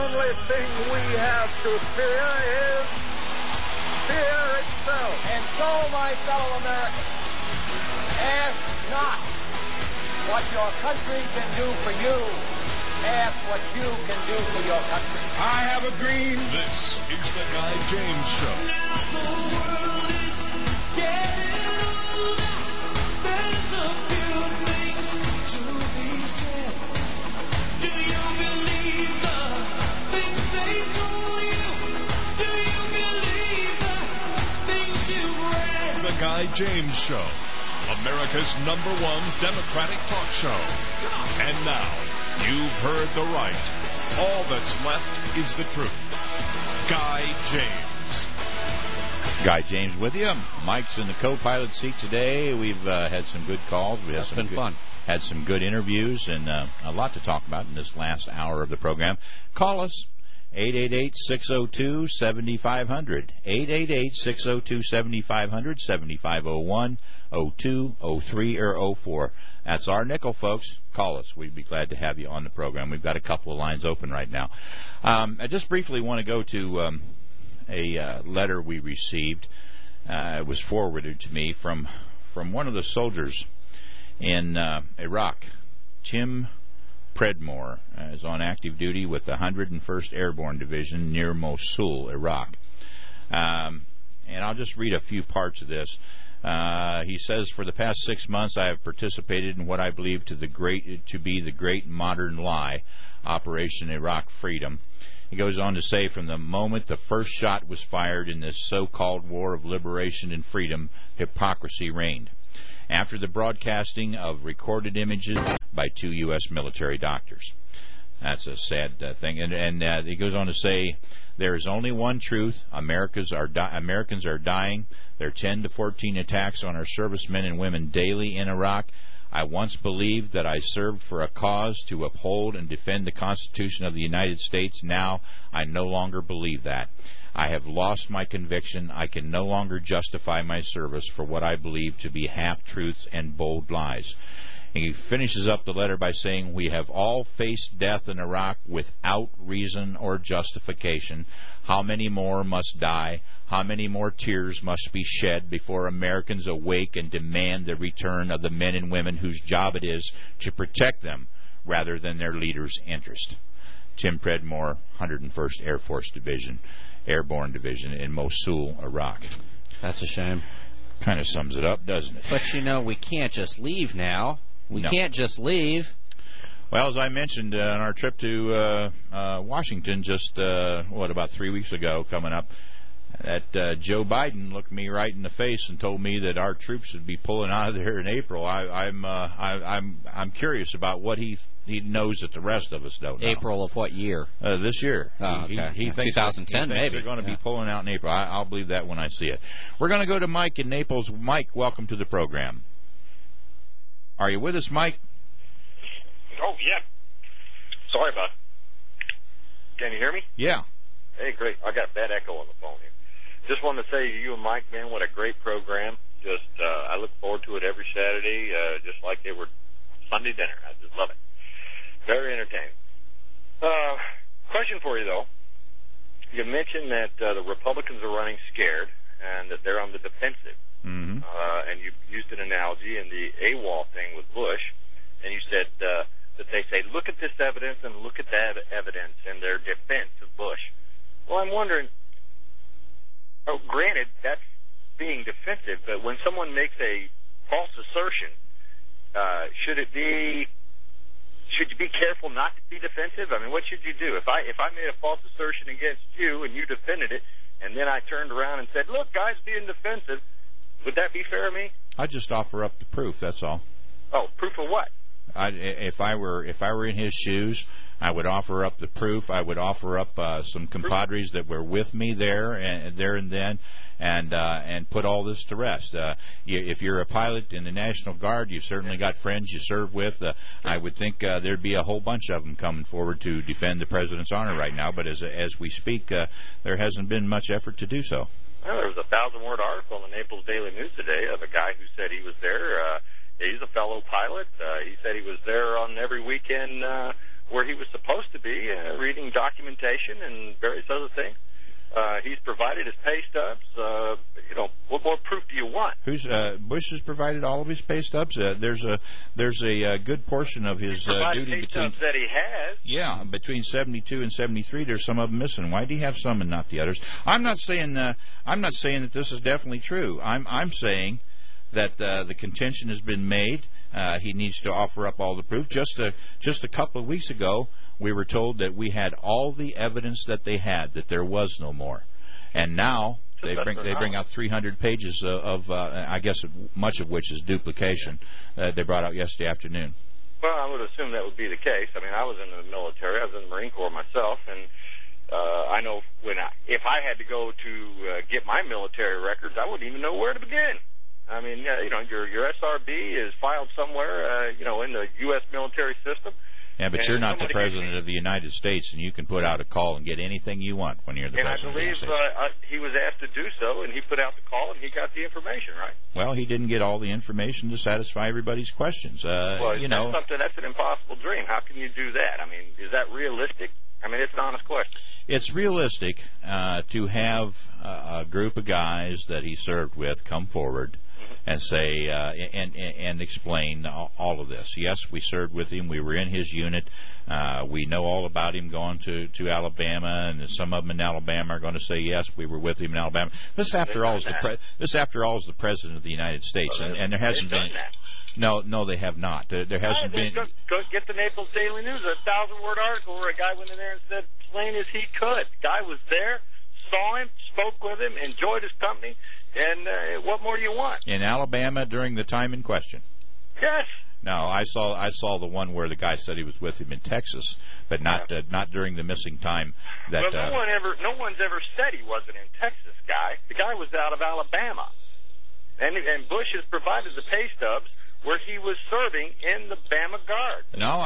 only thing we have to fear is fear itself. And so, my fellow Americans, ask not what your country can do for you. Ask what you can do for your country. I have a dream. This is the Guy James Show. Now the world is getting older. There's a few things to be said. Do you believe the things they told you? Do you believe the things you read? The Guy James Show, America's #1 Democratic talk show. And now, you've heard the right. All that's left is the truth. Guy James. Guy James with you. Mike's in the co-pilot seat today. We've had some good calls. We had been fun. Had some good interviews and a lot to talk about in this last hour of the program. Call us. 888-602-7500. 888-602-7500, 7501, 02, 03, or 04. That's our nickel, folks. Call us. We'd be glad to have you on the program. We've got a couple of lines open right now. I just briefly want to go to a letter we received. It was forwarded to me from one of the soldiers in Iraq, Tim Predmore, is on active duty with the 101st Airborne Division near Mosul, Iraq. And I'll just read a few parts of this. He says, for the past 6 months I have participated in what I believe to be the great modern lie, Operation Iraq Freedom. He goes on to say, from the moment the first shot was fired in this so-called war of liberation and freedom, hypocrisy reigned. After the broadcasting of recorded images by 2 U.S. military doctors. That's a sad thing. And he goes on to say, there is only one truth. Americans are dying. There are 10 to 14 attacks on our servicemen and women daily in Iraq. I once believed that I served for a cause to uphold and defend the Constitution of the United States. Now I no longer believe that. I have lost my conviction. I can no longer justify my service for what I believe to be half-truths and bold lies. And he finishes up the letter by saying, we have all faced death in Iraq without reason or justification. How many more must die? How many more tears must be shed before Americans awake and demand the return of the men and women whose job it is to protect them rather than their leaders' interest? Tim Predmore, 101st Air Force Division, Airborne Division in Mosul, Iraq. That's a shame. Kind of sums it up, doesn't it? But, you know, we can't just leave now. We can't just leave. Well, as I mentioned on our trip to Washington just, about 3 weeks ago coming up, that Joe Biden looked me right in the face and told me that our troops would be pulling out of there in April. I'm curious about what he knows that the rest of us don't know. April of what year? This year. Oh, okay. He thinks 2010, maybe. They're going to be pulling out in April. I'll believe that when I see it. We're going to go to Mike in Naples. Mike, welcome to the program. Are you with us, Mike? Oh, yeah. Sorry about it. Can you hear me? Yeah. Hey, great. I got a bad echo on the phone here. Just wanted to say to you and Mike, man, what a great program. Just, I look forward to it every Saturday, just like they were Sunday dinner. I just love it. Very entertaining. Question for you, though. You mentioned that the Republicans are running scared and that they're on the defensive. Mm-hmm. And you used an analogy in the AWOL thing with Bush, and you said that they say, look at this evidence and look at that evidence in their defense of Bush. Well, I'm wondering, granted, that's being defensive, but when someone makes a false assertion, should you be careful not to be defensive? I mean, what should you do? If I made a false assertion against you and you defended it, and then I turned around and said, look, guys, being defensive, would that be fair to me? I'd just offer up the proof, that's all. Oh, proof of what? If I were in his shoes, I would offer up the proof. I would offer up some compadres that were with me there and then, and put all this to rest. If you're a pilot in the National Guard, you've certainly got friends you serve with. I would think there'd be a whole bunch of them coming forward to defend the president's honor right now. But as we speak, there hasn't been much effort to do so. Well, there was a 1,000-word article in the Naples Daily News today of a guy who said he was there. He's a fellow pilot. He said he was there on every weekend where he was supposed to be, reading documentation and various other things. He's provided his pay stubs. What more proof do you want? Bush has provided all of his pay stubs. There's a good portion of his duty pay between. Stubs that he has. Yeah, between 72 and 73, there's some of them missing. Why do you have some and not the others? I'm not saying that this is definitely true. I'm saying that the contention has been made. He needs to offer up all the proof. Just a couple of weeks ago, we were told that we had all the evidence that they had, that there was no more. And now they bring out 300 pages of I guess much of which is duplication. They brought out yesterday afternoon. Well, I would assume that would be the case. I mean, I was in the military. I was in the Marine Corps myself, and I know if I had to go to get my military records, I wouldn't even know where to begin. I mean, your SRB is filed somewhere, in the U.S. military system. Yeah, but you're not the President of the United States, and you can put out a call and get anything you want when you're the President of the United States. And I believe he was asked to do so, and he put out the call, and he got the information, right? Well, he didn't get all the information to satisfy everybody's questions. That's an impossible dream. How can you do that? I mean, is that realistic? I mean, it's an honest question. It's realistic to have a group of guys that he served with come forward and say and explain all of this. Yes, we served with him. We were in his unit. We know all about him going to Alabama, and some of them in Alabama are going to say, yes, we were with him in Alabama. This, after all, is the President of the United States, and there hasn't been. No, they have not. There hasn't been. Go get the Naples Daily News, a 1,000-word article where a guy went in there and said, plain as he could. The guy was there, saw him, spoke with him, enjoyed his company. And what more do you want? In Alabama during the time in question? Yes. No, I saw the one where the guy said he was with him in Texas, but not during the missing time. That no one's ever said he wasn't in Texas, Guy. The guy was out of Alabama, and Bush has provided the pay stubs where he was serving in the Bama Guard. No,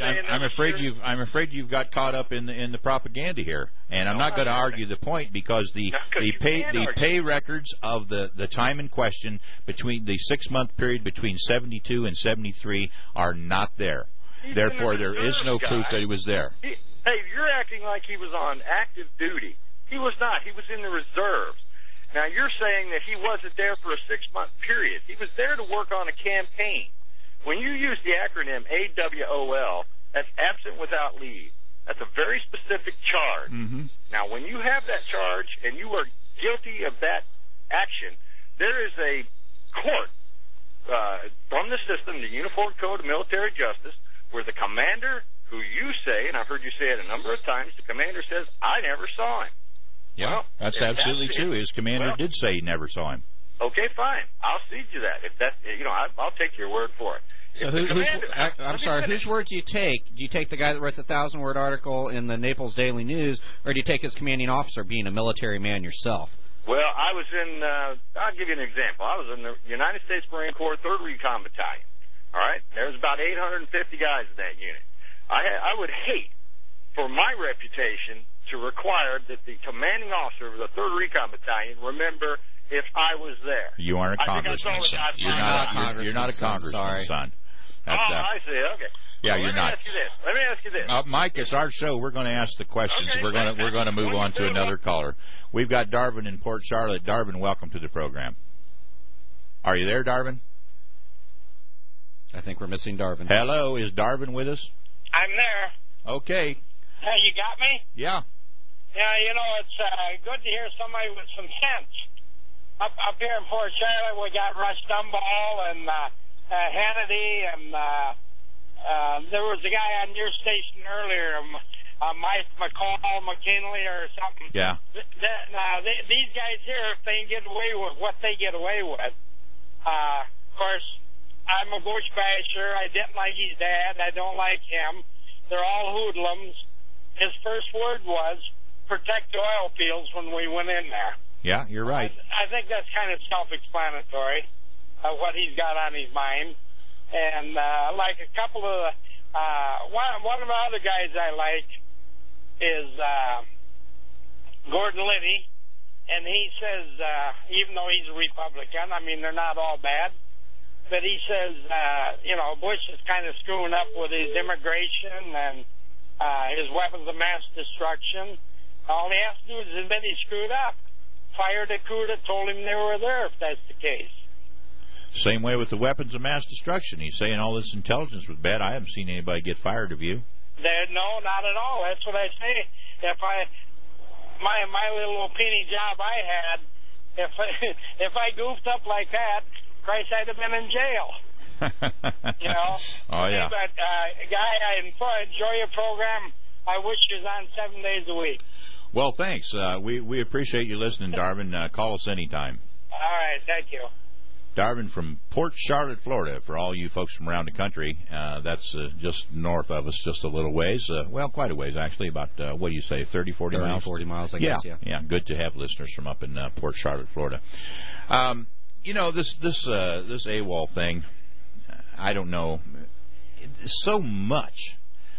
I'm afraid you've got caught up in the propaganda here, and I'm not going to argue the point because the pay records of the time in question between the 6-month period between 72 and 73 are not there. Therefore, there is no proof that he was there. Hey, you're acting like he was on active duty. He was not. He was in the reserves. Now, you're saying that he wasn't there for a 6-month period. He was there to work on a campaign. When you use the acronym AWOL, that's absent without leave. That's a very specific charge. Mm-hmm. Now, when you have that charge and you are guilty of that action, there is a court from the system, the Uniform Code of Military Justice, where the commander, who you say, and I've heard you say it a number of times, the commander says, I never saw him. Yeah, well, that's absolutely true. His commander did say he never saw him. Okay, fine. I'll cede you that. If that's, I'll take your word for it. So whose word do you take? Do you take the guy that wrote the 1,000-word article in the Naples Daily News, or do you take his commanding officer, being a military man yourself? Well, I was in, I'll give you an example. I was in the United States Marine Corps 3rd Recon Battalion. All right? There was about 850 guys in that unit. I would hate for my reputation to require that the commanding officer of the 3rd Recon Battalion remember if I was there. You aren't a congressman, son. You're not a congressman, son. I see. Okay. Yeah, you're not. Let me ask you this. Mike, it's our show. We're going to ask the questions. Okay, we're going to move on to another caller. We've got Darvin in Port Charlotte. Darvin, welcome to the program. Are you there, Darvin? I think we're missing Darvin. Hello, is Darvin with us? I'm there. Okay. Hey, you got me? Yeah. Yeah, it's good to hear somebody with some sense. Up here in Port Charlotte, we got Rush Limbaugh and Hannity, and there was a guy on your station earlier, Mike McKinley or something. Yeah. These guys here, if they get away with what they get away with, of course, I'm a Bush basher. I didn't like his dad. I don't like him. They're all hoodlums. His first word was, protect the oil fields when we went in there. Yeah, you're right. I think that's kind of self-explanatory, what he's got on his mind. And like a couple of one of the other guys I like is Gordon Liddy, and he says, even though he's a Republican, I mean, they're not all bad, but he says, Bush is kind of screwing up with his immigration, and his weapons of mass destruction. All he has to do is admit he screwed up. Fire the crew that told him they were there, if that's the case. Same way with the weapons of mass destruction. He's saying all this intelligence was bad. I haven't seen anybody get fired of you. No, not at all. That's what I say. If my little penny job I had, if I goofed up like that, Christ, I'd have been in jail. You know? Oh, yeah. But, Guy, I enjoy your program. I wish you was on 7 days a week. Well, thanks. We appreciate you listening, Darvin. Call us anytime. All right, thank you. Darvin from Port Charlotte, Florida, for all you folks from around the country. That's just north of us, just a little ways. Well, quite a ways, actually, about, what do you say, 30, 40 miles? 30, 40 miles, I guess, yeah. Yeah, good to have listeners from up in Port Charlotte, Florida. You know, this AWOL thing, I don't know. So much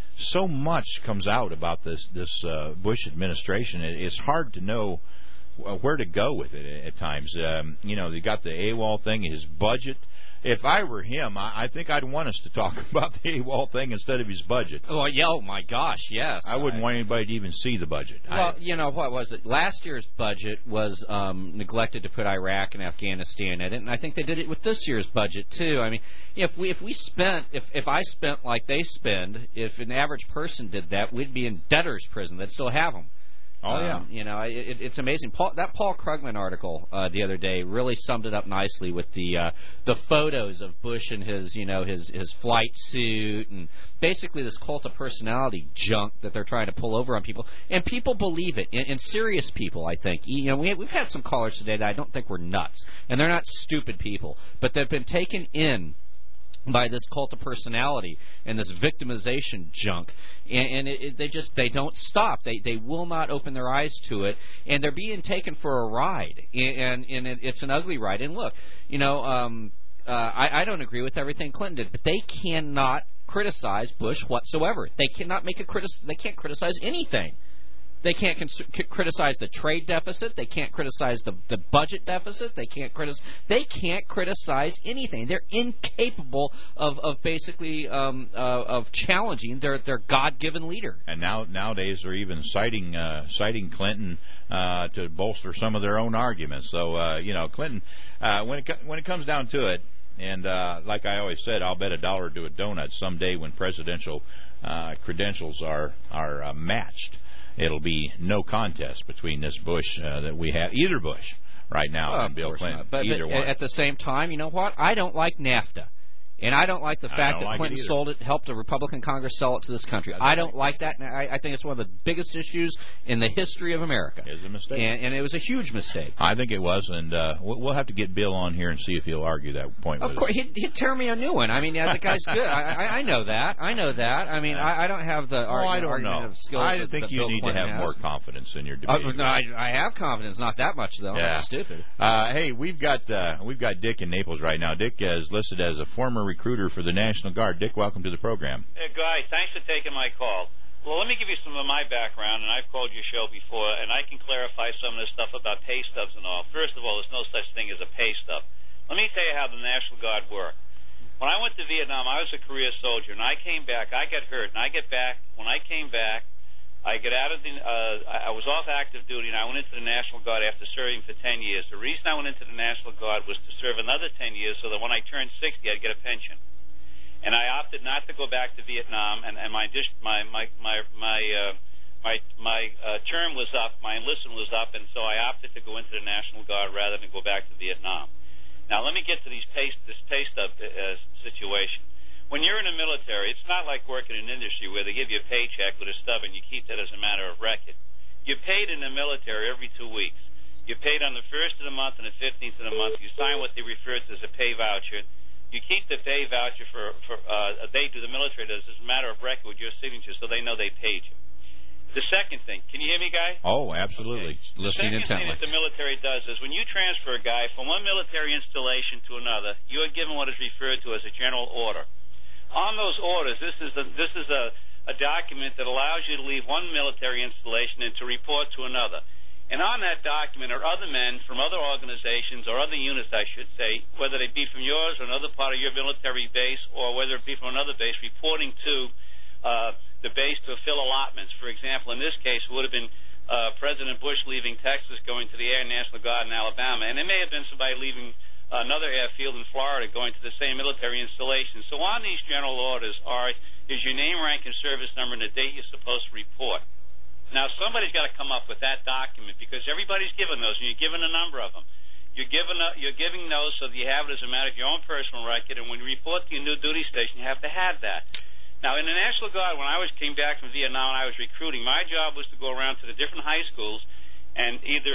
comes out about this Bush administration. It's hard to know where to go with it at times. You know, they got the AWOL thing, his budget. If I were him, I think I'd want us to talk about the AWOL thing instead of his budget. Oh, yeah, oh my gosh, yes. I wouldn't want anybody to even see the budget. Well, you know, what was it? Last year's budget was neglected to put Iraq and Afghanistan in it, and I think they did it with this year's budget, too. I mean, if I spent like they spend, if an average person did that, we'd be in debtor's prison. They'd still have them. Oh, yeah. You know, it's amazing. That Paul Krugman article the other day really summed it up nicely with the photos of Bush and his flight suit and basically this cult of personality junk that they're trying to pull over on people, and people believe it. And serious people, I think. You know, we've had some callers today that I don't think were nuts, and they're not stupid people, but they've been taken in by this cult of personality and this victimization junk, and they don't stop. They will not open their eyes to it, and they're being taken for a ride, and it's an ugly ride. And look, you know, I don't agree with everything Clinton did, but they cannot criticize Bush whatsoever. They cannot They can't criticize anything. They can't criticize the trade deficit. They can't criticize the budget deficit. They can't criticize anything. They're incapable of basically of challenging their God-given leader. And nowadays they're even citing Clinton to bolster some of their own arguments. So you know, Clinton, when it comes down to it, and like I always said, I'll bet $1 to a donut someday when presidential credentials are matched. It'll be no contest between this Bush that we have, either Bush right now, and Bill Clinton. But either one. At the same time, you know what? I don't like NAFTA. And I don't like the fact that Clinton helped a Republican Congress sell it to this country. I don't like that. And I think it's one of the biggest issues in the history of America. It was a mistake. And it was a huge mistake. I think it was, and we'll have to get Bill on here and see if he'll argue that point. Of course, he'd tear me a new one. I mean, the guy's good. I know that. I mean, I don't have the argument of skills. I think you need to have more confidence in your debate. No, I have confidence. Not that much, though. Yeah. That's stupid. Hey, we've got Dick in Naples right now. Dick is listed as a former recruiter for the National Guard. Dick, welcome to the program. Guy, thanks for taking my call. Well, let me give you some of my background, and I've called your show before, and I can clarify some of this stuff about pay stubs and all. First of all, there's no such thing as a pay stub. Let me tell you how the National Guard worked. When I went to Vietnam, I was a career soldier, and I came back. I got hurt, and I get back. When I came back, I got out of the. I was off active duty, and I went into the National Guard after serving for 10 years. The reason I went into the National Guard was to serve another 10 years, so that when I turned 60, I'd get a pension. And I opted not to go back to Vietnam, and my term was up, my enlistment was up, and so I opted to go into the National Guard rather than go back to Vietnam. Now let me get to this pay stub situation. When you're in the military, it's not like working in industry where they give you a paycheck with a stub and you keep that as a matter of record. You're paid in the military every 2 weeks. You're paid on the 1st of the month and the 15th of the month. You sign what they refer to as a pay voucher. You keep the pay voucher they do, the military does, as a matter of record with your signature so they know they paid you. The second thing, can you hear me, Guy? Oh, absolutely. Okay. Listening intently. The second thing that the military does is when you transfer a guy from one military installation to another, you are given what is referred to as a general order. On those orders, this is a document that allows you to leave one military installation and to report to another. And on that document are other men from other organizations or other units, I should say, whether they be from yours or another part of your military base or whether it be from another base, reporting to the base to fill allotments. For example, in this case, it would have been President Bush leaving Texas, going to the Air National Guard in Alabama, and it may have been somebody leaving another airfield in Florida going to the same military installation. So on these general orders is your name, rank, and service number, and the date you're supposed to report. Now, somebody's got to come up with that document because everybody's given those, and you're given a number of them. You're giving those so that you have it as a matter of your own personal record, and when you report to your new duty station, you have to have that. Now, in the National Guard, when I came back from Vietnam and I was recruiting, my job was to go around to the different high schools and either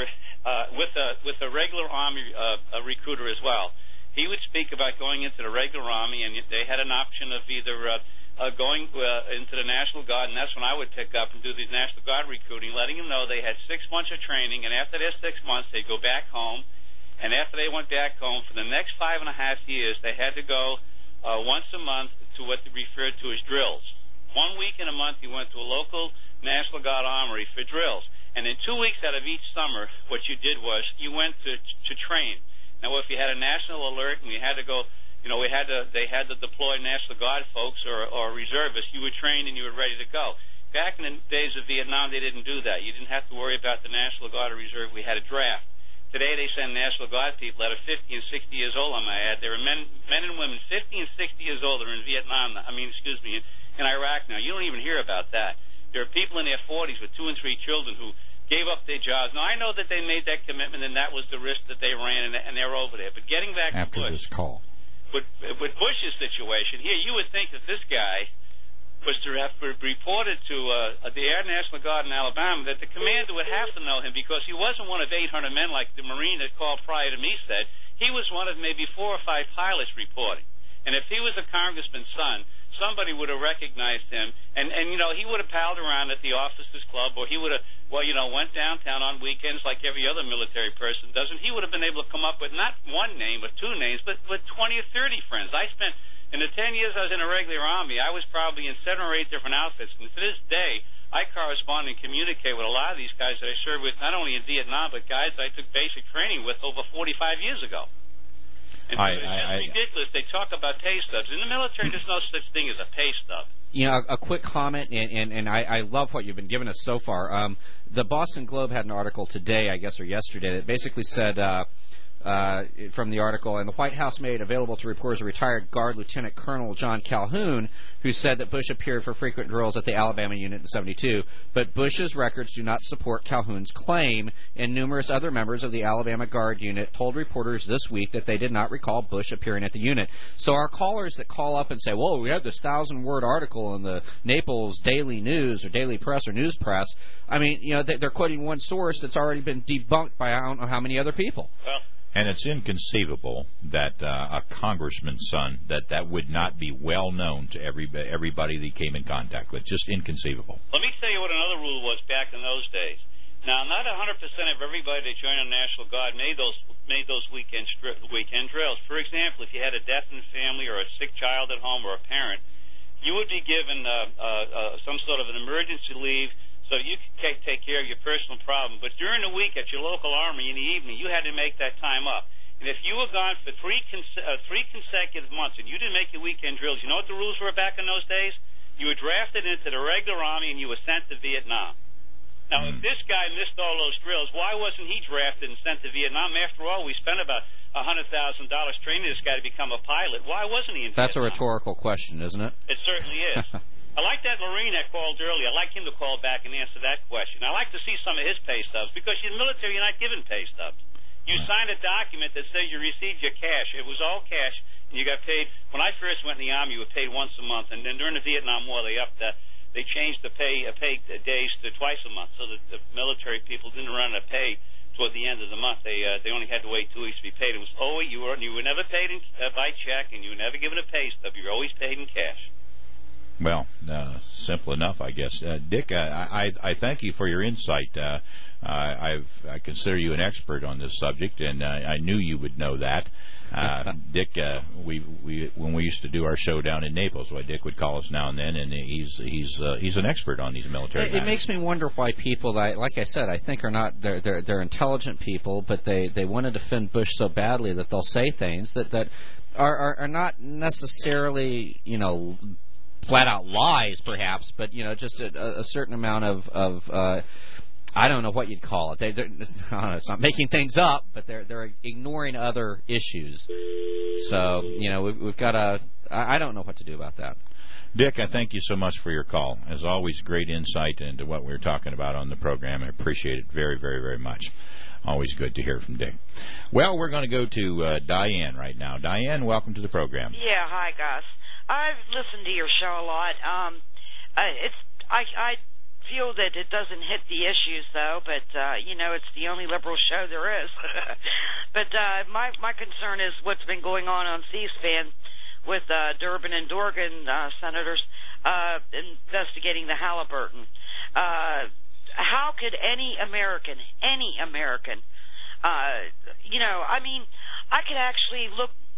with a regular Army recruiter as well. He would speak about going into the regular Army, and they had an option of either going into the National Guard, and that's when I would pick up and do the National Guard recruiting, letting them know they had 6 months of training, and after their 6 months, they'd go back home. And after they went back home, for the next 5.5 years, they had to go once a month to what they referred to as drills. 1 week in a month, you went to a local National Guard armory for drills. And in 2 weeks out of each summer, what you did was you went to train. Now, if you had a national alert and we had to go, they had to deploy National Guard folks or reservists, you were trained and you were ready to go. Back in the days of Vietnam, they didn't do that. You didn't have to worry about the National Guard or Reserve. We had a draft. Today, they send National Guard people that are 50 and 60 years old, I might add. There are men and women 50 and 60 years old that are in Vietnam, in Iraq now. You don't even hear about that. There are people in their 40s with 2 and 3 children who gave up their jobs. Now, I know that they made that commitment, and that was the risk that they ran, and they're over there. But getting back after to Bush, this call, with Bush's situation here, you would think that this guy was to have reported to the Air National Guard in Alabama, that the commander would have to know him because he wasn't one of 800 men like the Marine that called prior to me said. He was one of maybe 4 or 5 pilots reporting. And if he was a congressman's son, somebody would have recognized him, and he would have palled around at the officers' club, or he would have, went downtown on weekends like every other military person does, and he would have been able to come up with not 1 name or 2 names, but 20 or 30 friends. In the 10 years I was in the regular Army, I was probably in 7 or 8 different outfits, and to this day, I correspond and communicate with a lot of these guys that I served with, not only in Vietnam, but guys I took basic training with over 45 years ago. And it's ridiculous. They talk about pay stubs. In the military, there's no such thing as a pay stub. A quick comment, and I love what you've been giving us so far. The Boston Globe had an article today, I guess, or yesterday, that basically said, from the article, and the White House made available to reporters a retired Guard Lieutenant Colonel John Calhoun, who said that Bush appeared for frequent drills at the Alabama unit in '72, but Bush's records do not support Calhoun's claim, and numerous other members of the Alabama Guard unit told reporters this week that they did not recall Bush appearing at the unit. So our callers that call up and say, whoa, we had this 1,000-word article in the Naples Daily News or Daily Press or News Press, they're quoting one source that's already been debunked by I don't know how many other people. Well, and it's inconceivable that a congressman's son, that would not be well known to everybody that he came in contact with. Just inconceivable. Let me tell you what another rule was back in those days. Now, not 100% of everybody that joined the National Guard made those weekend drills. For example, if you had a death in the family or a sick child at home or a parent, you would be given some sort of an emergency leave so you could take care of your personal problem. But during the week at your local army in the evening, you had to make that time up. And if you were gone for three consecutive months and you didn't make your weekend drills, you know what the rules were back in those days? You were drafted into the regular army and you were sent to Vietnam. Now, if this guy missed all those drills, why wasn't he drafted and sent to Vietnam? After all, we spent about $100,000 training this guy to become a pilot. Why wasn't he in Vietnam? That's a rhetorical question, isn't it? It certainly is. I like that Marine that called earlier. I'd like him to call back and answer that question. I like to see some of his pay stubs because in the military, you're not given pay stubs. You signed a document that says you received your cash. It was all cash, and you got paid. When I first went in the Army, you were paid once a month, and then during the Vietnam War, they changed the pay days to twice a month, so that the military people didn't run out of pay toward the end of the month. They only had to wait 2 weeks to be paid. It was always you were never paid by check, and you were never given a pay stub. You were always paid in cash. Well, simple enough, I guess. Dick, I thank you for your insight. I consider you an expert on this subject, and I knew you would know that. Dick, when we used to do our show down in Naples, Dick would call us now and then, and he's an expert on these military matters. It makes me wonder why people that, like I said, I think are not they're intelligent people, but they want to defend Bush so badly that they'll say things that are not necessarily flat-out lies, perhaps, but, just a certain amount of I don't know what you'd call it. I don't know, it's not making things up, but they're ignoring other issues. So, we've got to... I don't know what to do about that. Dick, I thank you so much for your call. As always, great insight into what we're talking about on the program. I appreciate it very, very, very much. Always good to hear from Dick. Well, we're going to go to Diane right now. Diane, welcome to the program. Yeah, hi, Gus. I've listened to your show a lot. I feel that it doesn't hit the issues, though, but, it's the only liberal show there is. But my concern is what's been going on C-SPAN with Durbin and Dorgan senators investigating the Halliburton. How could any American, I could actually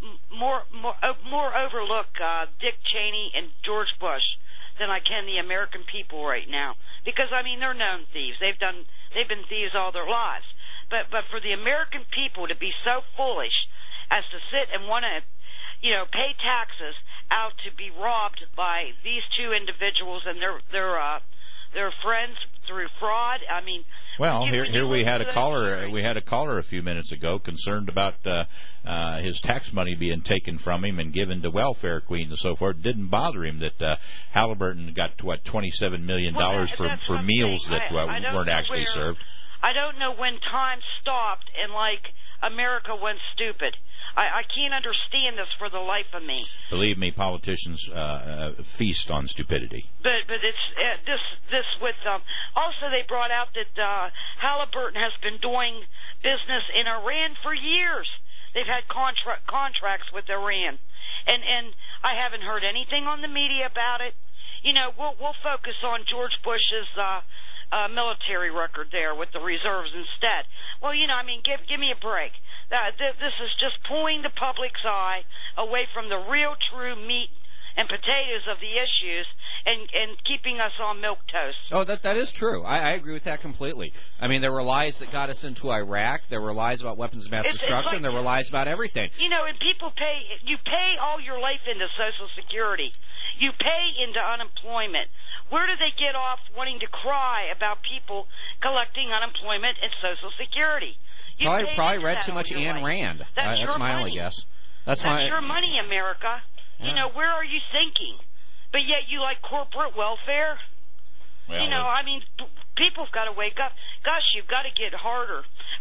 more overlook Dick Cheney and George Bush than I can the American people right now. Because, they're known thieves. They've been thieves all their lives. But for the American people to be so foolish as to sit and want to, pay taxes out to be robbed by these two individuals and their friends through fraud, Well, here we had a caller. We had a caller a few minutes ago concerned about his tax money being taken from him and given to welfare queens and so forth. It didn't bother him that Halliburton got $27 million for meals that weren't actually served. I don't know when time stopped and America went stupid. I can't understand this for the life of me. Believe me, politicians feast on stupidity. But it's this with also they brought out that Halliburton has been doing business in Iran for years. They've had contracts with Iran, and I haven't heard anything on the media about it. We'll focus on George Bush's military record there with the reserves instead. Well, give me a break. This is just pulling the public's eye away from the real, true meat and potatoes of the issues and keeping us on milquetoast. Oh, that is true. I agree with that completely. There were lies that got us into Iraq. There were lies about weapons of mass destruction. There were lies about everything. And people you pay all your life into Social Security. You pay into unemployment. Where do they get off wanting to cry about people collecting unemployment and Social Security? Probably read too much Ayn Rand. That's my only guess. That's your money, America. Yeah. Where are you thinking? But yet you like corporate welfare? Well, people's got to wake up. Gosh, you've got to get harder.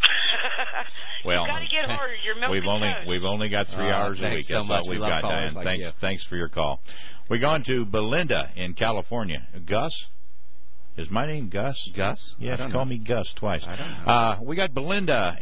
You've got to get harder. You're milking we've only got 3 hours a week. So That's much. all we've got, Diane. Thanks for your call. We're going to Belinda in California. Gus? Is my name Gus? Gus? Yeah, call me Gus twice. I don't know. We got Belinda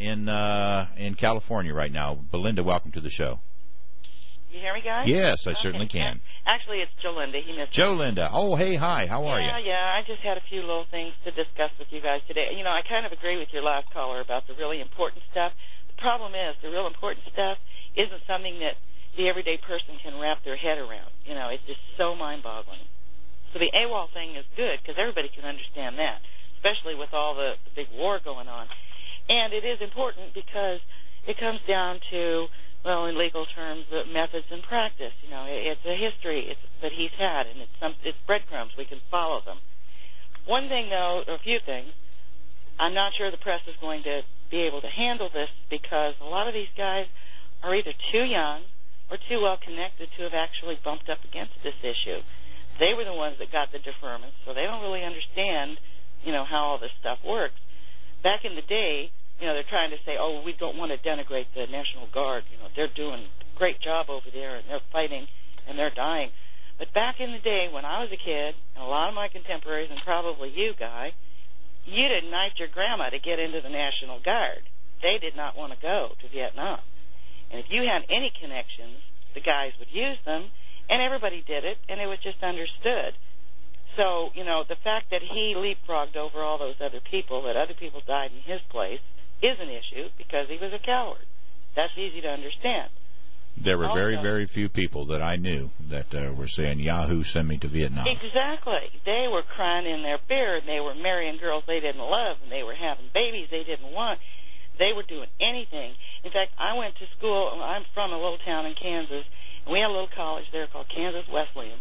in California right now. Belinda, welcome to the show. You hear me, guys? Yes, I certainly can. Actually, it's Jolinda. He missed Jolinda. Oh, hey, hi. How are you? Yeah. I just had a few little things to discuss with you guys today. I kind of agree with your last caller about the really important stuff. The problem is the real important stuff isn't something that the everyday person can wrap their head around. It's just so mind-boggling. So the AWOL thing is good because everybody can understand that, especially with all the big war going on. And it is important because it comes down to, well, in legal terms, the methods and practice. It's a history that he's had, and it's breadcrumbs. We can follow them. One thing, though, or a few things, I'm not sure the press is going to be able to handle this because a lot of these guys are either too young or too well connected to have actually bumped up against this issue. They were the ones that got the deferments, so they don't really understand, how all this stuff works. Back in the day, they're trying to say, oh, we don't want to denigrate the National Guard. They're doing a great job over there, and they're fighting, and they're dying. But back in the day, when I was a kid, and a lot of my contemporaries, and probably you, Guy, you'd have knifed your grandma to get into the National Guard. They did not want to go to Vietnam. And if you had any connections, the guys would use them, and everybody did it, and it was just understood. So, the fact that he leapfrogged over all those other people, that other people died in his place, is an issue because he was a coward. That's easy to understand. There were very, very few people that I knew that were saying, Yahoo, send me to Vietnam. Exactly. They were crying in their beer, and they were marrying girls they didn't love, and they were having babies they didn't want. They were doing anything. In fact, I went to school. I'm from a little town in Kansas, and we had a little college there called Kansas Wesleyan.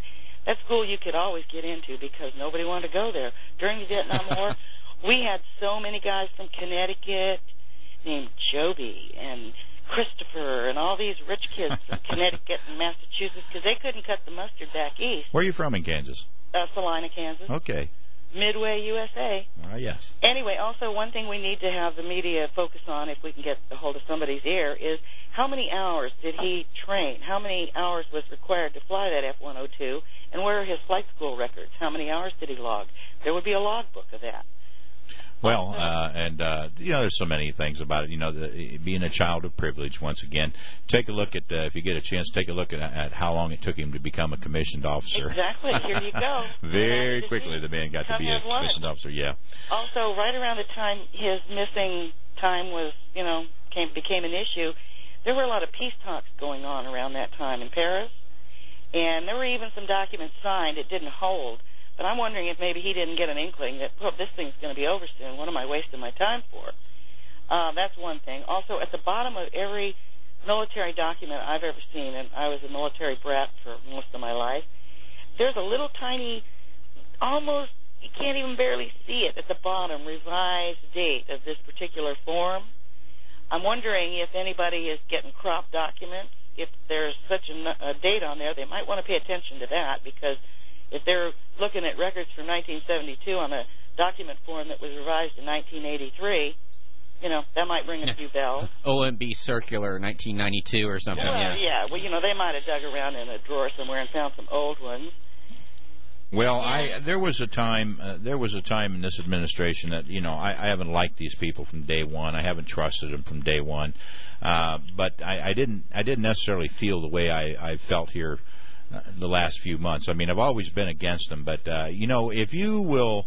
That school you could always get into because nobody wanted to go there. During the Vietnam War, we had so many guys from Connecticut named Joby and Christopher and all these rich kids from Connecticut and Massachusetts because they couldn't cut the mustard back east. Where are you from in Kansas? Salina, Kansas. Okay. Midway, USA. Yes. Anyway, also one thing we need to have the media focus on, if we can get a hold of somebody's ear, is how many hours did he train? How many hours was required to fly that F-102? And where are his flight school records? How many hours did he log? There would be a logbook of that. Well, there's so many things about it. Being a child of privilege, once again. Take a look at, if you get a chance, take a look at how long it took him to become a commissioned officer. Exactly. Here you go. Very quickly, the man got to be a commissioned officer, yeah. Also, right around the time his missing time was, became an issue, there were a lot of peace talks going on around that time in Paris. And there were even some documents signed. It didn't hold. But I'm wondering if maybe he didn't get an inkling that, this thing's going to be over soon. What am I wasting my time for? That's one thing. Also, at the bottom of every military document I've ever seen, and I was a military brat for most of my life, there's a little tiny, almost, you can't even barely see it at the bottom, revised date of this particular form. I'm wondering if anybody is getting cropped documents. If there's such a date on there, they might want to pay attention to that because if they're looking at records from 1972 on a document form that was revised in 1983, that might ring a few bells. OMB Circular 1992 or something. Yeah. Well, they might have dug around in a drawer somewhere and found some old ones. Well, there was a time in this administration that I haven't liked these people from day one. I haven't trusted them from day one, but I didn't necessarily feel the way I felt here the last few months. I mean, I've always been against them, but if you will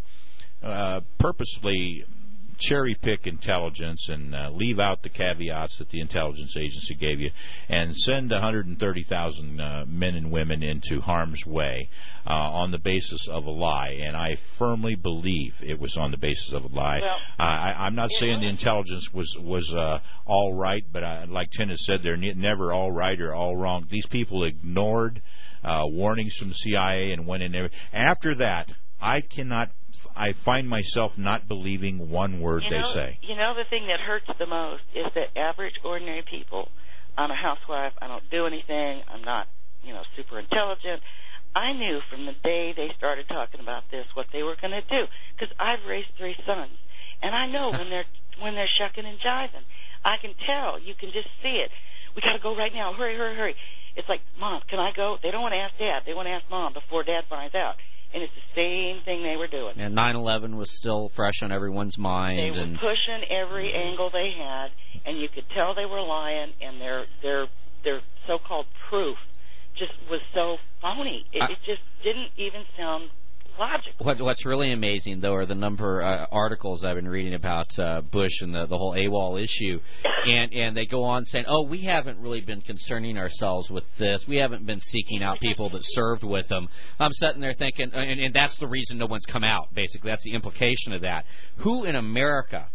purposely cherry pick intelligence and leave out the caveats that the intelligence agency gave you and send 130,000 men and women into harm's way on the basis of a lie, and I firmly believe it was on the basis of a lie. Well, I'm not saying the intelligence was all right, but like Tina said, they're never all right or all wrong. These people ignored warnings from the CIA and went in there. After that, I find myself not believing one word they say. The thing that hurts the most is that average, ordinary people. I'm a housewife. I don't do anything. I'm not, super intelligent. I knew from the day they started talking about this what they were going to do because I've raised 3 sons, and I know when they're shucking and jiving. I can tell. You can just see it. We got to go right now. Hurry, hurry, hurry. It's like, Mom, can I go? They don't want to ask Dad. They want to ask Mom before Dad finds out. And it's the same thing they were doing. And 9/11 was still fresh on everyone's mind. They were pushing every angle they had, and you could tell they were lying, and their so-called proof just was so phony. It just didn't even sound logical. What's really amazing, though, are the number of articles I've been reading about Bush and the whole AWOL issue. And they go on saying, we haven't really been concerning ourselves with this. We haven't been seeking out people that served with them. I'm sitting there thinking, and that's the reason no one's come out, basically. That's the implication of that. Who in America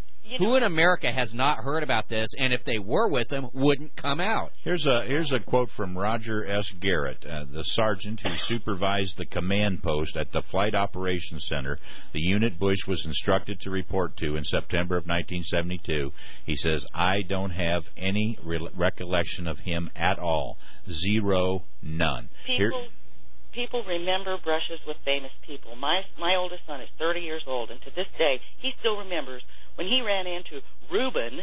has not heard about this, and if they were with them, wouldn't come out? Here's a quote from Roger S. Garrett, the sergeant who supervised the command post at the Flight Operations Center, the unit Bush was instructed to report to in September of 1972. He says, I don't have any recollection of him at all. Zero, none. People remember brushes with famous people. My oldest son is 30 years old, and to this day, he still remembers when he ran into Reuben,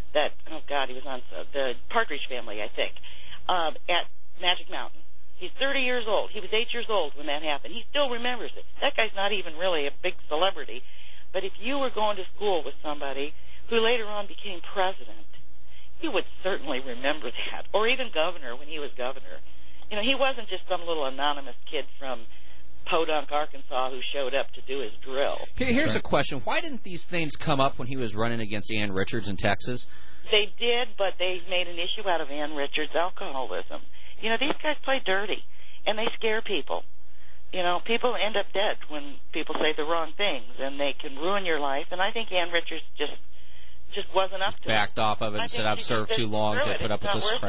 he was on the Partridge Family, I think, at Magic Mountain. He's 30 years old. He was 8 years old when that happened. He still remembers it. That guy's not even really a big celebrity. But if you were going to school with somebody who later on became president, you would certainly remember that. Or even governor when he was governor. He wasn't just some little anonymous kid from Podunk, Arkansas, who showed up to do his drill. Here's a question. Why didn't these things come up when he was running against Ann Richards in Texas? They did, but they made an issue out of Ann Richards' alcoholism. These guys play dirty, and they scare people. People end up dead when people say the wrong things, and they can ruin your life. And I think Ann Richards just wasn't up to it. Backed off of it and said, I've served too long to put up with this crap.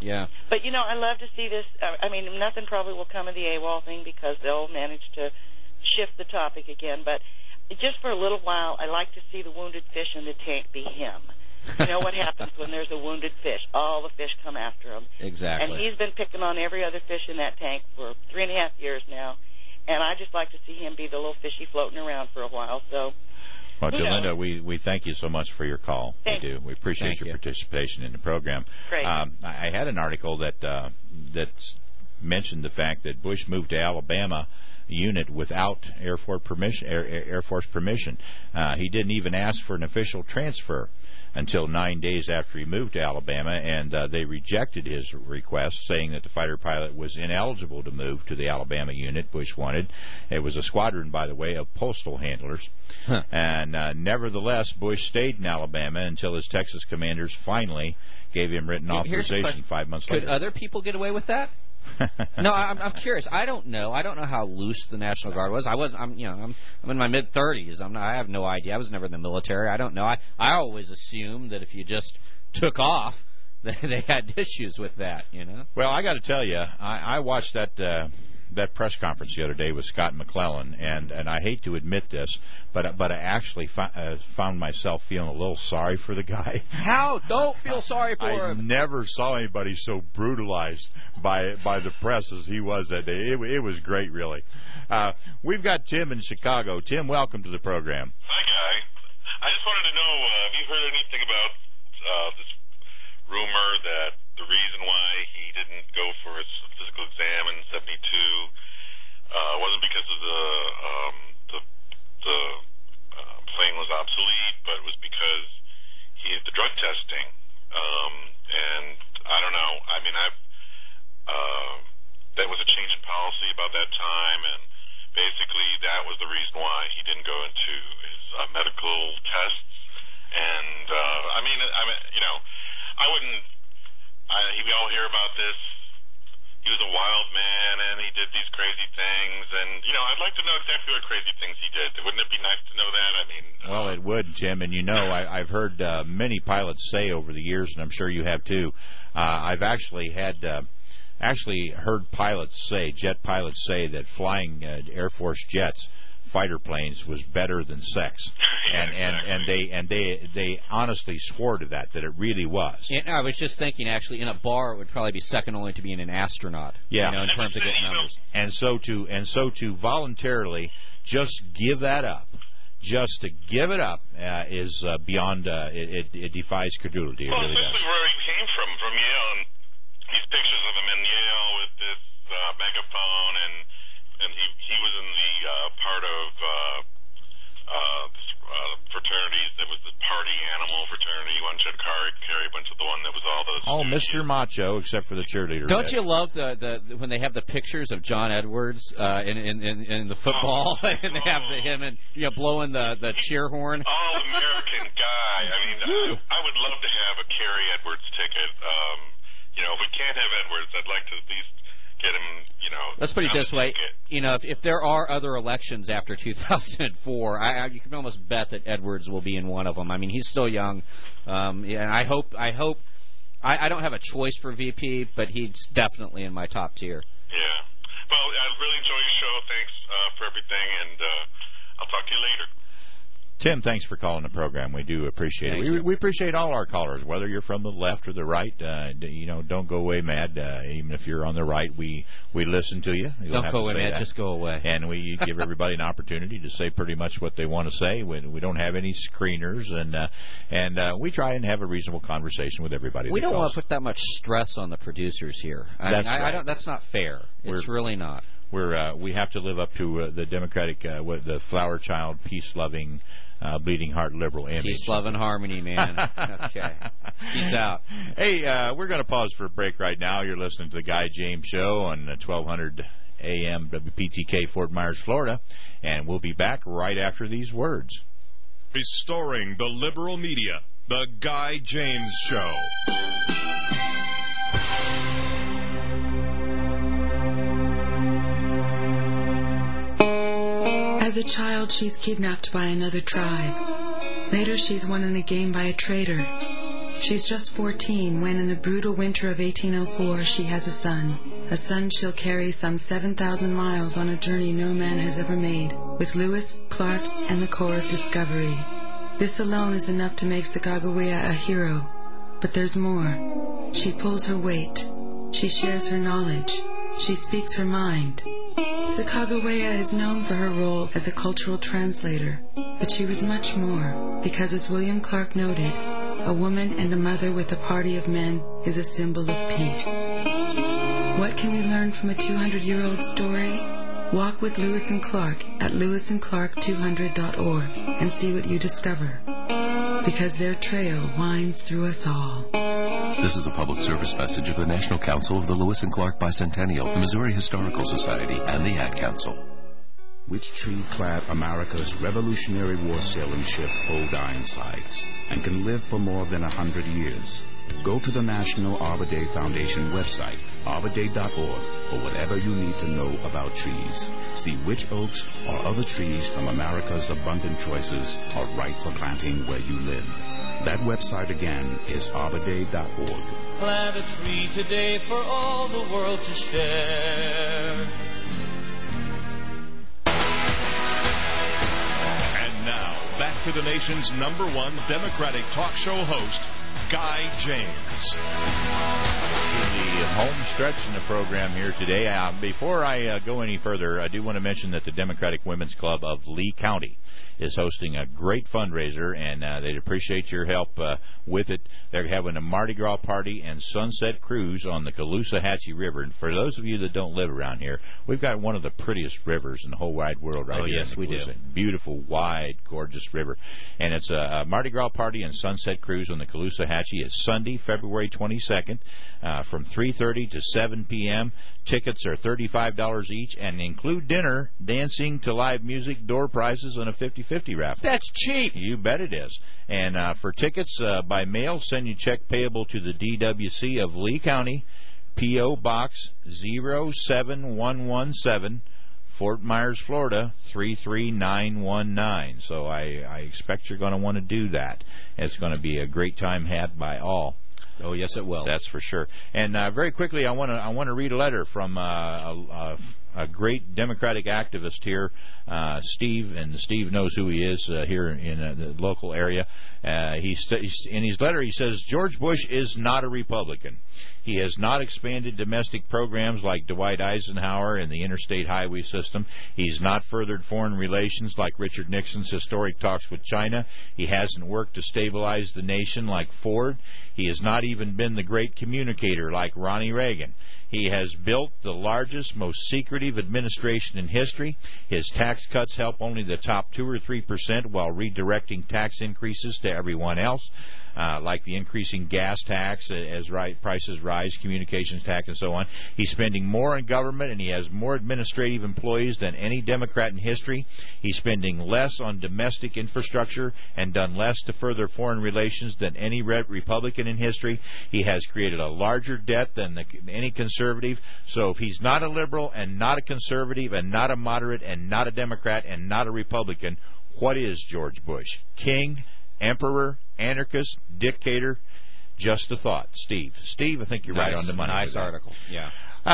Yeah. But, I love to see this. I mean, nothing probably will come of the AWOL thing because they'll manage to shift the topic again. But just for a little while, I like to see the wounded fish in the tank be him. You know what happens when there's a wounded fish? All the fish come after him. Exactly. And he's been picking on every other fish in that tank for 3.5 years now. And I just like to see him be the little fishy floating around for a while. So, well, Delinda, we thank you so much for your call. We do. We appreciate your participation in the program. Great. I had an article that mentioned the fact that Bush moved to Alabama unit without Air Force permission. He didn't even ask for an official transfer until 9 days after he moved to Alabama, and they rejected his request, saying that the fighter pilot was ineligible to move to the Alabama unit Bush wanted. It was a squadron, by the way, of postal handlers. And nevertheless, Bush stayed in Alabama until his Texas commanders finally gave him written authorization 5 months later. Could other people get away with that? No, I'm curious. I don't know. I don't know how loose the National Guard was. I'm in my mid-30s. I have no idea. I was never in the military. I don't know. I always assumed that if you just took off, they had issues with that. Well, I got to tell you, I watched that press conference the other day with Scott McClellan, and I hate to admit this, but I actually found myself feeling a little sorry for the guy. How? Don't feel sorry for him. I never saw anybody so brutalized by the press as he was that day. It was great, really. We've got Tim in Chicago. Tim, welcome to the program. Hi, Guy. I just wanted to know, have you heard anything about this rumor that the reason why he didn't go for his physical exam in '72 wasn't because of the plane was obsolete, but it was because he had the drug testing. And I don't know. I mean, that was a change in policy about that time, and basically that was the reason why he didn't go into his medical tests. And I wouldn't. We all hear about this. He was a wild man, and he did these crazy things. And I'd like to know exactly what crazy things he did. Wouldn't it be nice to know that? I mean, well, it would, Jim. And I've heard many pilots say over the years, and I'm sure you have too. I've actually heard jet pilots say that flying Air Force jets, fighter planes, was better than sex. And they honestly swore to that it really was. I was just thinking, actually, in a bar, it would probably be second only to being an astronaut. Yeah. In terms of getting numbers. And so to voluntarily just give that up, just to give it up, is beyond. It defies credulity. Well, it really especially does. where he came from Yale, and these pictures of him in Yale with this megaphone, and he was in the part of fraternities that was the party animal fraternity. One should carry a bunch of the one that was all those. Oh, Mr. Macho, except for the cheerleader. Don't you love the when they have the pictures of John Edwards in the football, and they have him and blowing the cheer horn? All American guy. I mean, I would love to have a Kerry Edwards ticket. If we can't have Edwards, I'd like to at least get him. Let's put it this way. If there are other elections after 2004, you can almost bet that Edwards will be in one of them. I mean, he's still young. And I hope. I don't have a choice for VP, but he's definitely in my top tier. Yeah. Well, I really enjoy your show. Thanks for everything, and I'll talk to you later. Tim, thanks for calling the program. We do appreciate it. We appreciate all our callers, whether you're from the left or the right. Don't go away mad. Even if you're on the right, we listen to you. Don't go away mad. Just go away. And we give everybody an opportunity to say pretty much what they want to say. We don't have any screeners, and we try and have a reasonable conversation with everybody. We don't want to put that much stress on the producers here. That's not fair. It's really not. We have to live up to the Democratic, the flower child, peace-loving, bleeding heart liberal image. Peace, love, and harmony, man. Okay. Peace out. Hey, we're going to pause for a break right now. You're listening to the Guy James Show on 1200 AM WPTK, Fort Myers, Florida, and we'll be back right after these words. Restoring the liberal media, the Guy James Show. As a child, she's kidnapped by another tribe. Later, she's won in a game by a traitor. She's just 14 when, in the brutal winter of 1804, she has a son she'll carry some 7,000 miles on a journey no man has ever made, with Lewis, Clark, and the Corps of Discovery. This alone is enough to make Sacagawea a hero. But there's more. She pulls her weight. She shares her knowledge. She speaks her mind. Sacagawea is known for her role as a cultural translator, but she was much more, because as William Clark noted, a woman and a mother with a party of men is a symbol of peace. What can we learn from a 200-year-old story? Walk with Lewis and Clark at lewisandclark200.org and see what you discover, because their trail winds through us all. This is a public service message of the National Council of the Lewis and Clark Bicentennial, the Missouri Historical Society, and the Ad Council. Which tree clad America's Revolutionary War sailing ship Old Ironsides and can live for more than 100 years? Go to the National Arbor Day Foundation website, arborday.org, for whatever you need to know about trees. See which oaks or other trees from America's abundant choices are right for planting where you live. That website again is arborday.org. Plant a tree today for all the world to share. And now, back to the nation's #1 Democratic talk show host, Guy James. The home stretch in the program here today. Before I go any further, I do want to mention that the Democratic Women's Club of Lee County is hosting a great fundraiser, and they'd appreciate your help with it. They're having a Mardi Gras party and sunset cruise on the Caloosahatchee River. And for those of you that don't live around here, we've got one of the prettiest rivers in the whole wide world right here. Oh, yes, we do. Beautiful, wide, gorgeous river. And it's a Mardi Gras party and sunset cruise on the Caloosahatchee. It's Sunday, February 22nd, from 3:30 to 7 p.m. Tickets are $35 each and include dinner, dancing to live music, door prizes, and a 50-50 raffle. That's cheap. You bet it is. And for tickets by mail, send your check payable to the DWC of Lee County, P.O. Box 07117, Fort Myers, Florida 33919. So I expect you're going to want to do that. It's going to be a great time had by all. Oh, yes, it will. That's for sure. And very quickly, I want to read a letter from a great Democratic activist here, Steve, and Steve knows who he is here in the local area. In his letter, he says, George Bush is not a Republican. He has not expanded domestic programs like Dwight Eisenhower and the interstate highway system. He's not furthered foreign relations like Richard Nixon's historic talks with China. He hasn't worked to stabilize the nation like Ford. He has not even been the great communicator like Ronnie Reagan. He has built the largest, most secretive administration in history. His tax cuts help only the top 2 or 3% while redirecting tax increases to everyone else, like the increasing gas tax as prices rise, communications tax, and so on. He's spending more on government, and he has more administrative employees than any Democrat in history. He's spending less on domestic infrastructure and done less to further foreign relations than any Republican in history. He has created a larger debt than any conservative. So if he's not a liberal and not a conservative and not a moderate and not a Democrat and not a Republican, what is George Bush? King, emperor, anarchist, dictator? Just a thought. Steve, I think you're right on the money. Nice article. Yeah.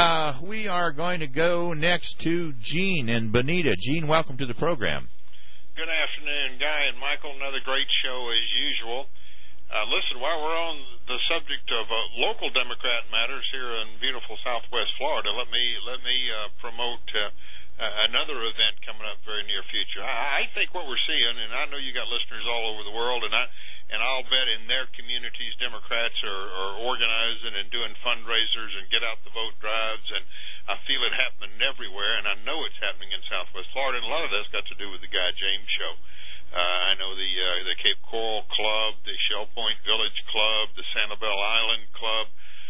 We are going to go next to Gene in Bonita. Gene, welcome to the program. Good afternoon, Guy and Michael. Another great show as usual. Listen, while we're on the subject of local Democrat matters here in beautiful Southwest Florida, let me promote another event coming up very near future. I think what we're seeing, and I know you got listeners all over the world, and I'll bet in their communities Democrats are organizing and doing fundraisers and get out the vote drives, and I feel it happening everywhere, and I know it's happening in Southwest Florida, and a lot of that's got to do with the Guy James Show. I know the Cape Coral Club, the Shell Point Village Club, the Sanibel Island Club,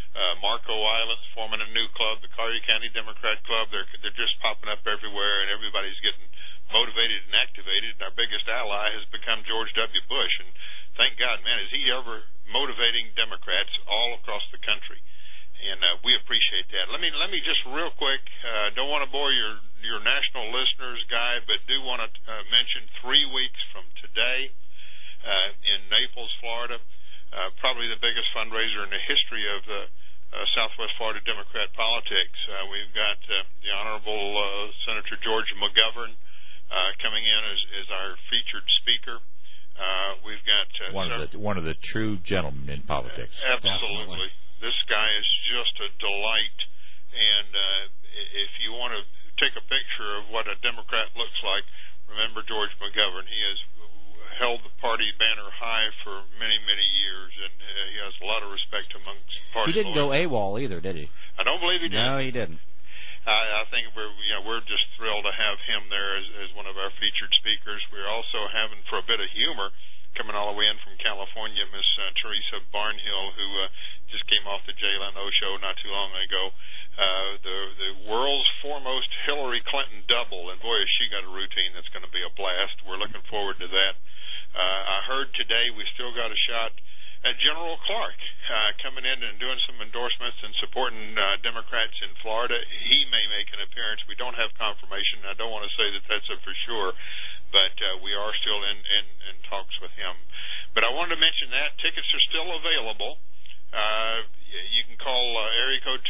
Marco Islands forming a new club, the Collier County Democrat Club. They're just popping up everywhere, and everybody's getting motivated and activated. And our biggest ally has become George W. Bush, and thank God, man, is he ever motivating Democrats all across the country. And we appreciate that. Let me just real quick, don't want to bore your national listeners, Guy, but do want to mention 3 weeks from today in Naples, Florida, probably the biggest fundraiser in the history of Southwest Florida Democrat politics. We've got the Honorable Senator George McGovern coming in as our featured speaker. We've got one of the true gentlemen in politics. Absolutely. This guy is just a delight. And if you want to take a picture of what a Democrat looks like, remember George McGovern. He has held the party banner high for many, many years, and he has a lot of respect amongst party. He didn't go AWOL either, did he? I don't believe he did. No, he didn't. I think we're just thrilled to have him there as one of our featured speakers. We're also having, for a bit of humor, coming all the way in from California, Miss Teresa Barnhill, who just came off the Jay Leno show not too long ago. The world's foremost Hillary Clinton double, and boy, has she got a routine that's going to be a blast. We're looking forward to that. I heard today we still got a shot at General Clark coming in and doing some endorsements and supporting Democrats in Florida. He may make an appearance. We don't have confirmation. I don't want to say that that's a for sure, but we are still in talks with him. But I wanted to mention that tickets are still available. You can call area code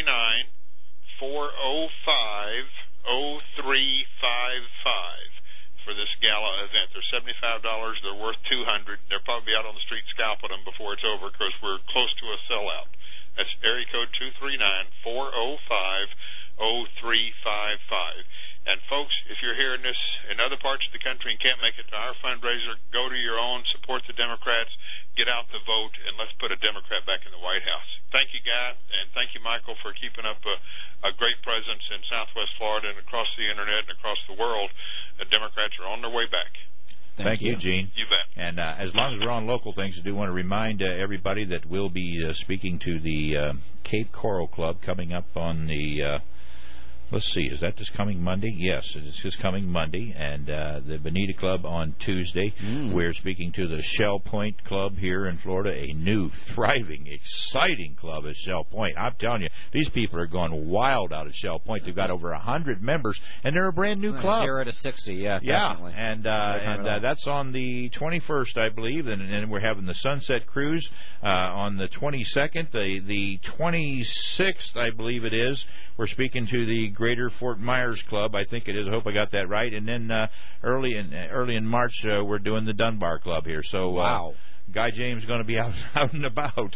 239-405-0355 for this gala event. They're $75. They're worth $200. They'll probably be out on the street scalping them before it's over because we're close to a sellout. That's area code 239-405-0355. And folks, if you're hearing this in other parts of the country and can't make it to our fundraiser, go to your own, support the Democrats, get out the vote, and let's put a Democrat back in the White House. Thank you, Guy, and thank you, Michael, for keeping up a great presence in Southwest Florida and across the Internet and across the world. The Democrats are on their way back. Thank you, Gene. You bet. And as long as we're on local things, I do want to remind everybody that we'll be speaking to the Cape Coral Club coming up on the... let's see, is that this coming Monday? Yes, it is this coming Monday. And the Bonita Club on Tuesday. We're speaking to the Shell Point Club here in Florida, a new, thriving, exciting club at Shell Point. I'm telling you, these people are going wild out at Shell Point. They've got over 100 members, and they're a brand new club. 0 to 60, yeah, definitely. And that's on the 21st, I believe, and we're having the Sunset Cruise on the 22nd. The 26th, I believe it is, we're speaking to the Greater Fort Myers Club, I think it is. I hope I got that right. And then early in March, we're doing the Dunbar Club here. So wow. Guy James is going to be out and about,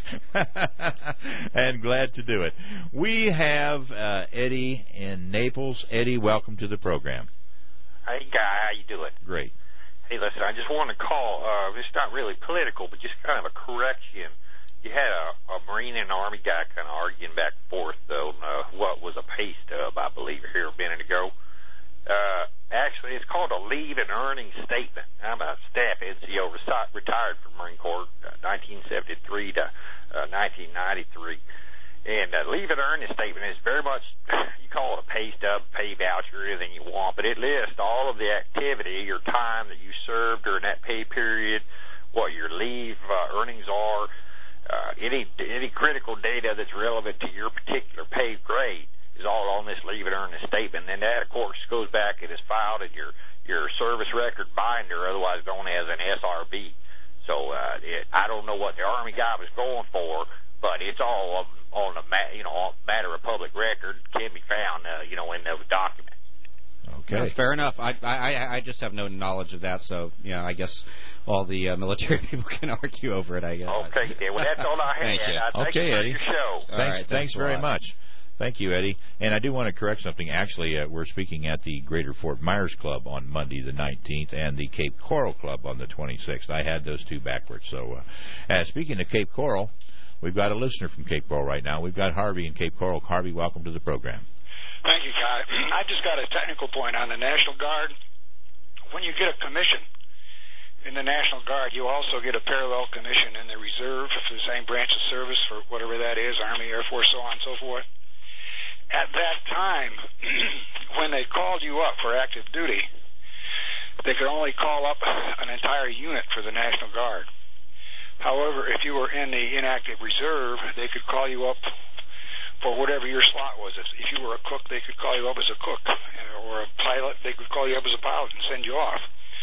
and glad to do it. We have Eddie in Naples. Eddie, welcome to the program. Hey, Guy, how you doing? Great. Hey, listen, I just want to call. It's not really political, but just kind of a correction. You had a Marine and Army guy kind of arguing back and forth on what was a pay stub, I believe, here a minute ago. Actually, it's called a leave and earning statement. I'm a staff NCO, retired from Marine Corps, 1973 to 1993. And leave and earning statement is very much, you call it a pay stub, pay voucher, anything you want, but it lists all of the activity, your time that you served during that pay period, what your leave earnings are, any critical data that's relevant to your particular pay grade is all on this leave and earning statement. And that, of course, goes back and is filed in your service record binder, otherwise known as an SRB. So I don't know what the Army guy was going for, but it's all on a matter of public record, can be found in those documents. Okay, fair enough. I just have no knowledge of that, so I guess all the military people can argue over it. I guess. Okay, then. Well, that's all I had. Thank you. Thank you for Eddie. your show. Thanks very much. Thank you, Eddie. And I do want to correct something. Actually, we're speaking at the Greater Fort Myers Club on Monday the 19th and the Cape Coral Club on the 26th. I had those two backwards. So, speaking of Cape Coral, we've got a listener from Cape Coral right now. We've got Harvey in Cape Coral. Harvey, welcome to the program. Thank you, Guy. I just got a technical point on the National Guard. When you get a commission in the National Guard, you also get a parallel commission in the Reserve for the same branch of service, for whatever that is, Army, Air Force, so on and so forth. At that time, when they called you up for active duty, they could only call up an entire unit for the National Guard. However, if you were in the inactive reserve, they could call you up for whatever your slot was. If you were a cook, they could call you up as a cook, or a pilot, they could call you up as a pilot and send you off.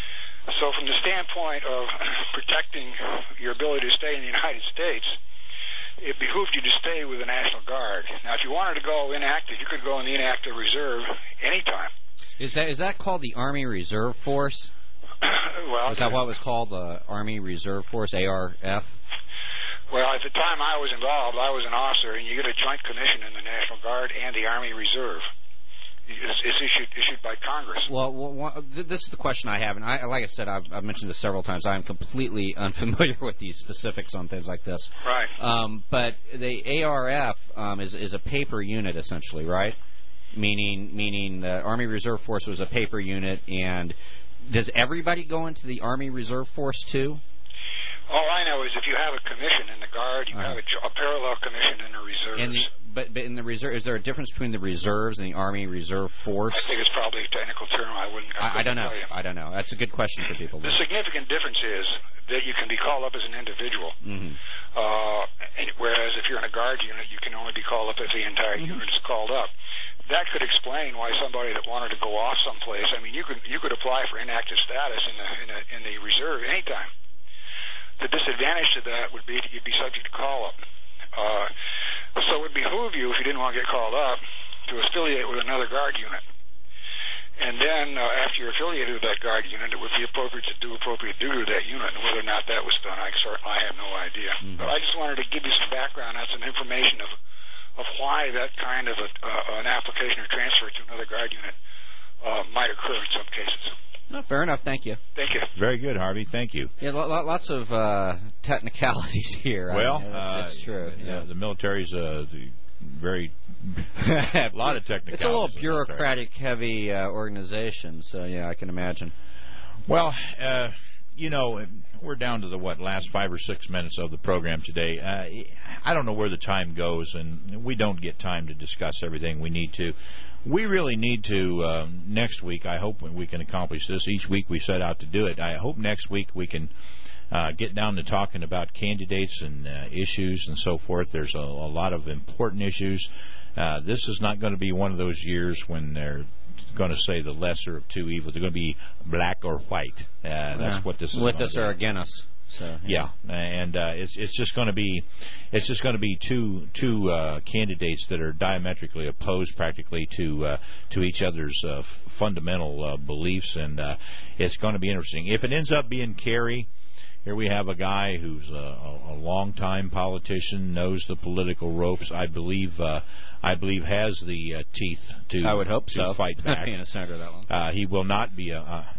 So from the standpoint of protecting your ability to stay in the United States, it behooved you to stay with the National Guard. Now, if you wanted to go inactive, you could go in the inactive reserve anytime. Is that called the Army Reserve Force? Well, was that what it was called, the Army Reserve Force, ARF? Well, at the time I was involved, I was an officer, and you get a joint commission in the National Guard and the Army Reserve. It's issued by Congress. Well, this is the question I have, and like I said, I've mentioned this several times. I am completely unfamiliar with these specifics on things like this. Right. But the ARF is a paper unit, essentially, right? Meaning the Army Reserve Force was a paper unit, and does everybody go into the Army Reserve Force too? All I know is if you have a commission in the Guard, you have a parallel commission in the Reserves. But in the reserve, is there a difference between the reserves and the Army Reserve Force? I think it's probably a technical term. I don't know. I don't know. That's a good question for people. The significant difference is that you can be called up as an individual, whereas if you're in a Guard unit, you can only be called up if the entire unit is called up. That could explain why somebody that wanted to go off someplace. I mean, you could apply for inactive status in the reserve anytime. The disadvantage to that would be that you'd be subject to call up. So it would behoove you, if you didn't want to get called up, to affiliate with another Guard unit. And then after you're affiliated with that Guard unit, it would be appropriate to do appropriate duty to that unit. And whether or not that was done, I have no idea. But I just wanted to give you some background on some information of why that kind of an application or transfer to another Guard unit might occur in some cases. No, fair enough. Thank you. Thank you. Very good, Harvey. Thank you. Yeah, lots of technicalities here. Well, that's true. Yeah, the military's very a lot of technicalities. It's a little bureaucratic-heavy organization, so yeah, I can imagine. Well, we're down to the last 5 or 6 minutes of the program today. I don't know where the time goes, and we don't get time to discuss everything we need to. We really need to, next week, I hope we can accomplish this. Each week we set out to do it. I hope next week we can get down to talking about candidates and issues and so forth. There's a lot of important issues. This is not going to be one of those years when they're going to say the lesser of two evils. They're going to be black or white. That's what this is. With us or against us. So, yeah, and it's just going to be two candidates that are diametrically opposed, practically to each other's fundamental beliefs, and it's going to be interesting. If it ends up being Kerry, here we have a guy who's a longtime politician, knows the political ropes. I believe has the teeth to. I would hope so. Fight back. Being a senator that long. He will not be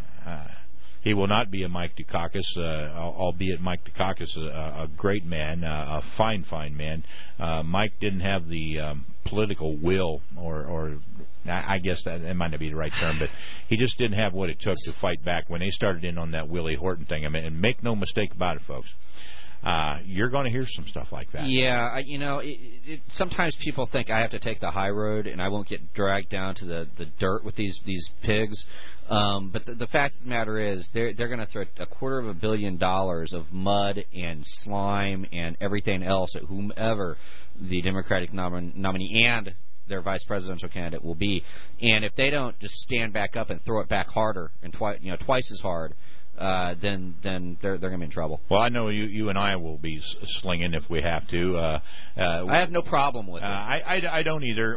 He will not be a Mike Dukakis, albeit Mike Dukakis, a great man, a fine man. Mike didn't have the political will, or I guess that might not be the right term, but he just didn't have what it took to fight back when they started in on that Willie Horton thing. I mean, and make no mistake about it, folks. You're going to hear some stuff like that. Yeah, sometimes people think I have to take the high road and I won't get dragged down to the dirt with these pigs. But the fact of the matter is they're going to throw $250 million of mud and slime and everything else at whomever the Democratic nominee and their vice presidential candidate will be. And if they don't just stand back up and throw it back harder and twice as hard, then they're going to be in trouble. Well, I know you and I will be slinging if we have to. I have no problem with it. I don't either.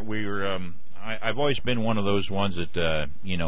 I've always been one of those ones that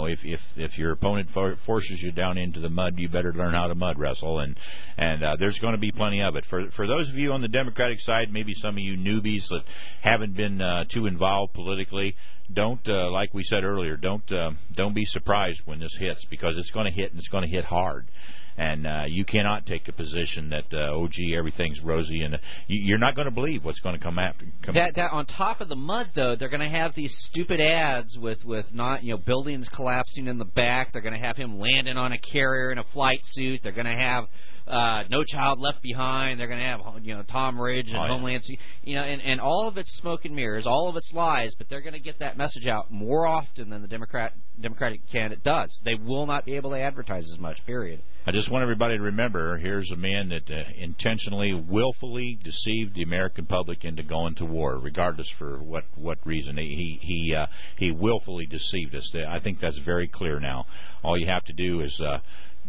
if your opponent forces you down into the mud, you better learn how to mud wrestle, and there's going to be plenty of it. For those of you on the Democratic side, maybe some of you newbies that haven't been too involved politically, don't like we said earlier, don't be surprised when this hits, because it's going to hit, and it's going to hit hard. And you cannot take a position that, everything's rosy, and you're not going to believe what's going to come after. That on top of the mud, though, they're going to have these stupid ads with not buildings collapsing in the back. They're going to have him landing on a carrier in a flight suit. They're going to have No Child Left Behind. They're going to have Tom Ridge and Homeland Security, and all of it's smoke and mirrors, all of it's lies. But they're going to get that message out more often than the Democratic candidate does. They will not be able to advertise as much. Period. I just want everybody to remember, here's a man that intentionally, willfully deceived the American public into going to war, regardless for what reason. He willfully deceived us. I think that's very clear now. All you have to do is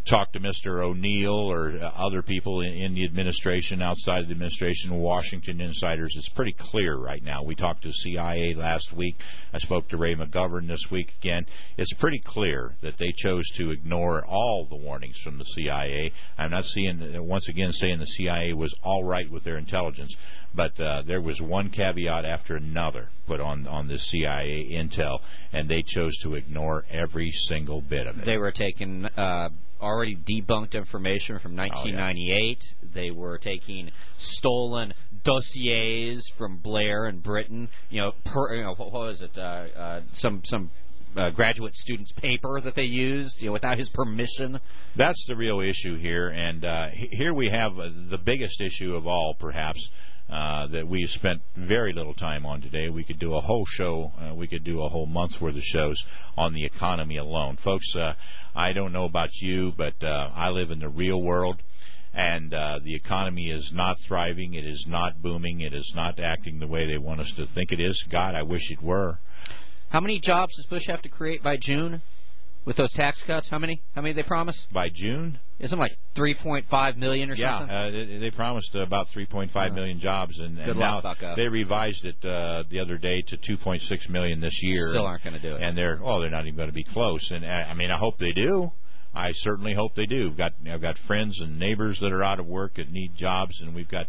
talk to Mr. O'Neill or other people in the administration, outside of the administration, Washington insiders, it's pretty clear right now. We talked to CIA last week. I spoke to Ray McGovern this week again. It's pretty clear that they chose to ignore all the warnings from the CIA. I'm not once again saying the CIA was all right with their intelligence, but there was one caveat after another put on the CIA intel, and they chose to ignore every single bit of it. They were taking already debunked information from 1998. They were taking stolen dossiers from Blair and Britain. What was it? Some graduate student's paper that they used, without his permission. That's the real issue here, and here we have the biggest issue of all, perhaps. That we've spent very little time on today. We could do a whole show, we could do a whole month's worth of shows on the economy alone. Folks, I don't know about you, but I live in the real world, and the economy is not thriving, it is not booming, it is not acting the way they want us to think it is. God, I wish it were. How many jobs does Bush have to create by June with those tax cuts? How many did they promise? By June? Isn't it like 3.5 million or something? Yeah, they promised about 3.5 million jobs, and now they revised it the other day to 2.6 million this year. Still aren't going to do it. And they're not even going to be close. And I hope they do. I certainly hope they do. I've got friends and neighbors that are out of work that need jobs, and we've got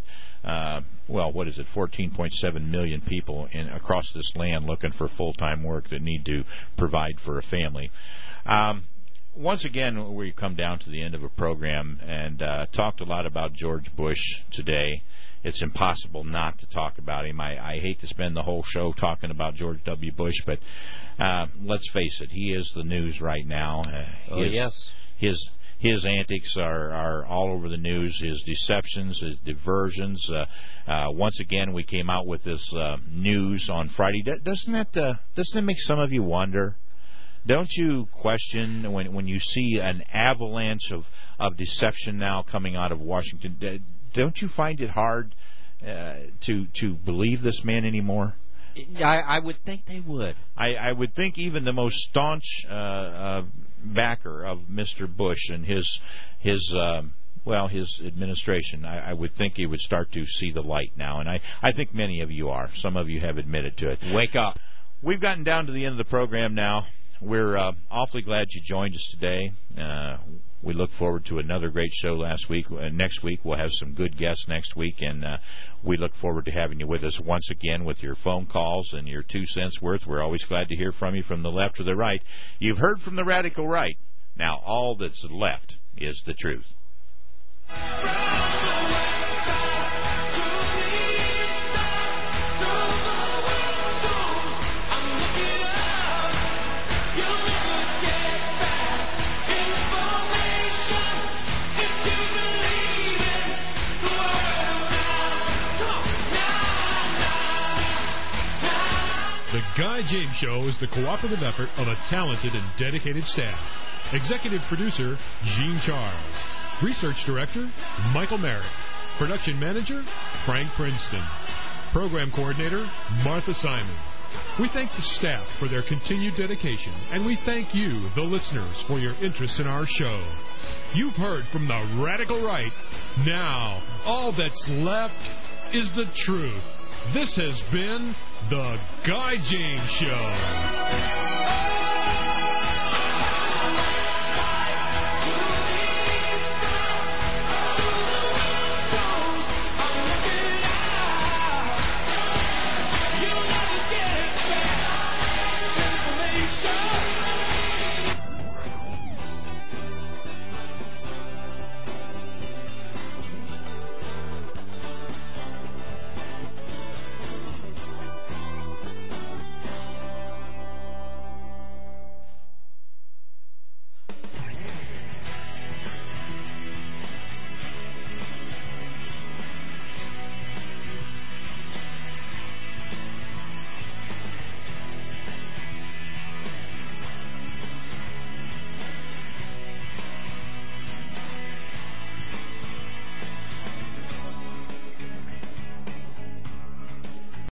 14.7 million people across this land looking for full-time work that need to provide for a family. Once again, we come down to the end of a program and talked a lot about George Bush today. It's impossible not to talk about him. I hate to spend the whole show talking about George W. Bush, but let's face it, he is the news right now. Yes. His antics are all over the news, his deceptions, his diversions. Once again, we came out with this news on Friday. Doesn't that make some of you wonder? Don't you question when you see an avalanche of deception now coming out of Washington? Don't you find it hard to believe this man anymore? I would think they would. I would think even the most staunch backer of Mr. Bush and his administration, I would think he would start to see the light now, and I think many of you are. Some of you have admitted to it. Wake up. We've gotten down to the end of the program now. We're awfully glad you joined us today. We look forward to another great show next week. We'll have some good guests next week, and we look forward to having you with us once again with your phone calls and your 2 cents worth. We're always glad to hear from you from the left or the right. You've heard from the radical right. Now all that's left is the truth. The Guy James Show is the cooperative effort of a talented and dedicated staff. Executive producer, Gene Charles. Research director, Michael Merrick. Production manager, Frank Princeton. Program coordinator, Martha Simon. We thank the staff for their continued dedication, and we thank you, the listeners, for your interest in our show. You've heard from the radical right. Now, all that's left is the truth. This has been The Guy James Show.